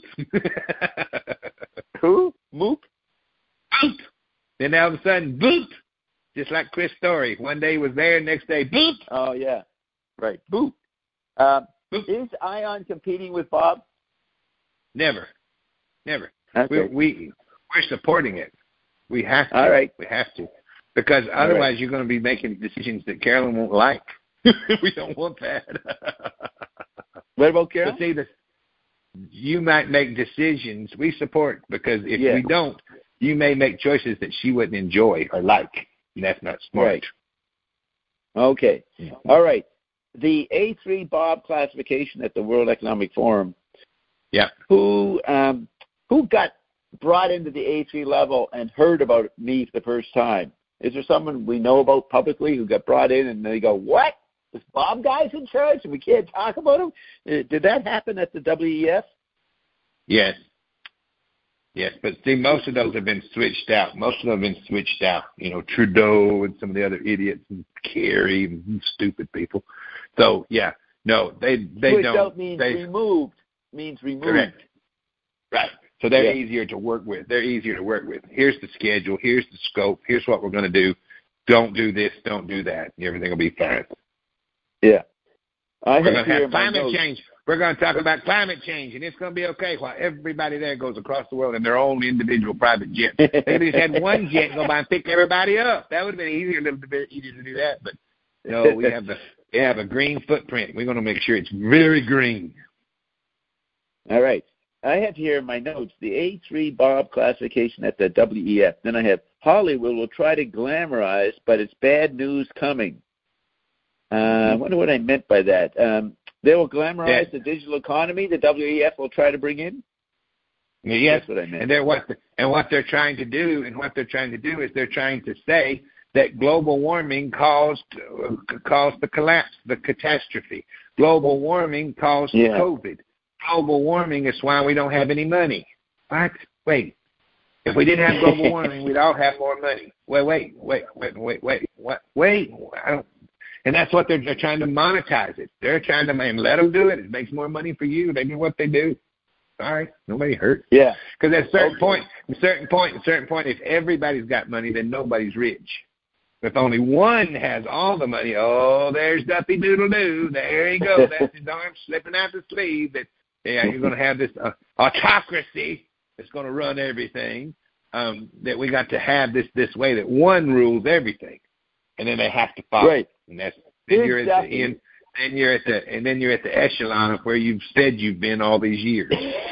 S1: Who? Moop.
S2: Boop. Then all of a sudden, boop. Just like Chris Story. One day was there, next day, boop.
S1: Oh, yeah. Right. Boop. Um,
S2: boop.
S1: Is Ion competing with Bob?
S2: Never. Never.
S1: Okay.
S2: We, we, we're supporting it. We have to.
S1: All right.
S2: We have to. Because otherwise
S1: right.
S2: you're going to be making decisions that Carolyn won't like. We don't want that.
S1: What about Carolyn?
S2: But see, the, you might make decisions we support because if
S1: yeah.
S2: we don't, you may make choices that she wouldn't enjoy or like, and that's not smart.
S1: Right. Okay. All right. The A three Bob classification at the World Economic Forum.
S2: Yeah.
S1: Who um, who got brought into the A three level and heard about me for the first time? Is there someone we know about publicly who got brought in and they go, what? This Bob guy's in charge and we can't talk about him? Did that happen at the W E F?
S2: Yes. Yes, but see, most of those have been switched out. Most of them have been switched out. You know, Trudeau and some of the other idiots and Kerry and stupid people. So, yeah, no, they they
S1: Switched
S2: don't.
S1: out means
S2: they,
S1: removed. Means removed.
S2: Correct. Right. So they're
S1: Yeah.
S2: easier to work with. They're easier to work with. Here's the schedule. Here's the scope. Here's what we're going to do. Don't do this. Don't do that. Everything will be fine.
S1: Yeah. I
S2: We're
S1: have
S2: going to
S1: here
S2: have
S1: my
S2: climate
S1: notes.
S2: change. We're going to talk about climate change, and it's going to be okay while everybody there goes across the world in their own individual private jet. They just had one jet go by and pick everybody up. That would have been easier, a little bit easier to do that. But no, we have the we have a green footprint. We're going to make sure it's very green.
S1: All right. I have here in my notes the A three Bob classification at the W E F. Then I have Hollywood will try to glamorize, but it's bad news coming. Uh, I wonder what I meant by that. Um, they will glamorize
S2: Yeah.
S1: the digital economy. The W E F will try to bring in.
S2: Yes,
S1: That's what I meant.
S2: and they're what the, and what they're trying to do, and what they're trying to do is they're trying to say that global warming caused uh, caused the collapse, the catastrophe. Global warming caused
S1: Yeah.
S2: COVID. Global warming is why we don't have any money. What? Wait. If we didn't have global warming, we'd all have more money. Wait, wait, wait, wait, wait, wait. What? Wait. I don't. And that's what they're, they're trying to monetize it. They're trying to and let them do it. It makes more money for you. They do what they do. Sorry, nobody hurt.
S1: Yeah.
S2: Because at a certain
S1: Okay.
S2: point, a certain point, a certain point, if everybody's got money, then nobody's rich. If only one has all the money, oh, there's Duffy Doodle Doo. There you go. That's his arm slipping out the sleeve. That yeah, you're going to have this uh, autocracy that's going to run everything. Um, that we got to have this this way that one rules everything, and then they have to follow.
S1: Right.
S2: And that's then
S1: Big
S2: you're at
S1: Duffy.
S2: the end. Then you're at the and then you're at the echelon of where you've said you've been all these years.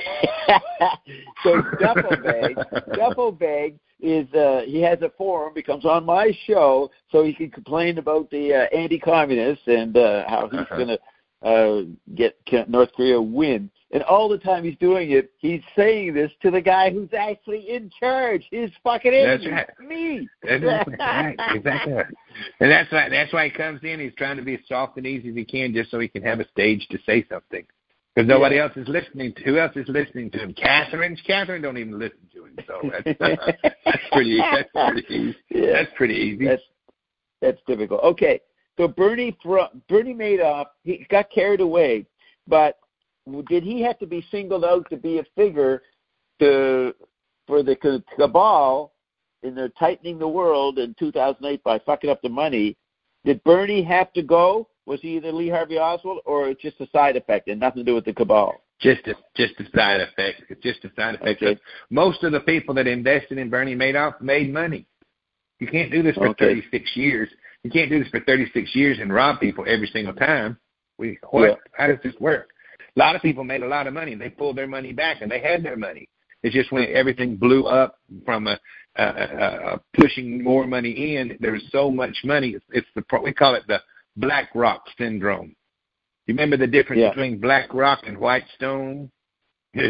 S1: So Duffelbag, Duffelbag is uh, he has a forum, becomes on my show, so he can complain about the uh, anti-communists and uh, how he's
S2: Uh-huh.
S1: going to uh, get North Korea win. And all the time he's doing it, he's saying this to the guy who's actually in charge. His fucking
S2: That's
S1: enemy,
S2: right.
S1: me.
S2: That's right, exactly. And that's why that's why he comes in. He's trying to be as soft and easy as he can, just so he can have a stage to say something. Because nobody
S1: Yeah.
S2: else is listening. To, who else is listening to him? Catherine. Catherine don't even listen to him. So that's, that's pretty. That's pretty easy.
S1: Yeah.
S2: That's pretty easy.
S1: That's that's typical. Okay, so Bernie Bernie Madoff, he got carried away, but did he have to be singled out to be a figure to for the cabal in their tightening the world in two thousand eight by fucking up the money? Did Bernie have to go? Was he either Lee Harvey Oswald or just a side effect and nothing to do with the cabal?
S2: Just a just a side effect. It's just a side effect.
S1: Okay.
S2: Most of the people that invested in Bernie Madoff made money. You can't do this for
S1: Okay.
S2: thirty-six years. You can't do this for thirty-six years and rob people every single time. We what?
S1: Yeah.
S2: How does this work? A lot of people made a lot of money. They pulled their money back, and they had their money. It's just when everything blew up from a, a, a, a pushing more money in, there was so much money. It's, it's the we call it the BlackRock syndrome. You remember the difference
S1: Yeah.
S2: between BlackRock and Whitestone? we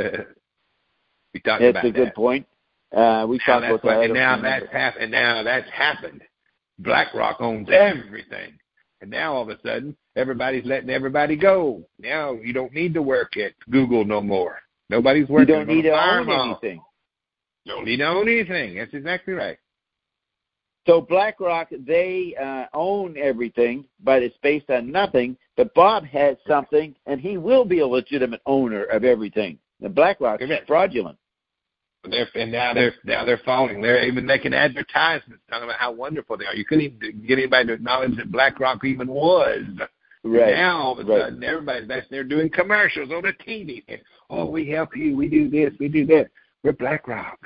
S2: talked
S1: That's
S2: about
S1: a good
S2: that.
S1: point. Uh, we
S2: Now
S1: talked
S2: that's
S1: about
S2: what,
S1: that. I
S2: and
S1: don't
S2: now
S1: remember.
S2: that's happened. And now that's happened. BlackRock owns everything, and now all of a sudden everybody's letting everybody go. Now you don't need to work at Google no more. Nobody's
S1: You
S2: working.
S1: don't need to own anything.
S2: Don't need to own anything. That's exactly right.
S1: So BlackRock, they uh, own everything, but it's based on nothing. But Bob has something, and he will be a legitimate owner of everything. And BlackRock is
S2: Correct.
S1: fraudulent.
S2: They're, and now they're now they're falling. They're even making advertisements talking about how wonderful they are. You couldn't even get anybody to acknowledge that BlackRock even was.
S1: Right.
S2: Now all of a
S1: Right.
S2: sudden everybody's that's they're doing commercials on the T V. Oh, we help you. We do this. We do that. We're BlackRock.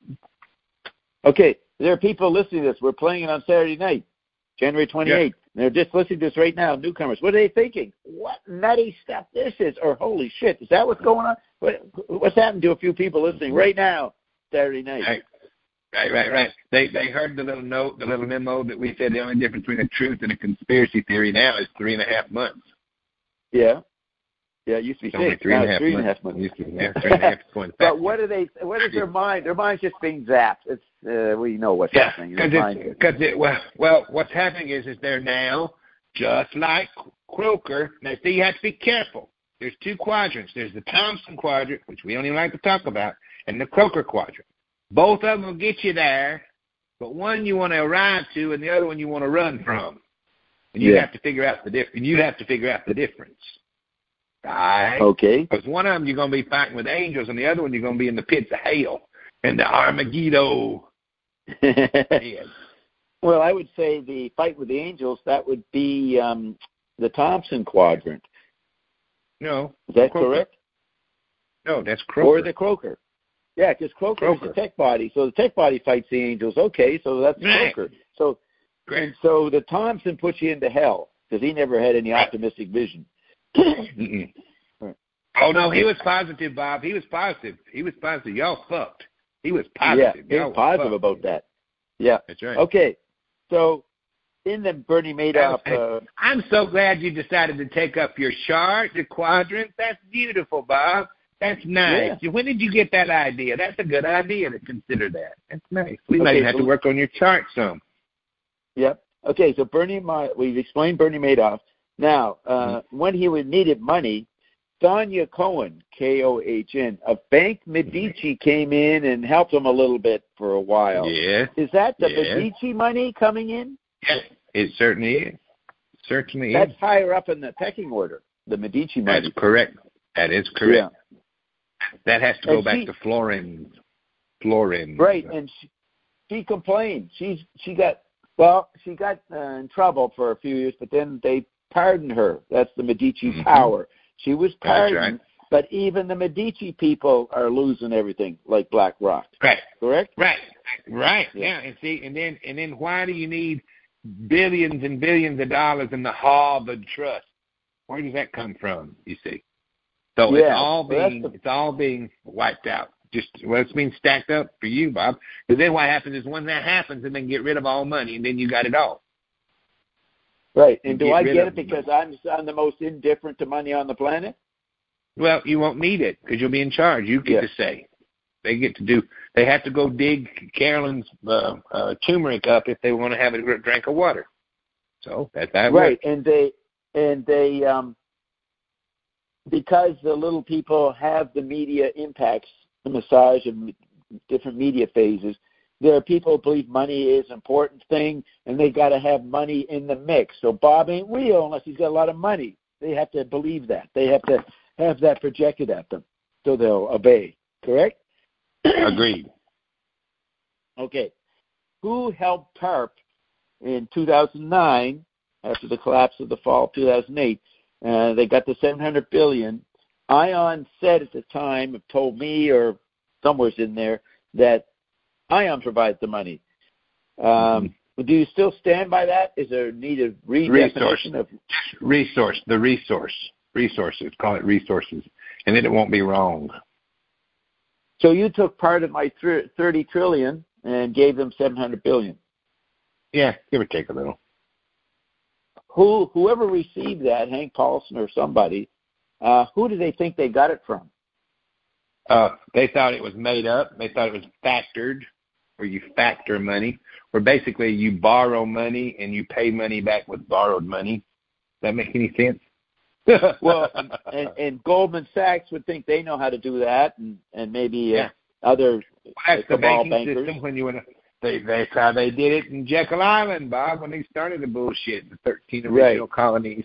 S1: Okay, there are people listening to this. We're playing it on Saturday night, January twenty-eighth. They're just listening to this right now, newcomers. What are they thinking? What nutty stuff this is? Or holy shit, is that what's going on? What, what's happened to a few people listening right now, Saturday night?
S2: Hey, Right, right, right. They they heard the little note, the little memo that we said the only difference between a truth and a conspiracy theory now is three and a half months.
S1: Yeah. Yeah, it used to be
S2: It's only
S1: six.
S2: three and
S1: Now
S2: a
S1: it's
S2: half
S1: three and a
S2: months.
S1: half months.
S2: Used to be, yeah, three and a half is going
S1: But
S2: fast.
S1: what do they? What is their mind? Their mind's just being zapped. It's uh, we know what's
S2: Yeah,
S1: happening.
S2: because
S1: Their mind-
S2: it's, cause it, well, well, what's happening is, is they're now just like Croker. Now, see, you have to be careful. There's two quadrants. There's the Thompson quadrant, which we don't even like to talk about, and the Croker quadrant. Both of them will get you there, but one you want to arrive to, and the other one you want to run from. And you
S1: Yeah.
S2: have to figure out the difference. You have to figure out the difference. Right?
S1: Okay.
S2: Because one of them you're going to be fighting with angels, and the other one you're going to be in the pits of hell and the Armageddon. Yeah.
S1: Well, I would say the fight with the angels, that would be um, the Thompson quadrant.
S2: No.
S1: Is that
S2: Croker.
S1: correct?
S2: No, that's Croker.
S1: Or the Croker. Yeah, because Croker,
S2: Croker.
S1: is the tech body. So the tech body fights the angels. Okay, so that's
S2: Right.
S1: Croker. So
S2: Great.
S1: and so the Thompson puts you into hell because he never had any
S2: Right.
S1: optimistic vision.
S2: Mm-mm.
S1: Right.
S2: Oh, no, he was positive, Bob. He was positive. He was positive. Y'all fucked. He was
S1: Yeah,
S2: positive.
S1: he
S2: Y'all
S1: was positive
S2: fucked.
S1: about that. Yeah.
S2: That's right.
S1: Okay, so in the Bernie Madoff, uh,
S2: I'm so glad you decided to take up your chart, the quadrant. That's beautiful, Bob. That's nice. When did you get that idea? That's a good idea to consider that. That's nice. We might
S1: Okay,
S2: even have
S1: so-
S2: to work on your chart some.
S1: yep. Okay, so Bernie, Ma- we've explained Bernie Madoff. Now, uh,
S2: Mm-hmm.
S1: when he would needed money, Sonia Cohen, K O H N, of Bank Medici came in and helped him a little bit for a while.
S2: Yeah.
S1: Is that the
S2: Yeah.
S1: Medici money coming in?
S2: Yes, it certainly is. Certainly
S1: That's
S2: is.
S1: higher up in the pecking order, the Medici money.
S2: That's correct. That is correct.
S1: Yeah.
S2: That has to go
S1: And
S2: back
S1: she-
S2: to Florin. Florin.
S1: Right, and she, she complained. She's she got well, she got uh, in trouble for a few years, but then they pardoned her. That's the Medici
S2: Mhm.
S1: power. She was
S2: That's
S1: pardoned,
S2: right.
S1: but even the Medici people are losing everything, like BlackRock.
S2: Right.
S1: Correct?
S2: Right. Right.
S1: Yeah.
S2: Yeah. And see, and then and then why do you need billions and billions of dollars in the Harvard Trust? Where does that come from? You see. So it's
S1: Yeah,
S2: all
S1: well, that's
S2: being
S1: the-
S2: it's all being wiped out. Just well, it's being stacked up for you, Bob. Because then what happens is when that happens, and then get rid of all money, and then you got it all.
S1: Right.
S2: You
S1: And do
S2: get
S1: I
S2: rid
S1: get
S2: of
S1: it because I'm I'm the most indifferent to money on the planet?
S2: Well, you won't need it because you'll be in charge. You get
S1: Yeah.
S2: to say. They get to do. They have to go dig Carolyn's uh, uh, turmeric up if they want to have a gr- drink of water. So that's how it
S1: Right.
S2: works.
S1: And they and they um because the little people have the media impacts, the massage of m- different media phases. There are people who believe money is an important thing, and they got to have money in the mix. So Bob ain't real unless he's got a lot of money. They have to believe that. They have to have that projected at them, so they'll obey. Correct?
S2: Agreed.
S1: Okay. Who helped TARP in two thousand nine after the collapse of the fall of two thousand eight? Uh, they got the seven hundred billion dollars. Ion said at the time, told me or somewhere's in there, that Ion provides the money. Um, do you still stand by that? Is there a need of
S2: Resource.
S1: redefinition of?
S2: Resource. The resource. Resources. Call it resources, and then it won't be wrong.
S1: So you took part of my thirty trillion and gave them seven hundred billion.
S2: Yeah, give or take a little.
S1: Who, whoever received that, Hank Paulson or somebody, uh, who do they think they got it from?
S2: Uh, they thought it was made up. They thought it was factored, where you factor money, where basically you borrow money and you pay money back with borrowed money. Does that make any sense?
S1: Well, and, and Goldman Sachs would think they know how to do that, and, and maybe
S2: Yeah.
S1: uh, other
S2: That's the
S1: cabal
S2: banking
S1: bankers.
S2: system when you want to. They, that's how they did it in Jekyll Island, Bob, when they started the bullshit, the thirteen original
S1: Right.
S2: colonies.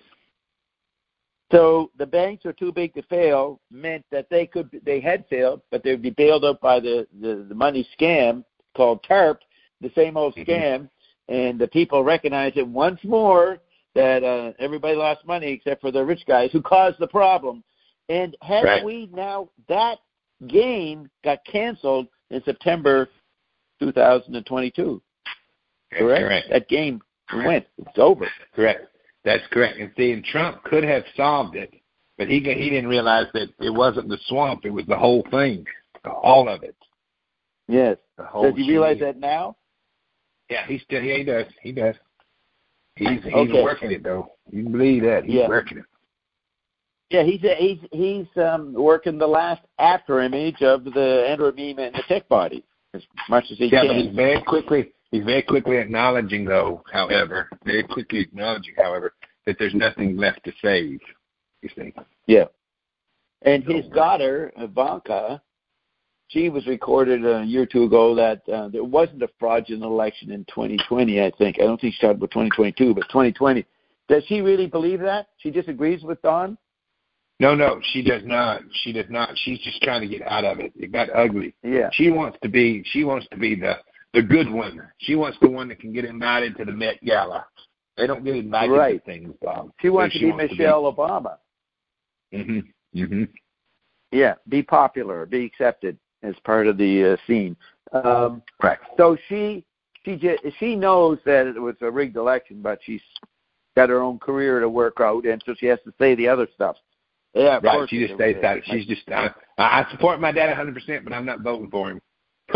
S1: So the banks are too big to fail meant that they could they had failed, but they'd be bailed out by the, the, the money scam called TARP, the same old
S2: Mm-hmm.
S1: scam, and the people recognize it once more that uh, everybody lost money except for the rich guys who caused the problem. And have
S2: Right.
S1: we now that game got canceled in September two thousand twenty-two?
S2: That's
S1: Correct?
S2: correct.
S1: That game went. It's over.
S2: Correct. That's correct. And see, and Trump could have solved it, but he he didn't realize that it wasn't the swamp; it was the whole thing, all of it.
S1: Yes.
S2: The whole
S1: Does he realize
S2: shit.
S1: that now?
S2: Yeah, he still. Yeah, he does. He does. He's he's
S1: Okay.
S2: working it though. You can believe that. He's
S1: Yeah.
S2: working it.
S1: Yeah, he's he's he's um, working the last after image of the Android meme and the tech body as much as he
S2: Yeah,
S1: can.
S2: but he's very quickly he's very quickly acknowledging though, however, very quickly acknowledging, however, that there's nothing left to save. You see.
S1: Yeah. And his daughter, Ivanka, she was recorded a year or two ago that uh, there wasn't a fraudulent election in twenty twenty, I think. I don't think she started with twenty twenty-two, but twenty twenty. Does she really believe that? She disagrees with Don?
S2: No, no, she does not. She does not. She's just trying to get out of it. It got ugly.
S1: Yeah.
S2: She wants to be. She wants to be the the good one. She wants the one that can get invited to the Met Gala. They don't get invited
S1: Right.
S2: to things, Bob.
S1: She wants
S2: So
S1: to be
S2: wants
S1: Michelle Obama.
S2: Mhm. Mhm.
S1: Yeah, be popular, be accepted as part of the uh, scene. Um,
S2: Right.
S1: so she she just, she knows that it was a rigged election, but she's got her own career to work out, and so she has to say the other stuff. Yeah, of
S2: Right.
S1: course
S2: She just
S1: it
S2: stays
S1: was,
S2: out. She's just. Uh, I support my dad one hundred percent, but I'm not voting for him.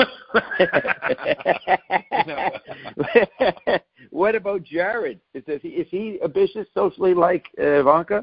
S1: What about Jared? Is, is, he, is he ambitious socially like uh, Ivanka?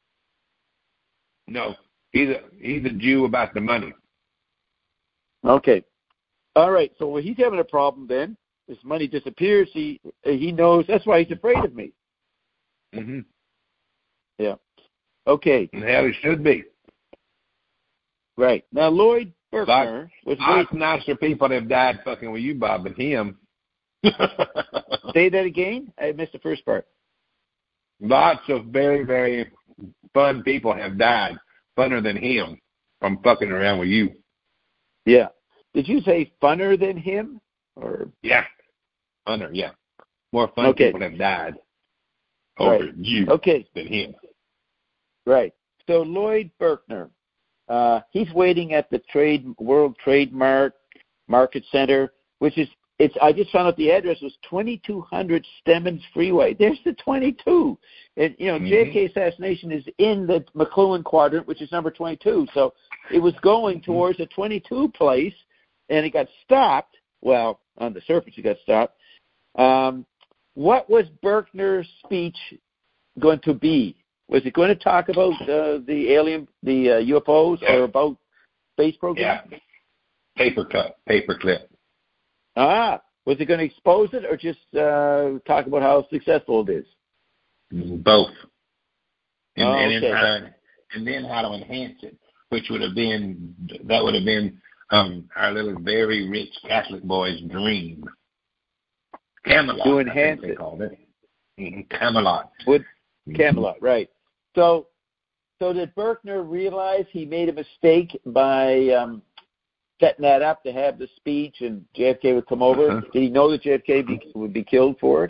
S2: No, he's a he's a Jew about the money.
S1: Okay. All right. So well, he's having a problem then. His money disappears. He he knows. That's why he's afraid of me.
S2: Mm-hmm.
S1: Yeah. Okay.
S2: And hell, he should be.
S1: Right. Now, Lloyd Berkner was
S2: Lots nicer people have died fucking with you, Bob, than him.
S1: Say that again? I missed the first part.
S2: Lots of very, very fun people have died, funner than him, from fucking around with you.
S1: Yeah. Did you say funner than him? Or
S2: Yeah. Funner, yeah. More fun
S1: Okay.
S2: people have died over
S1: Right.
S2: you
S1: Okay.
S2: than him.
S1: Right. So Lloyd Berkner, uh, he's waiting at the Trade World Trademark Market Center, which is it's. I just found out the address was twenty-two hundred Stemmons Freeway. There's the twenty-two, and you know
S2: Mm-hmm.
S1: J F K assassination is in the McLuhan quadrant, which is number twenty-two. So it was going towards a twenty-two place, and it got stopped. Well, on the surface, it got stopped. Um, what was Berkner's speech going to be? Was it going to talk about uh, the alien, the uh, U F Os,
S2: Yeah.
S1: or about space program?
S2: Yeah. Paper cut, paper clip.
S1: Ah, was it going to expose it, or just uh, talk about how successful it is?
S2: Both. And,
S1: Oh,
S2: and,
S1: okay.
S2: then how, and then how to enhance it, which would have been, that would have been um, our little very rich Catholic boy's dream. Camelot,
S1: To
S2: I
S1: enhance
S2: think they
S1: it.
S2: called it. Mhm, Camelot.
S1: Would Camelot, right? So, so did Berkner realize he made a mistake by um, setting that up to have the speech, and J F K would come over?
S2: Uh-huh.
S1: Did he know that J F K be, would be killed for it?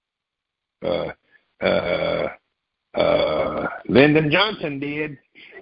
S2: Uh, uh, uh, Lyndon Johnson did.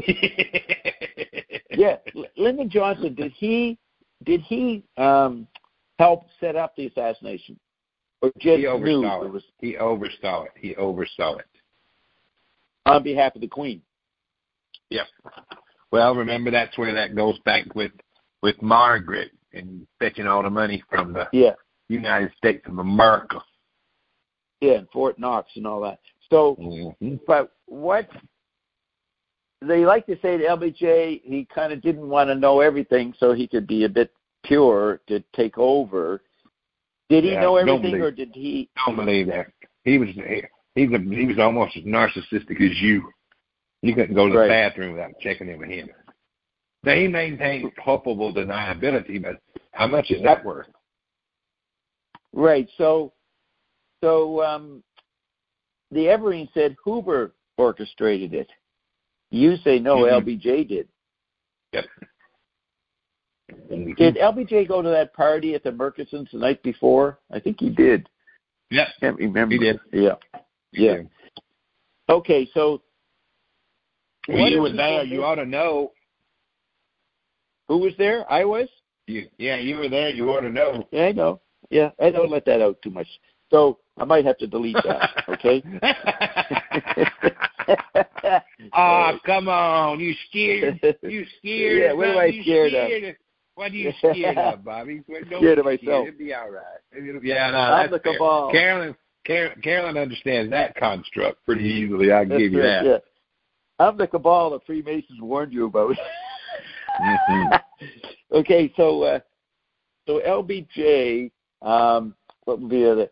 S1: Yeah, L- Lyndon Johnson. Did he did he um, help set up the assassination, or just
S2: He
S1: knew
S2: oversaw
S1: it
S2: it.
S1: was
S2: He oversaw it. He oversaw it.
S1: on behalf of the Queen?
S2: Yep. Well, remember that's where that goes back with with Margaret and fetching all the money from the
S1: Yeah,
S2: United States of America.
S1: yeah, and Fort Knox and all that. So,
S2: Mm-hmm.
S1: but what they like to say to L B J, he kind of didn't want to know everything, so he could be a bit pure to take over. Did he
S2: Yeah,
S1: know
S2: don't
S1: everything,
S2: believe-
S1: or did he?
S2: Don't believe that. He was he's a, he was almost as narcissistic as you. You couldn't go to the
S1: Right.
S2: bathroom without checking in with him. Now he maintained culpable deniability, but how much is that worth?
S1: Right. So, so um, the Everine said Hoover orchestrated it. You say no,
S2: Mhm.
S1: L B J did.
S2: Yep.
S1: Did L B J go to that party at the Murchisons the night before? I think he did.
S2: Yep.
S1: Can't remember.
S2: He did.
S1: Yeah. Yeah.
S2: Yeah.
S1: Okay, so
S2: Well,
S1: what
S2: you
S1: are
S2: were
S1: people
S2: there.
S1: miss-
S2: You ought to know.
S1: Who was there? I was.
S2: You, yeah, you were there. You ought to know.
S1: Yeah, I know. Yeah, I don't let that out too much. So I might have to delete that. Okay.
S2: Ah, come on! You scared? You scared?
S1: Yeah,
S2: or
S1: what am
S2: something?
S1: I
S2: You
S1: scared of?
S2: scared What are you scared of, Bobby? Don't
S1: Scared of
S2: be
S1: myself.
S2: It'll be all right. It'll, yeah, no,
S1: I'm
S2: that's
S1: the
S2: fair.
S1: cabal.
S2: Carolyn, Car- Carolyn understands that construct pretty easily. I can
S1: That's
S2: give you
S1: right,
S2: that.
S1: yeah. I'm the cabal the Freemasons warned you about.
S2: Mm-hmm.
S1: Okay, so uh, so L B J, um, what would be the?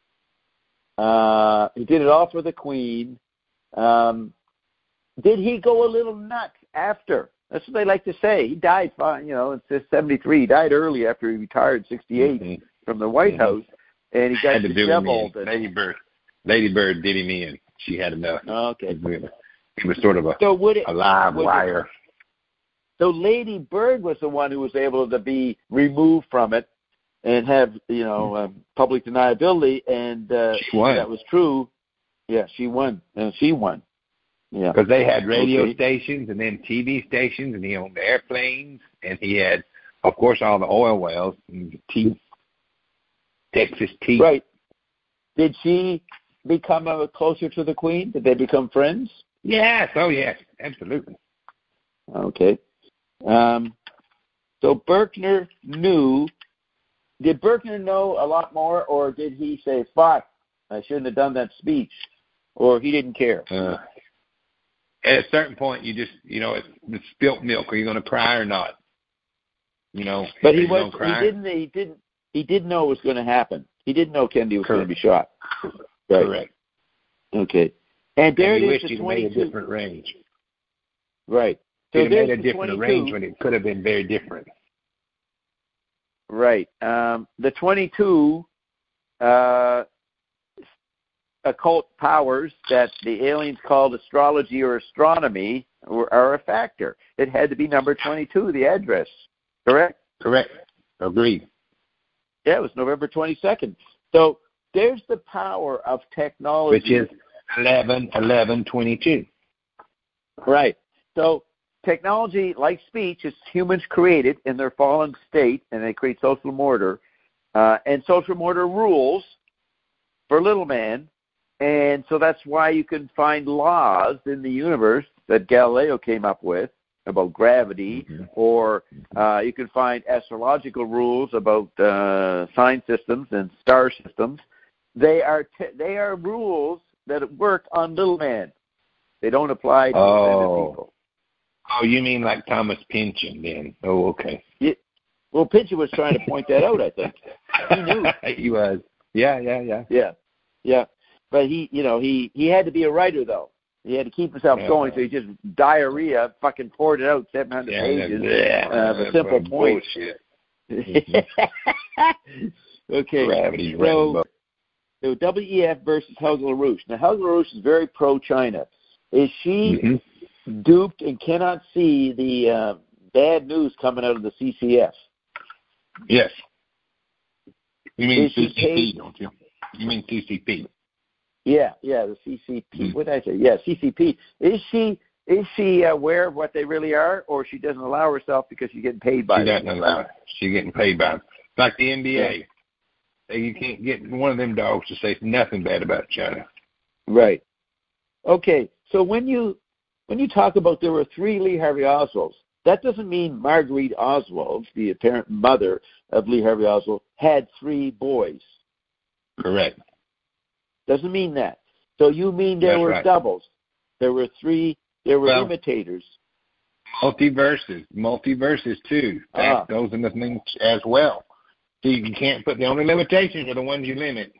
S1: Uh, he did it all for the Queen. Um, did he go a little nuts after? That's what they like to say. He died, fine, you know, it's seventy-three. He died early after he retired, sixty-eight, mm-hmm. from the White
S2: mm-hmm.
S1: House, and he got
S2: had to do him in.
S1: disheveled.
S2: Lady Bird, Lady Bird did him in. She had enough.
S1: Oh, okay.
S2: He was sort of a,
S1: so would it,
S2: a live
S1: would
S2: wire.
S1: It, so Lady Bird was the one who was able to be removed from it and have, you know, um, public deniability, and uh,
S2: she won.
S1: That was true. Yeah, she won, and she won. Yeah,
S2: because they had radio
S1: okay.
S2: stations and then T V stations, and he owned airplanes, and he had, of course, all the oil wells, and tea, Texas tea.
S1: Right. Did she become uh, closer to the Queen? Did they become friends?
S2: Yes. Oh, yes. Absolutely.
S1: Okay. Um, so Berkner knew. Did Berkner know a lot more, or did he say, "Fuck, I shouldn't have done that speech," or he didn't care?
S2: Uh, at a certain point, you just, you know, it's, it's spilt milk. Are you going to cry or not? You know.
S1: But he was. He didn't. He didn't. He didn't know it was going to happen. He didn't know Kennedy was
S2: Correct.
S1: going to be shot.
S2: Right. Correct.
S1: Okay. And there
S2: and
S1: it
S2: he
S1: is.
S2: Wished
S1: The
S2: he'd
S1: twenty-two.
S2: made a different range.
S1: Right. So
S2: he'd
S1: there's
S2: made a
S1: the
S2: different
S1: twenty-two.
S2: arrangement. It could have been very different.
S1: Right. Um, the twenty-two uh, occult powers that the aliens called astrology or astronomy were, are a factor. It had to be number twenty-two, the address. Correct?
S2: Correct. Agreed.
S1: Yeah, it was November twenty-second. So there's the power of technology.
S2: Which is eleven eleven twenty-two.
S1: Right. So technology, like speech, is humans created in their fallen state, and they create social order. Uh, and social order rules for little man. And so that's why you can find laws in the universe that Galileo came up with about gravity, mm-hmm. or uh, you can find astrological rules about uh, sign systems and star systems. They are te- they are rules that work on little man. They don't apply to
S2: oh.
S1: ascended people.
S2: Oh, you mean like Thomas Pynchon then? Oh, okay.
S1: Yeah. Well, Pynchon was trying to point that out, I think. He knew.
S2: He was. Yeah, yeah, yeah.
S1: Yeah, yeah. But he, you know, he, he had to be a writer, though. He had to keep himself
S2: yeah.
S1: going, so he just diarrhea fucking poured it out, seven hundred
S2: yeah,
S1: pages
S2: yeah,
S1: of a simple point.
S2: Bullshit.
S1: Okay.
S2: Gravity's
S1: so, so W E F versus Helga LaRouche. Now, Helga LaRouche is very pro-China. Is she mm-hmm. duped and cannot see the uh, bad news coming out of the C C F?
S2: Yes. You mean
S1: is
S2: C C P, don't you? You mean C C P?
S1: Yeah, yeah, the C C P. Mm-hmm. What did I say? Yeah, C C P. Is she is she aware of what they really are, or she doesn't allow herself because she's getting paid by
S2: she
S1: them?
S2: She doesn't allow. She's getting paid by them. Like the N B A. Yeah. You can't get one of them dogs to say nothing bad about China.
S1: Right. Okay. So when you when you talk about there were three Lee Harvey Oswalds, that doesn't mean Marguerite Oswald, the apparent mother of Lee Harvey Oswald, had three boys.
S2: Correct.
S1: Doesn't mean that. So you mean there
S2: That's
S1: were
S2: right.
S1: doubles. There were three, there were
S2: well,
S1: imitators.
S2: Multiverses. Multiverses, too. That
S1: Ah.
S2: goes into things as well. So you can't put the only limitations are the ones you limit.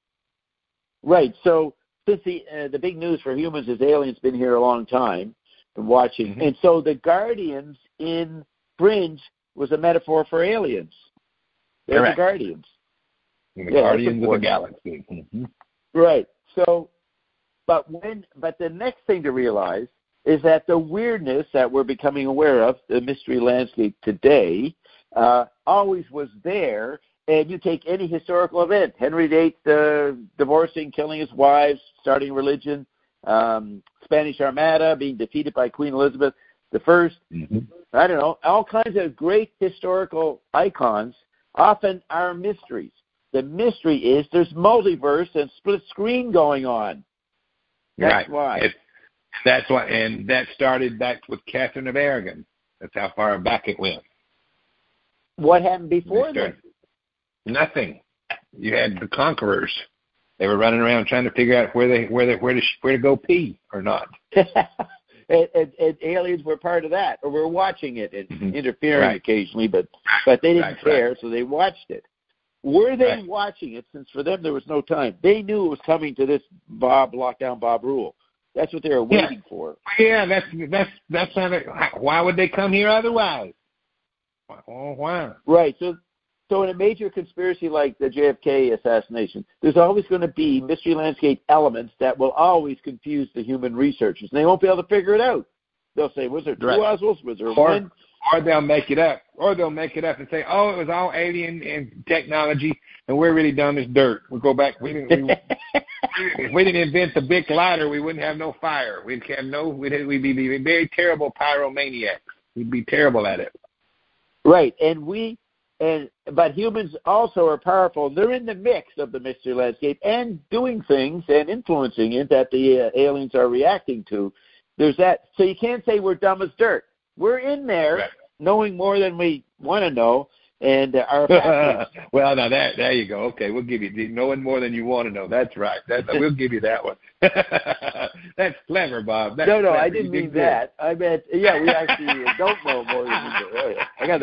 S1: Right. So since the uh, the big news for humans is aliens been here a long time and watching. Mm-hmm. And so the Guardians in Fringe was a metaphor for aliens. They're
S2: Correct.
S1: the Guardians.
S2: And the
S1: Yeah,
S2: Guardians of the Galaxy. Mm-hmm.
S1: Right. So, but when, but the next thing to realize is that the weirdness that we're becoming aware of, the mystery landscape today, uh, always was there. And you take any historical event, Henry the Eighth uh, divorcing, killing his wives, starting religion, um, Spanish Armada being defeated by Queen Elizabeth the First. Mm-hmm. I don't know, all kinds of great historical icons often are mysteries. The mystery is there's multiverse and split screen going on. That's
S2: right.
S1: why.
S2: It, that's why, and that started back with Catherine of Aragon. That's how far back it went.
S1: What happened before then?
S2: Nothing. You had the conquerors. They were running around trying to figure out where they where they where to where to go pee or not.
S1: and, and, and aliens were part of that, or were watching it and mm-hmm. interfering right. occasionally, but but they didn't
S2: right,
S1: care,
S2: right.
S1: so they watched it. Were they
S2: right.
S1: watching it? Since for them there was no time. They knew it was coming to this Bob lockdown Bob rule. That's what they were waiting
S2: yeah.
S1: for.
S2: Yeah, that's that's that's how they, why would they come here otherwise? Oh, why?
S1: Right. So. So in a major conspiracy like the J F K assassination, there's always going to be mystery landscape elements that will always confuse the human researchers, and they won't be able to figure it out. They'll say, was there two
S2: right.
S1: Oswalds? Was there
S2: or,
S1: one?
S2: Or they'll make it up. Or they'll make it up and say, oh, it was all alien and technology, and we're really dumb as dirt. We'll go back. We didn't, we, if we didn't invent the big lighter, we wouldn't have no fire. We'd have no. We'd, we'd be very terrible pyromaniacs. We'd be terrible at it.
S1: Right, and we. And but humans also are powerful. They're in the mix of the mystery landscape and doing things and influencing it that the uh, aliens are reacting to. There's that. So you can't say we're dumb as dirt. We're in there
S2: right.
S1: knowing more than we want to know. And uh, our
S2: well, now that there you go. Okay, we'll give you knowing more than you want to know. That's right. That's, we'll give you that one. That's clever, Bob. That's
S1: no, no,
S2: clever.
S1: I didn't
S2: you
S1: mean did that. I meant yeah, we actually don't know more than we do. Oh, yeah. I got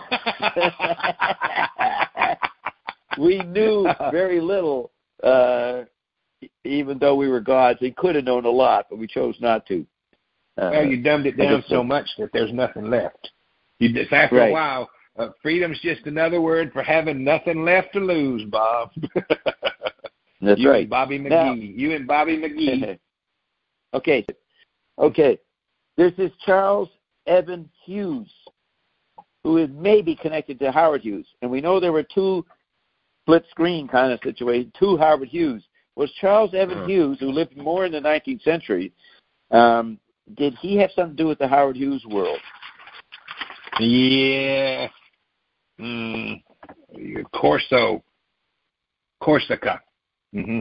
S1: that backwards. We knew very little, uh, even though we were gods. We could have known a lot, but we chose not to. Uh,
S2: well, you dumbed it down so much that there's nothing left. You just after
S1: right.
S2: a while. Uh, freedom's just another word for having nothing left to lose, Bob.
S1: That's
S2: you
S1: right.
S2: And Bobby McGee.
S1: Now,
S2: you and Bobby McGee.
S1: okay. Okay. This is Charles Evan Hughes, who is maybe connected to Howard Hughes. And we know there were two split screen kind of situations, two Howard Hughes. Was Charles Evan uh-huh. Hughes, who lived more in the nineteenth century, um, did he have something to do with the Howard Hughes world?
S2: Yeah. Mm, Corso, Corsica. Mm-hmm.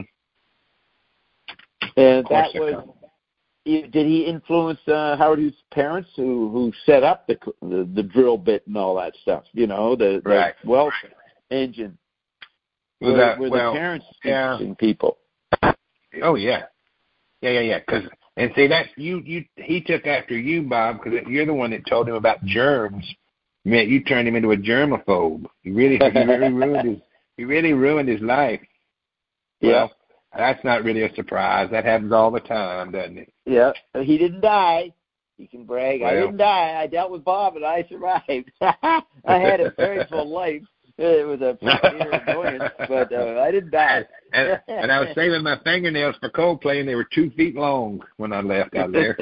S1: And
S2: Corsica.
S1: that was. Did he influence uh, Howard Hughes' parents, who who set up the, the the drill bit and all that stuff? You know, the, the
S2: right.
S1: wealth engine.
S2: Well,
S1: were,
S2: that,
S1: were
S2: well,
S1: the parents
S2: yeah.
S1: interesting people?
S2: Oh yeah, yeah, yeah, yeah. Because and see that you you he took after you, Bob, because you're the one that told him about germs. Man, you turned him into a germaphobe. You really, you really ruined his. You really ruined his life.
S1: Yeah,
S2: well, that's not really a surprise. That happens all the time, doesn't it?
S1: Yeah, he didn't die. He can brag.
S2: Well,
S1: I didn't die. I dealt with Bob, and I survived. I had a very full life. It was a bitter annoyance, but uh, I didn't die.
S2: and, and I was saving my fingernails for Coldplay, and they were two feet long when I left out there.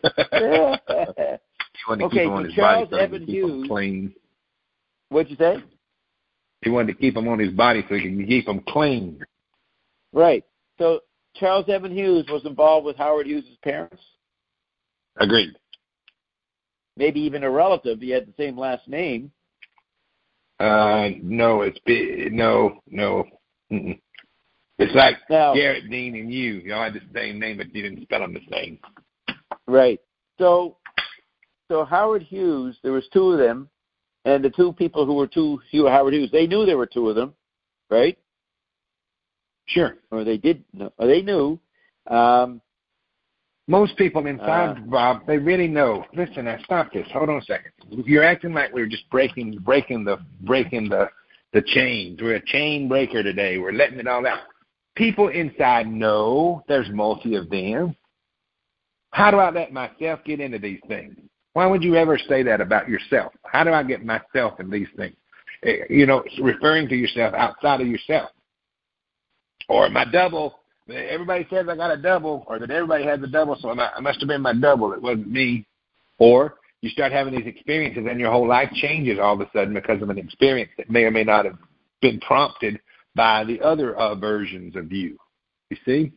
S2: He wanted to
S1: okay,
S2: keep them on
S1: so
S2: his
S1: Charles
S2: body so
S1: Evan
S2: he could keep
S1: Hughes.
S2: them clean.
S1: What'd you say?
S2: He wanted to keep them on his body so he could keep them clean.
S1: Right. So Charles Evan Hughes was involved with Howard Hughes' parents?
S2: Agreed.
S1: Maybe even a relative. He had the same last name.
S2: Uh, no, it's no, no. Mm-mm. It's like
S1: now,
S2: Garrett, Dean, and you. Y'all had the same name, but you didn't spell them the same.
S1: Right. So, so Howard Hughes, there was two of them, and the two people who were two Hugh Howard Hughes, they knew there were two of them, right?
S2: Sure.
S1: Or they did know. Or they knew. Um,
S2: Most people inside,
S1: uh,
S2: Bob, they really know. Listen, now stop this. Hold on a second. You're acting like we're just breaking, breaking the, breaking the, the chains. We're a chain breaker today. We're letting it all out. People inside know there's multi of them. How do I let myself get into these things? Why would you ever say that about yourself? How do I get myself in these things? You know, referring to yourself outside of yourself. Or my double, everybody says I got a double, or that everybody has a double, so I must have been my double. It wasn't me. Or you start having these experiences and your whole life changes all of a sudden because of an experience that may or may not have been prompted by the other uh, versions of you. You see?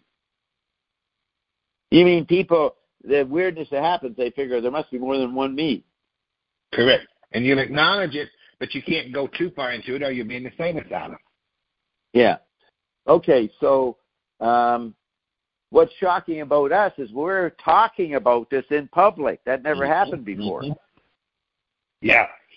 S1: You mean people, the weirdness that happens, they figure there must be more than one me.
S2: Correct. And you'll acknowledge it, but you can't go too far into it or you'll be in the same asylum.
S1: Yeah. Okay, so um, what's shocking about us is we're talking about this in public. That never
S2: mm-hmm.
S1: happened before.
S2: Mm-hmm. Yeah.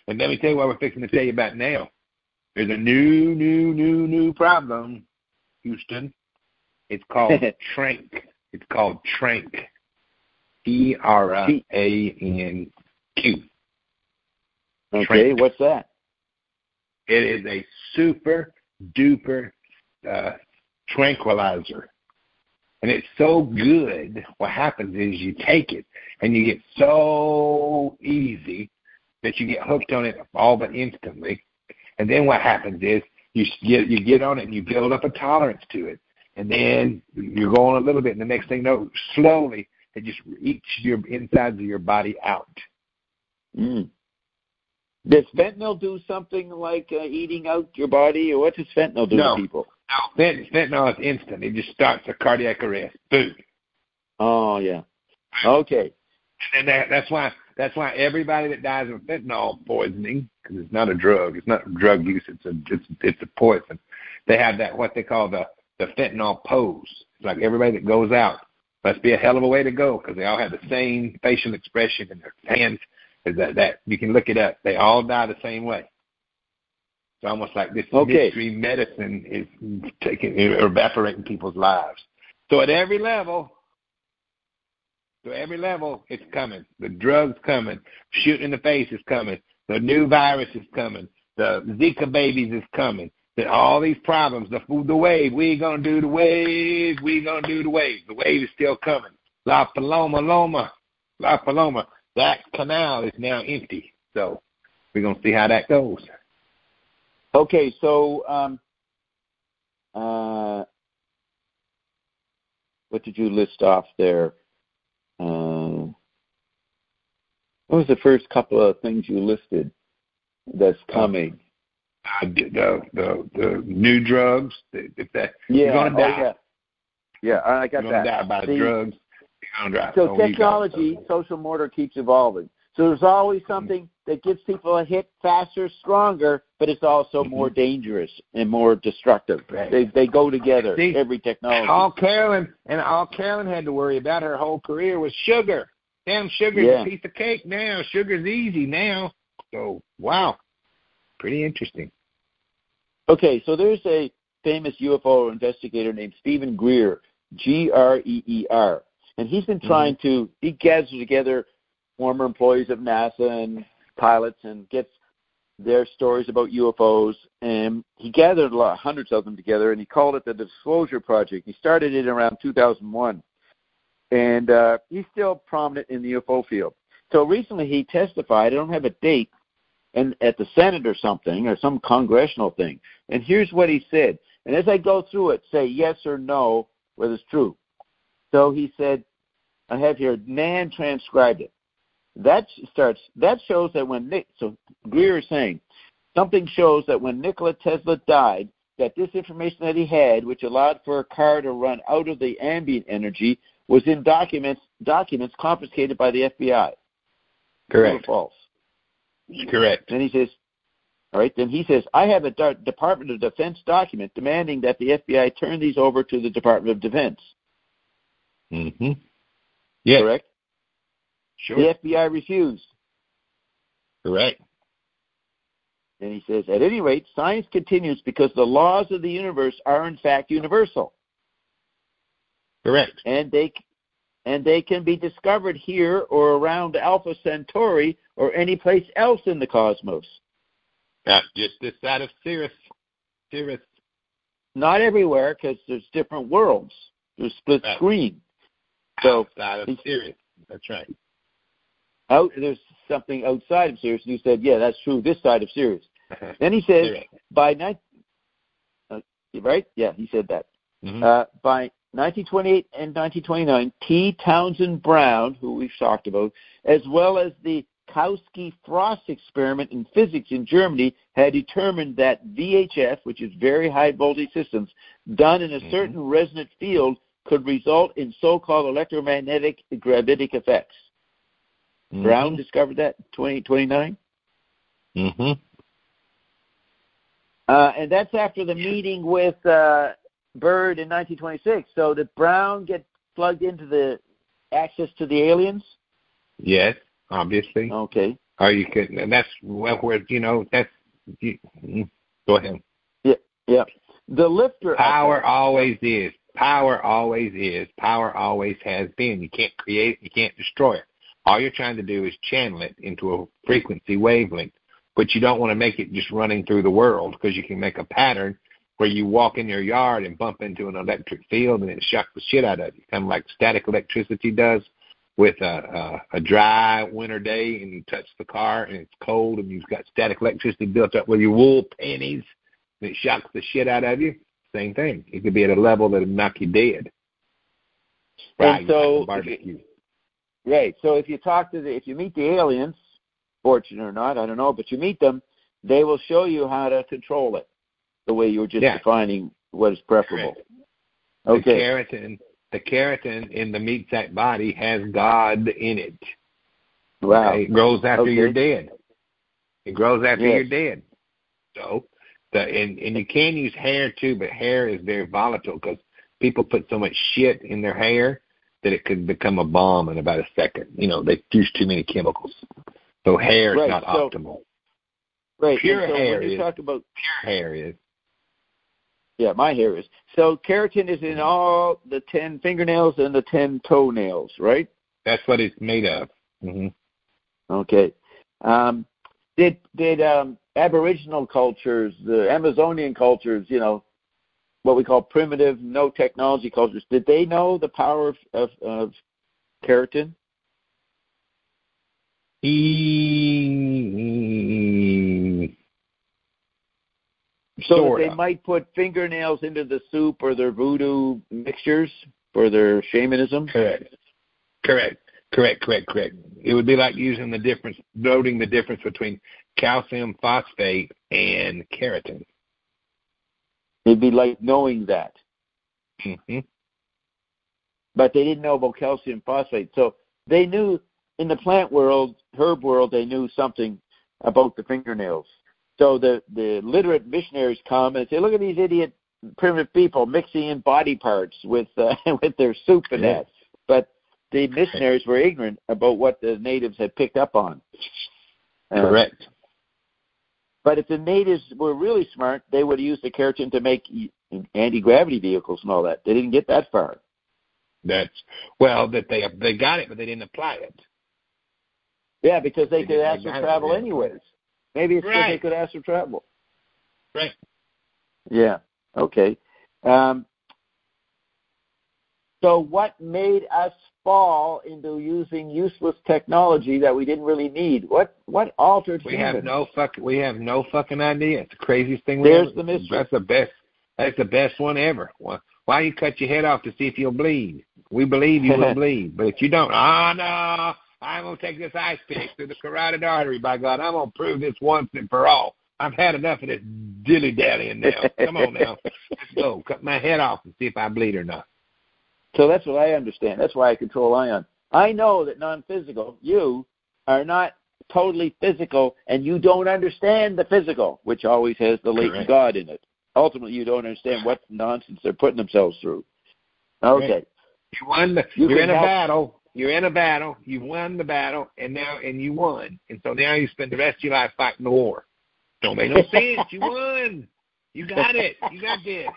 S2: And let me tell you what we're fixing to tell you about now. There's a new, new, new, new problem, Houston. It's called Tranq. It's called Tranq. T R A N Q.
S1: Okay,
S2: Tranq.
S1: what's that?
S2: It is a super duper uh, tranquilizer. And it's so good, what happens is you take it and you get so easy that you get hooked on it all but instantly. And then what happens is you get you get on it and you build up a tolerance to it. And then you go on a little bit, and the next thing you know, slowly, it just eats your insides of your body out.
S1: Mm. Does fentanyl do something like uh, eating out your body, or what does fentanyl do
S2: No.
S1: to people?
S2: No, fent- fentanyl is instant. It just starts a cardiac arrest. Boom.
S1: Oh, yeah. Okay.
S2: And that, that's why that's why everybody that dies of fentanyl poisoning, because it's not a drug, it's not drug use, it's a it's it's a poison. They have that what they call the the fentanyl pose. It's like everybody that goes out must be a hell of a way to go, because they all have the same facial expression in their hands. Is that that you can look it up? They all die the same way. It's almost like this
S1: Okay.
S2: mystery medicine is taking or evaporating people's lives. So at every level. So every level, it's coming. The drug's coming. Shooting in the face is coming. The new virus is coming. The Zika babies is coming. The, all these problems. The the wave. We gonna do the wave. We gonna do the wave. The wave is still coming. La Paloma, Loma, La Paloma. That canal is now empty. So we're gonna see how that goes.
S1: Okay, so um, uh, what did you list off there? Uh, what was the first couple of things you listed that's coming?
S2: Uh, the, the the new drugs. If that
S1: Yeah,
S2: you're gonna die.
S1: oh, yeah, yeah, I got
S2: You're gonna
S1: that.
S2: die by
S1: See,
S2: drugs. You're gonna die.
S1: so
S2: Oh, you
S1: technology,
S2: got
S1: social motor keeps evolving. So there's always something that gives people a hit faster, stronger, but it's also
S2: mm-hmm.
S1: more dangerous and more destructive.
S2: Right.
S1: They they go together.
S2: See,
S1: every technology.
S2: All Carolyn and all Carolyn had to worry about her whole career was sugar. Damn, sugar's
S1: Yeah.
S2: a piece of cake now. Sugar's easy now. So wow, pretty interesting.
S1: Okay, so there's a famous U F O investigator named Stephen Greer, G R E E R, and he's been trying mm-hmm. to he gathers together former employees of NASA and pilots and gets their stories about U F Os, and he gathered a lot, hundreds of them together, and he called it the Disclosure Project. He started it around two thousand one, and uh, he's still prominent in the U F O field. So recently he testified, I don't have a date, and at the Senate or something, or some congressional thing, and here's what he said. And as I go through it, say yes or no whether it's true. So he said, I have here, Nan transcribed it. That starts. That shows that when Nick, so Greer is saying, something shows that when Nikola Tesla died, that this information that he had, which allowed for a car to run out of the ambient energy, was in documents documents confiscated by the F B I.
S2: Correct.
S1: True or false?
S2: Correct.
S1: Then he says, all right. Then he says, I have a D- Department of Defense document demanding that the F B I turn these over to the Department of Defense.
S2: Mm-hmm. Yes.
S1: Correct.
S2: Sure.
S1: The F B I refused.
S2: Correct.
S1: And he says, at any rate, science continues because the laws of the universe are in fact universal.
S2: Correct.
S1: And they and they can be discovered here or around Alpha Centauri or any place else in the cosmos.
S2: Not just this side of Sirius. Sirius.
S1: Not everywhere, because there's different worlds. There's split
S2: Right.
S1: screen. So
S2: outside of Sirius. That's right.
S1: Out, there's something outside of Sirius. And you said, yeah, that's true, this side of Sirius. Then he says,
S2: Sirius.
S1: by night, uh, right? Yeah, he said that.
S2: Mm-hmm.
S1: Uh, by nineteen twenty-eight and nineteen twenty-nine, T. Townsend Brown, who we've talked about, as well as the Kautsky-Frost experiment in physics in Germany, had determined that V H F, which is very high voltage systems, done in a mm-hmm. certain resonant field could result in so-called electromagnetic gravitic effects. Mm-hmm. Brown discovered that in twenty twenty-nine.
S2: Mm-hmm.
S1: Uh, and that's after the meeting with uh, Byrd in nineteen twenty-six. So did Brown get plugged into the access to the aliens?
S2: Yes, obviously.
S1: Okay.
S2: Or you could, and that's well, where you know that's. You, go ahead.
S1: Yeah, yeah. The lifter
S2: Power
S1: effect.
S2: always is. Power always is. Power always has been. You can't create it. You can't destroy it. All you're trying to do is channel it into a frequency wavelength, but you don't want to make it just running through the world, because you can make a pattern where you walk in your yard and bump into an electric field and it shocks the shit out of you, kind of like static electricity does with a, a, a dry winter day, and you touch the car and it's cold and you've got static electricity built up with your wool panties and it shocks the shit out of you. Same thing. It could be at a level that would knock you dead. Right.
S1: And so,
S2: like barbecue.
S1: Right. So if you talk to the, if you meet the aliens, fortunate or not, I don't know, but you meet them, they will show you how to control it, the way you were just
S2: yeah.
S1: defining what is preferable.
S2: Correct.
S1: Okay.
S2: The keratin, the keratin in the meat sack body has God in it.
S1: Wow.
S2: Okay? It grows after
S1: okay.
S2: you're dead. It grows after
S1: yes.
S2: you're dead. So, the and, and you can use hair too, but hair is very volatile because people put so much shit in their hair that it could become a bomb in about a second. You know, they use too many chemicals. So hair is
S1: right.
S2: not
S1: so,
S2: optimal.
S1: Right.
S2: Pure
S1: so
S2: hair
S1: when you
S2: is.
S1: Talk about,
S2: pure hair is.
S1: Yeah, my hair is. So keratin is in all the ten fingernails and the ten toenails, right?
S2: That's what it's made of. Mm-hmm.
S1: Okay. Um, did did um, Aboriginal cultures, the Amazonian cultures, you know, what we call primitive, no technology cultures, did they know the power of, of, of keratin?
S2: E-
S1: So
S2: Sorta.
S1: that they might put fingernails into the soup or their voodoo mixtures for their shamanism?
S2: Correct. Correct. Correct, correct, correct. It would be like using the difference, noting the difference between calcium phosphate and keratin.
S1: It'd be like knowing that.
S2: Mm-hmm.
S1: But they didn't know about calcium phosphate. So they knew in the plant world, herb world, they knew something about the fingernails. So the, the literate missionaries come and say, look at these idiot primitive people mixing in body parts with uh, with their soup and
S2: yeah.
S1: that. But the missionaries were ignorant about what the natives had picked up on. Uh,
S2: Correct.
S1: But if the natives were really smart, they would have used the keratin to make anti-gravity vehicles and all that. They didn't get that far.
S2: That's well, that they they got it, but they didn't apply it.
S1: Yeah, because they,
S2: They
S1: could astral travel
S2: it,
S1: anyways. Maybe it's
S2: right.
S1: because they could astral travel.
S2: Right.
S1: Yeah. Okay. Um, so what made us fall into using useless technology that we didn't really need? What what altered
S2: We
S1: human?
S2: have no fuck. We have no fucking idea. It's the craziest thing we
S1: There's
S2: ever.
S1: the mystery.
S2: That's the best. That's the best one ever. Why, why you cut your head off to see if you'll bleed? We believe you will bleed, but if you don't, ah oh, no, I'm gonna take this ice pick through the carotid artery. By God, I'm gonna prove this once and for all. I've had enough of this dilly dallying now. Come on now, let's go. Cut my head off and see if I bleed or not.
S1: So that's what I understand. That's why I control ion. I know that non-physical, you are not totally physical, and you don't understand the physical, which always has the latent
S2: Correct.
S1: God in it. Ultimately, you don't understand what nonsense they're putting themselves through. Okay.
S2: Correct. You won. The,
S1: You
S2: you're in a
S1: help.
S2: battle. You're in a battle. You've won the battle, and now and you won. And so now you spend the rest of your life fighting the war. Don't make no sense. You won. You got it. You got this.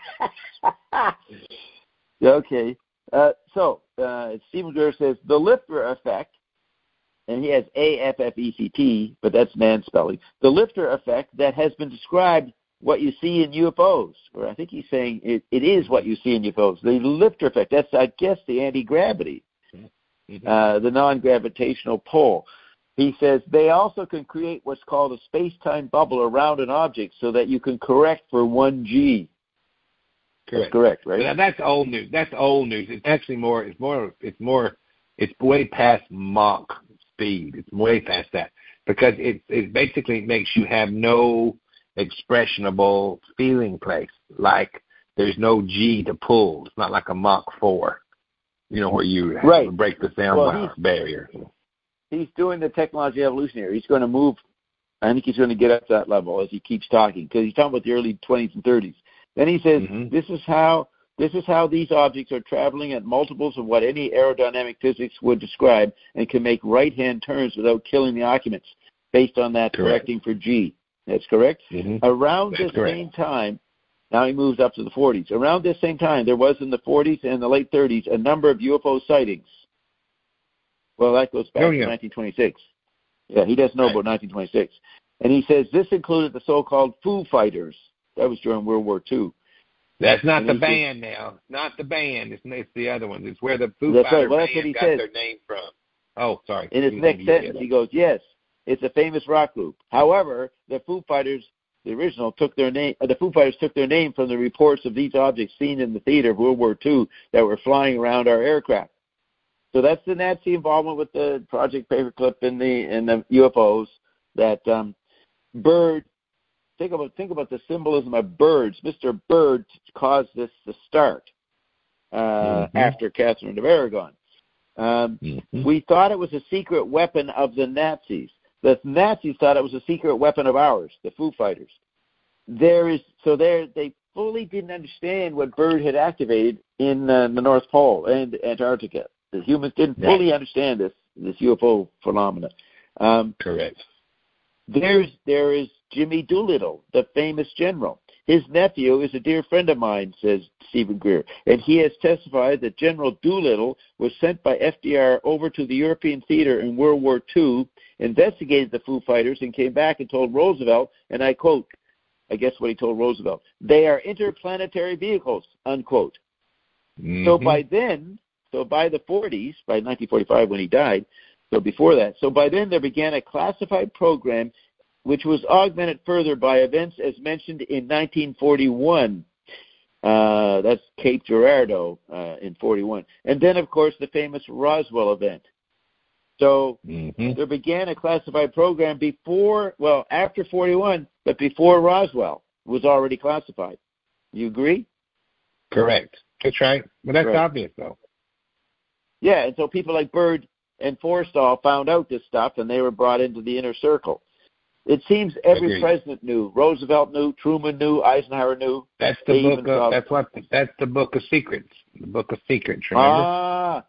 S1: Okay. Uh, so uh, Stephen Greer says the Lifter effect, and he has A F F E C T, but that's man spelling. The Lifter effect that has been described what you see in U F Os, or I think he's saying it, it is what you see in U F Os. The Lifter effect, that's, I guess, the anti-gravity,
S2: Mm-hmm.
S1: uh, the non-gravitational pull. He says they also can create what's called a space-time bubble around an object so that you can correct for one G.
S2: Correct.
S1: That's correct, right?
S2: But that's old news. That's old news. It's actually more. It's more. It's more. It's way past Mach speed. It's way past that because it it basically makes you have no expressionable feeling place. Like there's no G to pull. It's not like a Mach four. You know where you
S1: right.
S2: break the sound
S1: well,
S2: barrier.
S1: He's doing the technology evolutionary. He's going to move. I think he's going to get up to that level as he keeps talking because he's talking about the early twenties and thirties. Then he says,
S2: mm-hmm.
S1: this is how this is how these objects are traveling at multiples of what any aerodynamic physics would describe and can make right-hand turns without killing the occupants. based on that
S2: Correct.
S1: correcting for G. That's correct?
S2: Mm-hmm.
S1: Around
S2: That's
S1: this
S2: correct.
S1: same time, now he moves up to the forties. Around this same time, there was in the forties and the late thirties a number of U F O sightings. Well, that goes back
S2: Oh, yeah.
S1: to nineteen twenty-six. Yeah, he does know
S2: Right.
S1: about nineteen twenty-six. And he says this included the so-called Foo Fighters. That was during World War Two.
S2: That's not
S1: And
S2: the
S1: he
S2: band now. Not the band. It's, it's the other ones. It's where the Foo
S1: That's
S2: Fighter
S1: right. Well, that's
S2: band
S1: what he
S2: got
S1: says.
S2: their name from. Oh, sorry.
S1: In his
S2: You-
S1: next
S2: you
S1: sentence,
S2: did.
S1: he goes, yes, it's a famous rock group. However, the Foo Fighters, the original, took their name. Uh, the Foo Fighters took their name from the reports of these objects seen in the theater of World War Two that were flying around our aircraft. So that's the Nazi involvement with the Project Paperclip and the and the U F Os. That um, Byrd, think about think about the symbolism of birds. Mister Byrd caused this to start uh,
S2: Mm-hmm.
S1: after Catherine of Aragon. Um,
S2: Mm-hmm.
S1: We thought it was a secret weapon of the Nazis. The Nazis thought it was a secret weapon of ours, the Foo Fighters. There is so there they fully didn't understand what Byrd had activated in uh, the North Pole and Antarctica. The humans didn't
S2: Right.
S1: fully understand this this U F O phenomena. Um,
S2: Correct.
S1: there's there is Jimmy Doolittle, the famous general. His nephew is a dear friend of mine, says Stephen Greer, and he has testified that General Doolittle was sent by F D R over to the European theater in World War Two, investigated the Foo Fighters, and came back and told Roosevelt, and I quote, I guess what he told Roosevelt, they are interplanetary vehicles, unquote.
S2: Mm-hmm.
S1: So by then, so by the forties, by nineteen forty-five when he died, so before that, so by then there began a classified program which was augmented further by events as mentioned in nineteen forty-one. Uh, that's Cape Girardeau uh, in forty-one. And then, of course, the famous Roswell event. So
S2: Mm-hmm.
S1: there began a classified program before, well, after forty-one, but before Roswell was already classified. You agree?
S2: Correct. That's right. But that's
S1: Right.
S2: obvious, though.
S1: Yeah, and so people like Byrd and Forstall found out this stuff, and they were brought into the inner circle. It seems every
S2: Agreed.
S1: president knew. Roosevelt knew. Truman knew. Eisenhower knew.
S2: That's the
S1: They
S2: book
S1: even saw-
S2: of. That's what. That's the book of secrets. The book of secrets. Remember?
S1: Ah,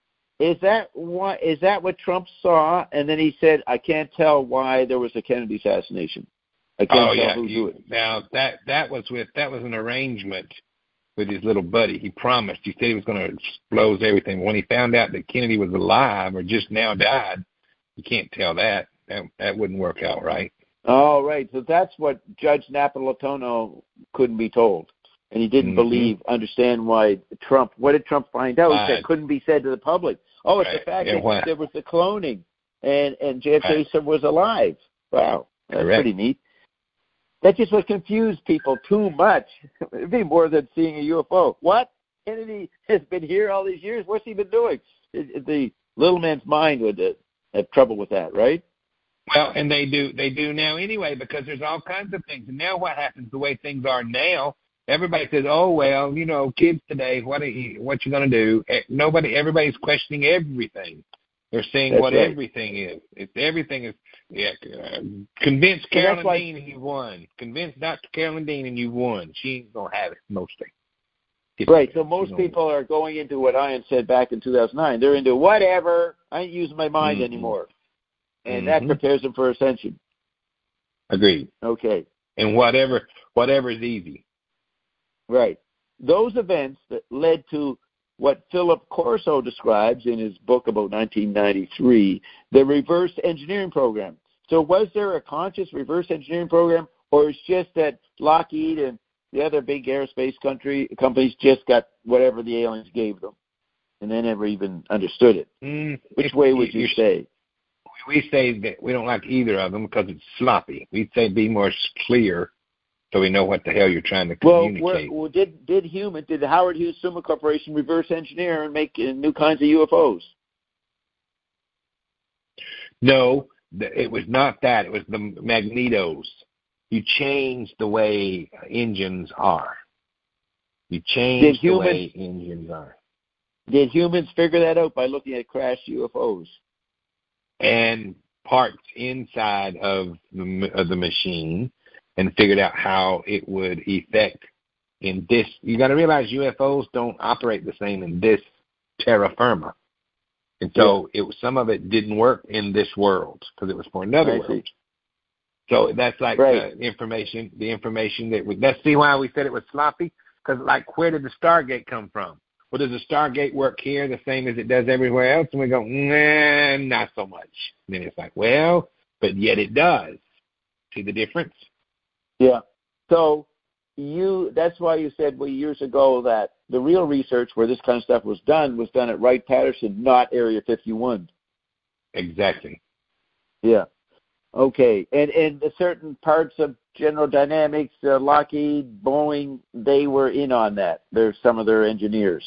S1: is that what? Is that what Trump saw? And then he said, "I can't tell why there was a Kennedy assassination. I can't
S2: oh
S1: tell
S2: yeah.
S1: who
S2: You,
S1: did it."
S2: now that that was with that was an arrangement with his little buddy. He promised. He said he was going to expose everything. When he found out that Kennedy was alive or just now died, you can't tell that. That that wouldn't work out right.
S1: Oh, right. So that's what Judge Napolitano couldn't be told. And he didn't
S2: Mhm.
S1: believe, understand why Trump, what did Trump find out
S2: Why?
S1: that couldn't be said to the public? Oh, it's
S2: Right.
S1: the fact
S2: Yeah,
S1: that
S2: why?
S1: there was the cloning and, and J F K
S2: Right.
S1: was alive. Wow. That's
S2: Correct.
S1: pretty neat. That just would confuse people too much. It'd be more than seeing a U F O. What? Kennedy has been here all these years? What's he been doing? It, it, the little man's mind would uh, have trouble with that, right?
S2: Well, and they do they do now anyway, because there's all kinds of things. And now what happens, the way things are now, everybody says, oh, well, you know, kids today, what are you, what you going to do? Eh, Nobody, everybody's questioning everything. They're saying
S1: That's
S2: what
S1: right.
S2: everything is. It's everything is, yeah, uh, convince
S1: So that's
S2: Carolyn
S1: why-
S2: Dean and you won. Convince Doctor Carolyn Dean and you won. She ain't going to have it, mostly.
S1: Right, so most people are going into what Ian said back in two thousand nine. They're into whatever. I ain't using my mind
S2: Mhm.
S1: anymore. And that
S2: Mhm.
S1: prepares them for ascension.
S2: Agreed.
S1: Okay,
S2: And whatever, whatever is easy.
S1: right. Those events that led to what Philip Corso describes in his book about nineteen ninety-three, the reverse engineering program. So was there a conscious reverse engineering program, or it's just that Lockheed and the other big aerospace country companies just got whatever the aliens gave them, and they never even understood it?
S2: Mm,
S1: Which
S2: if-
S1: way would you
S2: you're-
S1: say?
S2: We say that we don't like either of them because it's sloppy. We say be more clear so we know what the hell you're trying to
S1: Well,
S2: communicate.
S1: well, did did human did the Howard Hughes Summa Corporation reverse engineer and make uh, new kinds of U F Os?
S2: No, th- it was not that. It was the magnetos. You change the way engines are. You change
S1: Did
S2: the
S1: humans-
S2: way engines are.
S1: Did humans figure that out by looking at crashed U F Os?
S2: And parts inside of the m- of the machine, and figured out how it would affect in this. You got to realize U F Os don't operate the same in this terra firma. And so yeah. it was, some of it didn't work in this world because it was for another
S1: I
S2: world.
S1: See.
S2: So that's like
S1: right.
S2: the information, the information that we, let's see why we said it was sloppy. Because like, where did the Stargate come from? Well, does the Stargate work here the same as it does everywhere else? And we go, nah, not so much. And then it's like, well, but yet it does. See the difference?
S1: Yeah. So you, that's why you said well, years ago that the real research where this kind of stuff was done was done at Wright-Patterson, not Area fifty-one.
S2: Exactly.
S1: Yeah. Okay. And and the certain parts of General Dynamics, uh, Lockheed, Boeing, they were in on that. There's some of their engineers.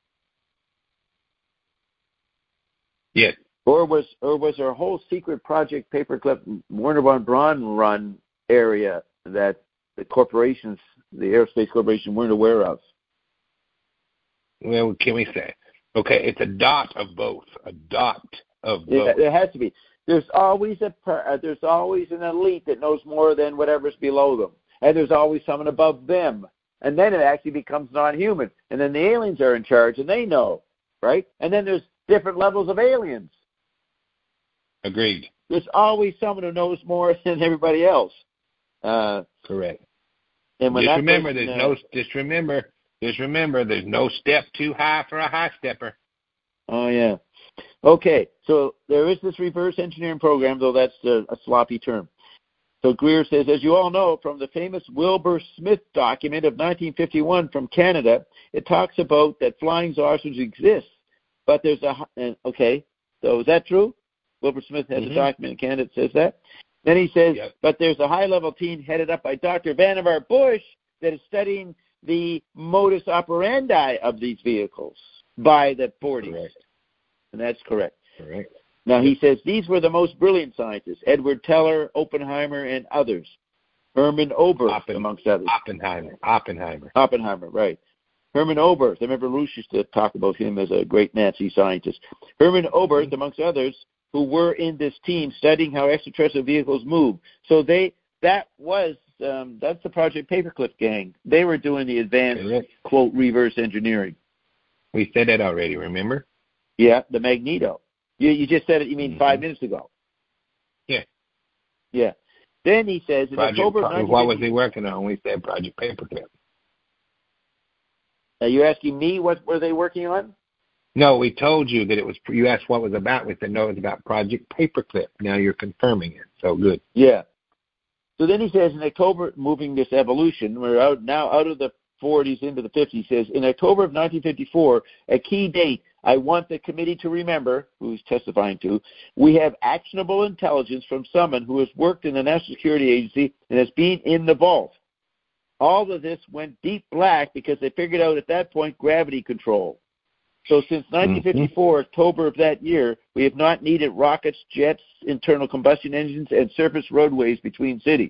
S2: Yes.
S1: Or was or was there a whole secret project paperclip Werner von Braun run area that the corporations, the aerospace corporation, weren't aware of?
S2: Well, can we say? Okay, it's a dot of both. A dot of both.
S1: Yeah, there has to be. There's always a uh, there's always an elite that knows more than whatever's below them, and there's always someone above them, and then it actually becomes non-human, and then the aliens are in charge, and they know, right? And then there's different levels of aliens.
S2: Agreed.
S1: There's always someone who knows more than everybody else. Uh,
S2: Correct.
S1: And when
S2: just
S1: that
S2: remember,
S1: person,
S2: there's
S1: uh,
S2: no. Just remember, just remember, there's no step too high for a high stepper.
S1: Oh yeah. Okay, so there is this reverse engineering program, though that's a, a sloppy term. So Greer says, as you all know, from the famous Wilbur Smith document of nineteen fifty-one from Canada, it talks about that flying saucers exist, but there's a okay. So is that true? Wilbur Smith has mm-hmm. a document in Canada that says that. Then he says, yep. but there's a high-level team headed up by Doctor Vannevar Bush that is studying the modus operandi of these vehicles by the forties. Correct. And that's correct.
S2: Correct.
S1: Now, he says these were the most brilliant scientists, Edward Teller, Oppenheimer, and others. Hermann Oberth, Oppen- amongst others.
S2: Oppenheimer. Oppenheimer.
S1: Oppenheimer, right. Hermann Oberth. I remember Rush used to talk about him as a great Nazi scientist. Hermann Oberth, mm-hmm. amongst others, who were in this team studying how extraterrestrial vehicles move. So they that was um, that's the Project Paperclip gang. They were doing the advanced Correct. quote reverse engineering.
S2: We said that already. Remember?
S1: Yeah, the Magneto. You you just said it. You mean mm-hmm. five minutes ago?
S2: Yeah.
S1: Yeah. Then he says in
S2: Project,
S1: October.
S2: Pro- what was he working on? We said Project Paperclip.
S1: Are you asking me what were they working on?
S2: No, we told you that it was. You asked what it was about. We said no, it was about Project Paperclip. Now you're confirming it. So good.
S1: Yeah. So then he says in October, moving this evolution, we're out now out of the forties into the fifties. He says in October of nineteen fifty-four, a key date I want the committee to remember, who he's testifying to, we have actionable intelligence from someone who has worked in the National Security Agency and has been in the vault. All of this went deep black because they figured out at that point gravity control. So since nineteen fifty-four, mm-hmm. October of that year, we have not needed rockets, jets, internal combustion engines, and surface roadways between cities.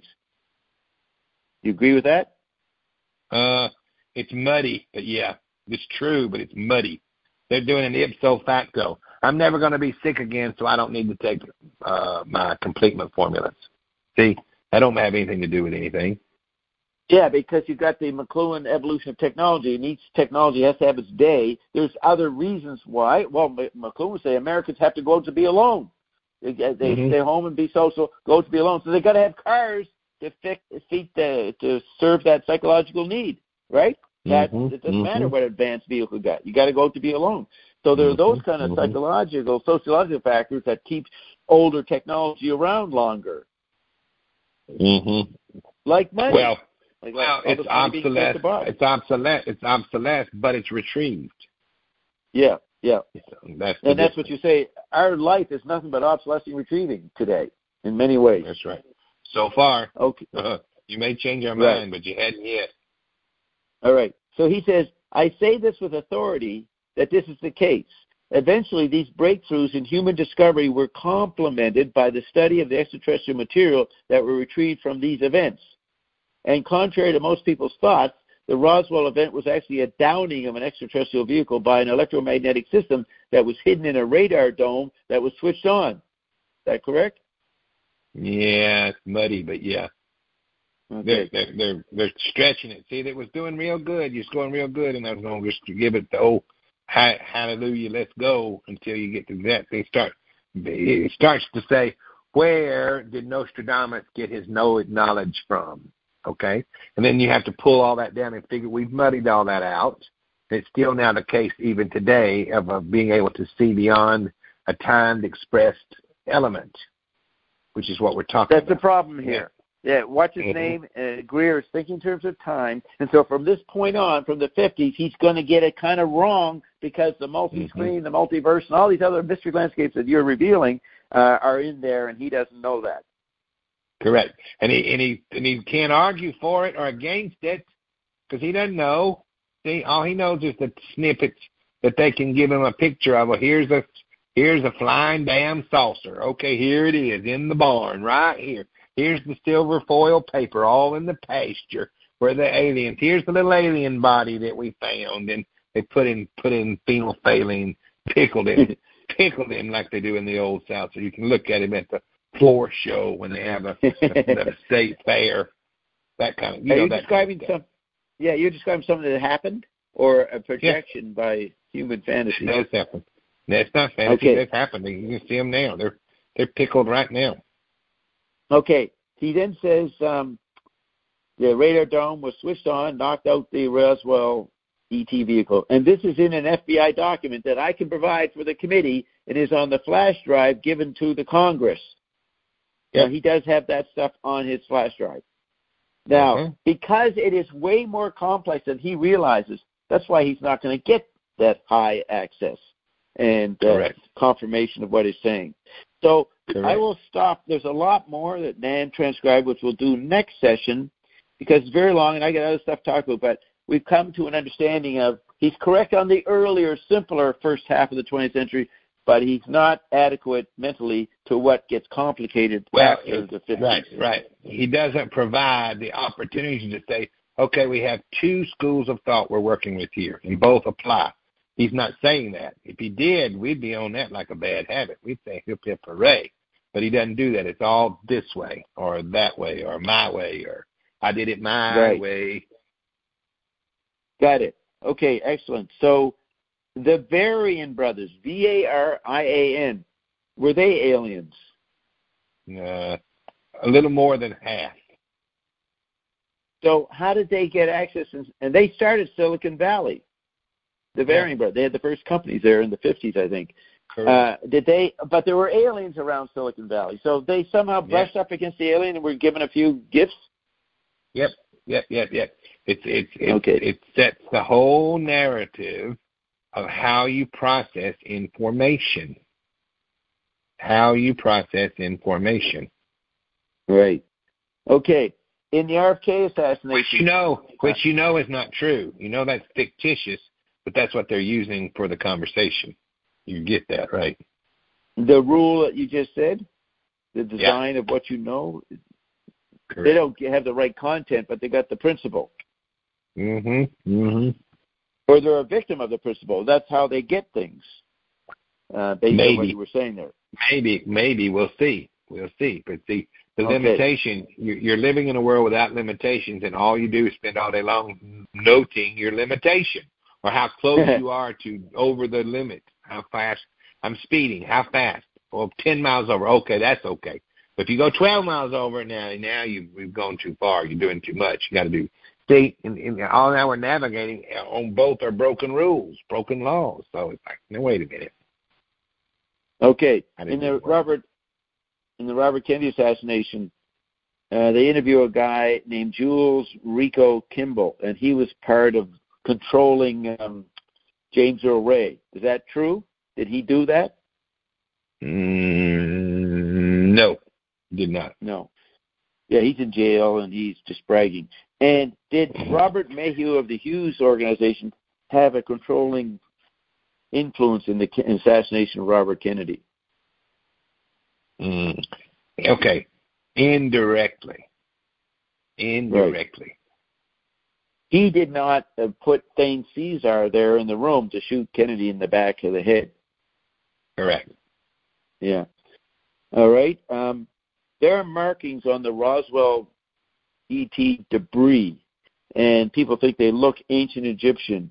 S1: You agree with that?
S2: Uh, it's muddy, but yeah, it's true, but it's muddy. They're doing an ipso facto. I'm never going to be sick again, so I don't need to take uh, my completement formulas. See, that don't have anything to do with anything.
S1: Yeah, because you've got the McLuhan evolution of technology, and each technology has to have its day. There's other reasons why. Well, McLuhan would say Americans have to go to be alone. They, they mm-hmm. stay home and be social, go to be alone. So they've got to have cars to fit, fit the, to serve that psychological need, right? That
S2: mm-hmm.
S1: It doesn't
S2: mm-hmm.
S1: matter what advanced vehicle you got. You got to go to be alone. So there are those kind of mm-hmm. psychological, sociological factors that keep older technology around longer.
S2: Mm-hmm.
S1: Like money.
S2: Well,
S1: Like
S2: well, it's obsolete. It's obsolete. It's obsolete, but it's retrieved.
S1: Yeah, yeah.
S2: So that's
S1: and that's what you say. Our life is nothing but obsolescence and retrieving today, in many ways.
S2: That's right. So far,
S1: okay.
S2: Uh, you may change your
S1: right.
S2: mind, but you hadn't yet.
S1: All right. So he says, I say this with authority that this is the case. Eventually, these breakthroughs in human discovery were complemented by the study of the extraterrestrial material that were retrieved from these events. And contrary to most people's thoughts, the Roswell event was actually a downing of an extraterrestrial vehicle by an electromagnetic system that was hidden in a radar dome that was switched on. Is that correct?
S2: Yeah, it's muddy, but yeah.
S1: Okay.
S2: They're, they're, they're, they're stretching it. See, it was doing real good. You're going real good, and I was going to just give it the old, hallelujah, let's go until you get to that. They start, it starts to say, where did Nostradamus get his knowledge from? Okay? And then you have to pull all that down and figure we've muddied all that out. It's still now the case even today of, of being able to see beyond a timed expressed element, which is what we're talking
S1: That's
S2: about.
S1: That's the problem here. Yeah, what's his
S2: mm-hmm.
S1: name? Uh, Greer is thinking in terms of time. And so from this point on, from the fifties, he's going to get it kind of wrong because the multi-screen, mm-hmm. the multiverse, and all these other mystery landscapes that you're revealing uh, are in there, and he doesn't know that.
S2: Correct. And he, and he, and he can't argue for it or against it because he doesn't know. See, all he knows is the snippets that they can give him a picture of. Well, here's a, here's a flying damn saucer. Okay, here it is in the barn right here. Here's the silver foil paper all in the pasture where the aliens. Here's the little alien body that we found, and they put in put in phenolphthalein, pickled him, pickled him like they do in the old South. So you can look at him at the floor show when they have a, a, a state fair. That kind of. You
S1: Are
S2: know,
S1: you
S2: that
S1: describing
S2: kind of
S1: some? Yeah, you're describing something that happened, or a projection yeah. by human fantasy.
S2: That's happened. That's not fantasy.
S1: Okay.
S2: That's happening. You can see them now. They're they're pickled right now.
S1: Okay. He then says um, the radar dome was switched on, knocked out the Roswell E T vehicle. And this is in an F B I document that I can provide for the committee. It is on the flash drive given to the Congress.
S2: Yep.
S1: Now, he does have that stuff on his flash drive. Now, uh-huh. because it is way more complex than he realizes, that's why he's not going to get that high access and uh, confirmation of what he's saying. So Correct. I will stop. There's a lot more that Nan transcribed, which we'll do next session because it's very long and I got other stuff to talk about. But we've come to an understanding of he's correct on the earlier, simpler first half of the twentieth century, but he's not adequate mentally to what gets complicated
S2: well,
S1: after the fifties.
S2: Right, right. He doesn't provide the opportunity to say, okay, we have two schools of thought we're working with here, and both apply. He's not saying that. If he did, we'd be on that like a bad habit. We'd say, hip, hip, hooray. But he doesn't do that. It's all this way or that way or my way or I did it my
S1: right.
S2: way.
S1: Got it. Okay, excellent. So the Varian brothers, V A R I A N, were they aliens?
S2: Uh, a little more than half.
S1: So how did they get access? In, and they started Silicon Valley. The Varian yeah. brothers, they had the first companies there in the fifties, I think. Uh, did they? But there were aliens around Silicon Valley, so they somehow brushed yeah. up against the alien and were given a few gifts.
S2: Yep, yep, yep, yep. It's it's it,
S1: okay.
S2: it sets the whole narrative of how you process information. How you process information.
S1: Right. Okay. In the R F K assassination,
S2: which you know, which you know is not true. You know that's fictitious, but that's what they're using for the conversation. You get that, right?
S1: The rule that you just said, the design
S2: yeah.
S1: of what you know,
S2: Correct.
S1: They don't have the right content, but they got the principle.
S2: Mm-hmm. Mm-hmm.
S1: Or they're a victim of the principle. That's how they get things. Uh, based
S2: maybe.
S1: on what you were saying there.
S2: Maybe, maybe we'll see. We'll see. But see, the okay. limitation, you're living in a world without limitations, and all you do is spend all day long noting your limitation or how close you are to over the limit. How fast I'm speeding? How fast? Well, ten miles over. Okay, that's okay. But if you go twelve miles over, now now you've, you've gone too far. You're doing too much. You got to do. See, in, in, all now we're navigating on both are broken rules, broken laws. So it's like, no, wait a minute.
S1: Okay, in the Robert in the Robert Kennedy assassination, uh, they interview a guy named Jules Rico Kimball, and he was part of controlling um, James Earl Ray. Is that true? Did he do that?
S2: Mm, no, did not.
S1: No. Yeah, he's in jail, and he's just bragging. And did Robert Mayhew of the Hughes organization have a controlling influence in the assassination of Robert Kennedy?
S2: Mm. Okay, indirectly. Indirectly.
S1: Right. He did not uh, put Thane Caesar there in the room to shoot Kennedy in the back of the head.
S2: Correct.
S1: Yeah. All right. Um, there are markings on the Roswell E T debris, and people think they look ancient Egyptian.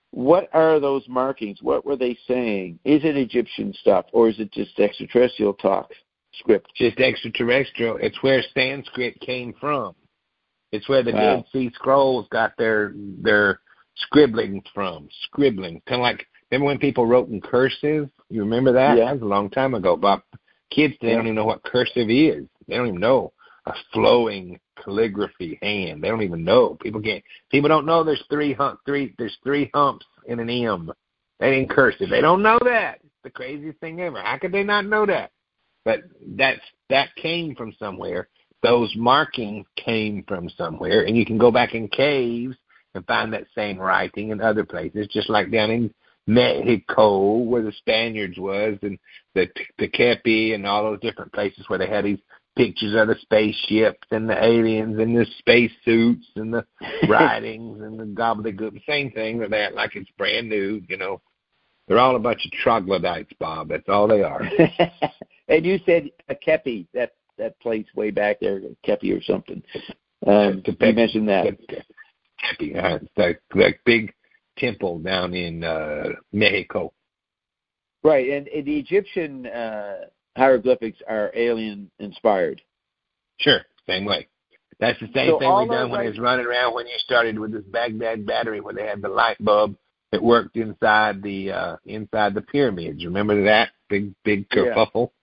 S1: what are those markings? What were they saying? Is it Egyptian stuff, or is it just extraterrestrial talk script?
S2: Just extraterrestrial. It's where Sanskrit came from. It's where the
S1: Wow.
S2: Dead Sea Scrolls got their their scribbling from. Scribbling. Kind of like, remember when people wrote in cursive? You remember that?
S1: Yeah.
S2: That was a long time ago. But kids, they
S1: Yeah.
S2: don't even know what cursive is. They don't even know a flowing calligraphy hand. They don't even know. People can't. People don't know there's three hump, three. There's three humps in an M. That ain't cursive. They don't know that. It's the craziest thing ever. How could they not know that? But that's that came from somewhere. Those markings came from somewhere, and you can go back in caves and find that same writing in other places, just like down in Mexico where the Spaniards was, and the Tequepi and all those different places where they had these pictures of the spaceships and the aliens and the space suits and the writings and the gobbledygook. Same thing with that, like it's brand new, you know. They're all a bunch of troglodytes, Bob. That's all they are.
S1: And you said a Kepi, that that place way back there, Kepi or something. Um, you mentioned that.
S2: Kepi, uh, that, that big temple down in uh, Mexico.
S1: Right, and, and the Egyptian uh, hieroglyphics are alien-inspired.
S2: Sure, same way. That's the same
S1: So
S2: thing
S1: all
S2: we done
S1: those
S2: when
S1: are-
S2: it was running around when you started with this Baghdad battery, where they had the light bulb that worked inside the uh, inside the pyramids. Remember that big big kerfuffle?
S1: Yeah.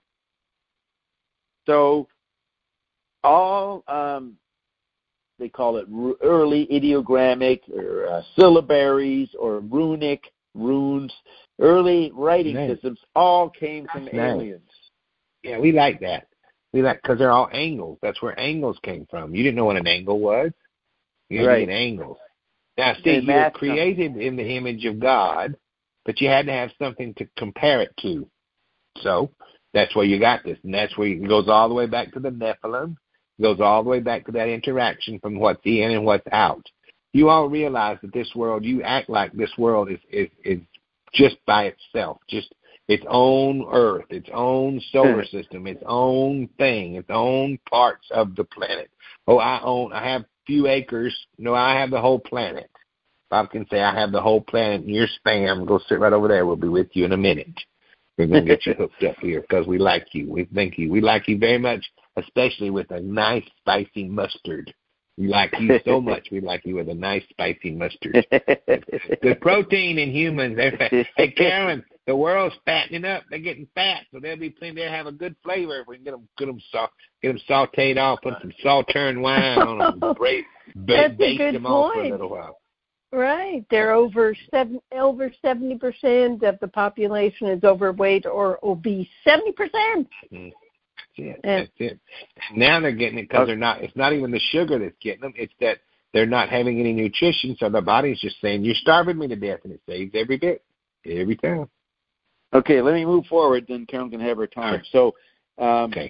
S1: So all um, they call it r- early ideogrammic or uh, syllabaries or runic runes, early writing
S2: Nice.
S1: systems all came from
S2: That's nice.
S1: aliens.
S2: Yeah, we like that. We like because they're all angles. That's where angles came from. You didn't know what an angle was. You had to
S1: Right.
S2: get angles. Now, see,
S1: And
S2: you were
S1: math
S2: created in the image of God, but you had to have something to compare it to. So that's where you got this, and that's where it goes all the way back to the Nephilim. It goes all the way back to that interaction from what's in and what's out. You all realize that this world, you act like this world is is, is just by itself, just its own Earth, its own solar system, its own thing, its own parts of the planet. Oh, I own, I have few acres. No, I have the whole planet. Bob can say, I have the whole planet, and you're spam. Go sit right over there. We'll be with you in a minute. We're going to get you hooked up here because we like you. We thank you. We like you very much, especially with a nice spicy mustard. We like you so much. We like you with a nice spicy mustard. The protein in humans, they're fat. Hey, Carolyn, the world's fattening up. They're getting fat, so they'll be plenty. They'll have a good flavor if we can get them, get them, sa- get them sauteed off, put some Sauternes wine on them, break,
S4: That's a
S2: bake
S4: good
S2: them off for a
S4: point.
S2: little while.
S4: Right. They're over seven, over seventy percent of the population is overweight or obese. seventy percent.
S2: Mm. That's it.
S4: Yeah.
S2: That's it. Now they're getting it because they're not. It's not even the sugar that's getting them. It's that they're not having any nutrition, so their body's just saying, "You're starving me to death," and it saves every bit, every time.
S1: Okay, let me move forward. Then Karen can have her time. So, um,
S2: Okay.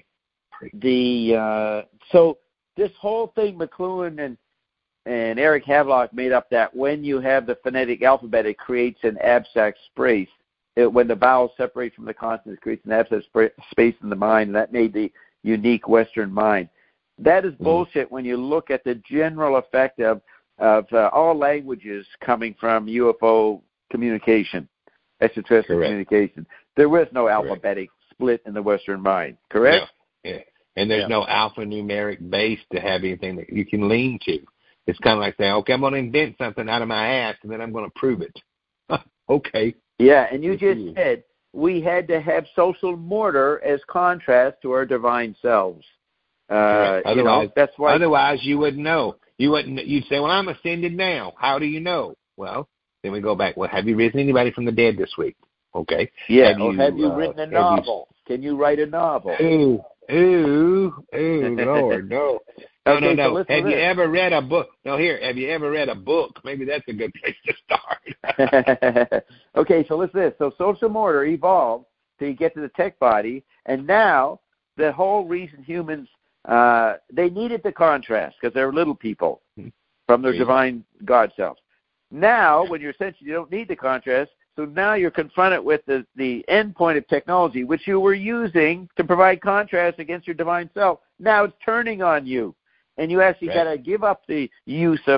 S1: the uh, so this whole thing, McLuhan and and Eric Havelock made up that when you have the phonetic alphabet, it creates an abstract space. It, when the vowels separate from the consonants, it creates an abstract sp- space in the mind, and that made the unique Western mind. That is bullshit when you look at the general effect of, of uh, all languages coming from U F O communication, extraterrestrial
S2: Correct.
S1: communication. There was no
S2: Correct.
S1: alphabetic split in the Western mind, correct?
S2: Yeah. yeah. And there's
S1: Yeah.
S2: no alphanumeric base to have anything that you can lean to. It's kind of like saying, okay, I'm going to invent something out of my ass, and then I'm going to prove it. Okay.
S1: Yeah, and you
S2: Good for
S1: just
S2: you.
S1: said we had to have social mortar as contrast to our divine selves. Uh,
S2: Correct.
S1: you know,
S2: Otherwise,
S1: that's why.
S2: otherwise you wouldn't know. You wouldn't. You'd say, "Well, I'm ascended now. How do you know?" Well, then we go back. Well, have you risen anybody from the dead this week? Okay.
S1: Yeah,
S2: Have
S1: or
S2: you,
S1: have you
S2: uh,
S1: written a
S2: have you-
S1: novel? Can you write a novel?
S2: Ooh, ooh, ooh, Lord, no. No,
S1: Okay,
S2: no,
S1: so
S2: no.
S1: listen to
S2: Have you
S1: this.
S2: ever read a book? No, here. Have you ever read a book? Maybe that's a good place to start.
S1: Okay, so listen to this. So social mortar evolved till you get to the tech body, and now the whole reason humans, uh, they needed the contrast because they're little people from their
S2: Yeah.
S1: divine God selves. Now, when you're essentially, you don't need the contrast, so now you're confronted with the, the end point of technology, which you were using to provide contrast against your divine self. Now it's turning on you. And you actually
S2: Right.
S1: got to give up the use of the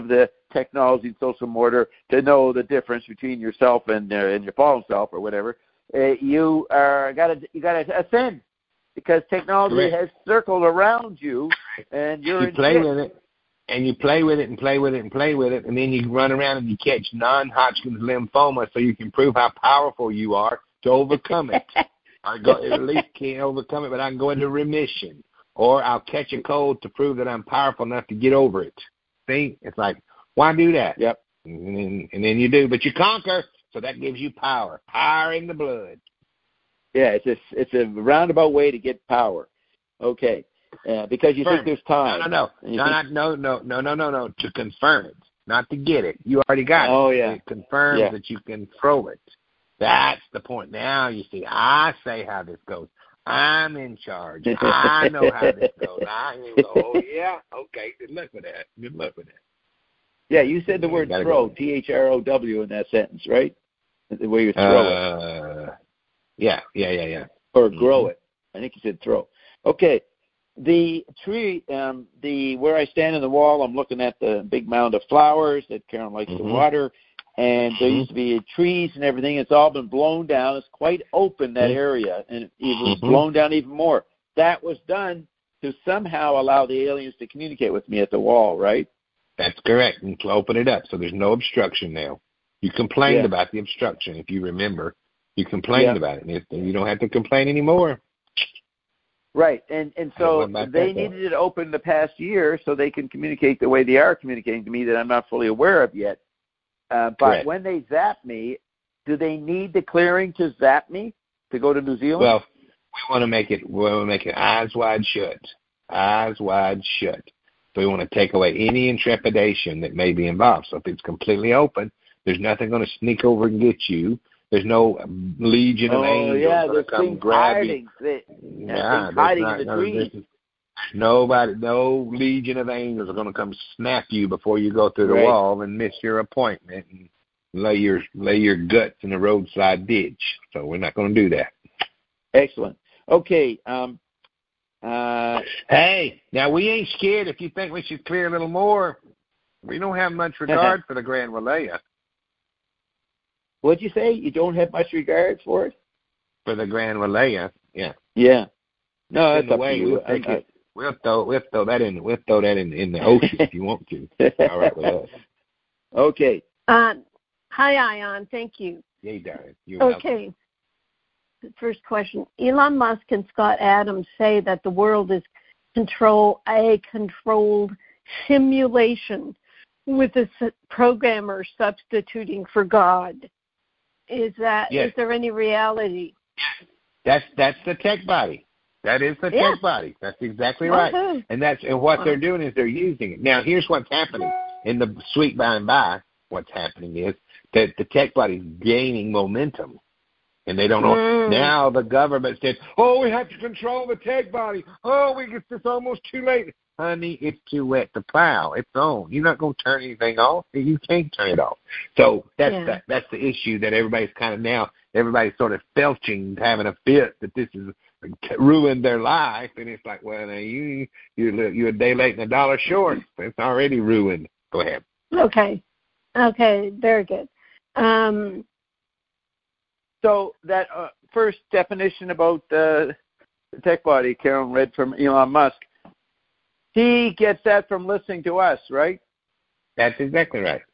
S1: technology and social mortar to know the difference between yourself and, uh, and your fallen self or whatever, uh, you are got to you got to ascend because technology
S2: Correct.
S1: has circled around you, and you're
S2: You
S1: in
S2: play
S1: fit.
S2: with it, and you play with it and play with it and play with it, and then you run around and you catch non-Hodgkin's lymphoma so you can prove how powerful you are to overcome it. I go, at least can't overcome it, but I can go into remission. Or I'll catch a cold to prove that I'm powerful enough to get over it. See? It's like, why do that?
S1: Yep.
S2: And then, and then you do, but you conquer, so that gives you power. Power in the blood.
S1: Yeah, it's a, it's a roundabout way to get power. Okay. Uh, because you
S2: Confirm
S1: think there's time.
S2: No, no, no. No,
S1: think,
S2: no, no, no, no, no, no. To confirm it, not to get it. You already got
S1: oh,
S2: it.
S1: yeah.
S2: It confirms
S1: yeah.
S2: that you control it. That's the point. Now you see, I say how this goes. I'm in charge. I know how this goes. I oh yeah, okay. Good luck with that. Good luck with that.
S1: Yeah, you said the
S2: Yeah,
S1: word
S2: throw,
S1: T H R O W in that sentence, right? The way you throw
S2: uh, it. Yeah, yeah, yeah, yeah.
S1: Or grow
S2: mm-hmm.
S1: it. I think you said throw. Okay. The tree, um, the where I stand in the wall, I'm looking at the big mound of flowers that Karen likes
S2: mm-hmm.
S1: to water. And there
S2: mm-hmm.
S1: used to be trees and everything. It's all been blown down. It's quite open, that
S2: mm-hmm.
S1: area, and it was
S2: mm-hmm.
S1: blown down even more. That was done to somehow allow the aliens to communicate with me at the wall, right?
S2: That's correct. And to open it up, so there's no obstruction now. You complained
S1: yeah.
S2: about the obstruction, if you remember. You complained
S1: yeah.
S2: about it, and if, you don't have to complain anymore.
S1: Right, and and so they
S2: that,
S1: needed it open the past year so they can communicate the way they are communicating to me that I'm not fully aware of yet. Uh, but
S2: Correct.
S1: when they zap me, do they need the clearing to zap me to go to New Zealand?
S2: Well, we want to make it. We want to make it eyes wide shut, eyes wide shut. So we want to take away any intrepidation that may be involved. So if it's completely open, there's nothing going to sneak over and get you. There's no legion of
S1: oh,
S2: angels
S1: yeah,
S2: going to come grab
S1: hiding.
S2: you.
S1: They,
S2: yeah,
S1: hiding
S2: not,
S1: in the
S2: no,
S1: trees.
S2: is, nobody, no legion of angels are going to come snap you before you go through the
S1: right.
S2: wall and miss your appointment and lay your lay your guts in a roadside ditch. So we're not going to do that.
S1: Excellent. Okay. Um, uh,
S2: hey, now we ain't scared if you think we should clear a little more. We don't have much regard for the Grand Walea.
S1: What'd you say? You don't have much regard for it?
S2: For the Grand Walea, yeah.
S1: Yeah. No,
S2: it's
S1: that's
S2: in the
S1: up
S2: way.
S1: to you.
S2: We'll take
S1: I,
S2: it. We'll throw we'll throw that in we'll throw that in in the ocean if you want to. All right with us.
S1: Okay.
S4: Um, hi, Ion. Thank you.
S2: Yay, darling. You're
S4: okay. Welcome. First question. Elon Musk and Scott Adams say that the world is control a controlled simulation with a programmer substituting for God. Is that
S2: yes.
S4: is there any reality?
S2: That's that's the tech body. That is the
S4: yeah.
S2: tech body. That's exactly
S4: right.
S2: right. And that's and what wow. they're doing is they're using it. Now here's what's happening in the sweet by and by. What's happening is that the tech body is gaining momentum. And they don't know. Mm. Now the government said, oh, we have to control the tech body. Oh, we get this almost too late. Honey, it's too wet to plow. It's on. You're not going to turn anything off. You can't turn it off. So that's
S4: yeah.
S2: the, that's the issue that everybody's kind of now, everybody's sort of felching, having a fit that this has ruined their life. And it's like, well, now you, you're, you're a day late and a dollar short. It's already ruined. Go ahead.
S4: Okay. Okay, very good. Um,
S1: so that uh, first definition about uh, the tech body, Karen read from Elon Musk, he gets that from listening to us, right?
S2: That's exactly right.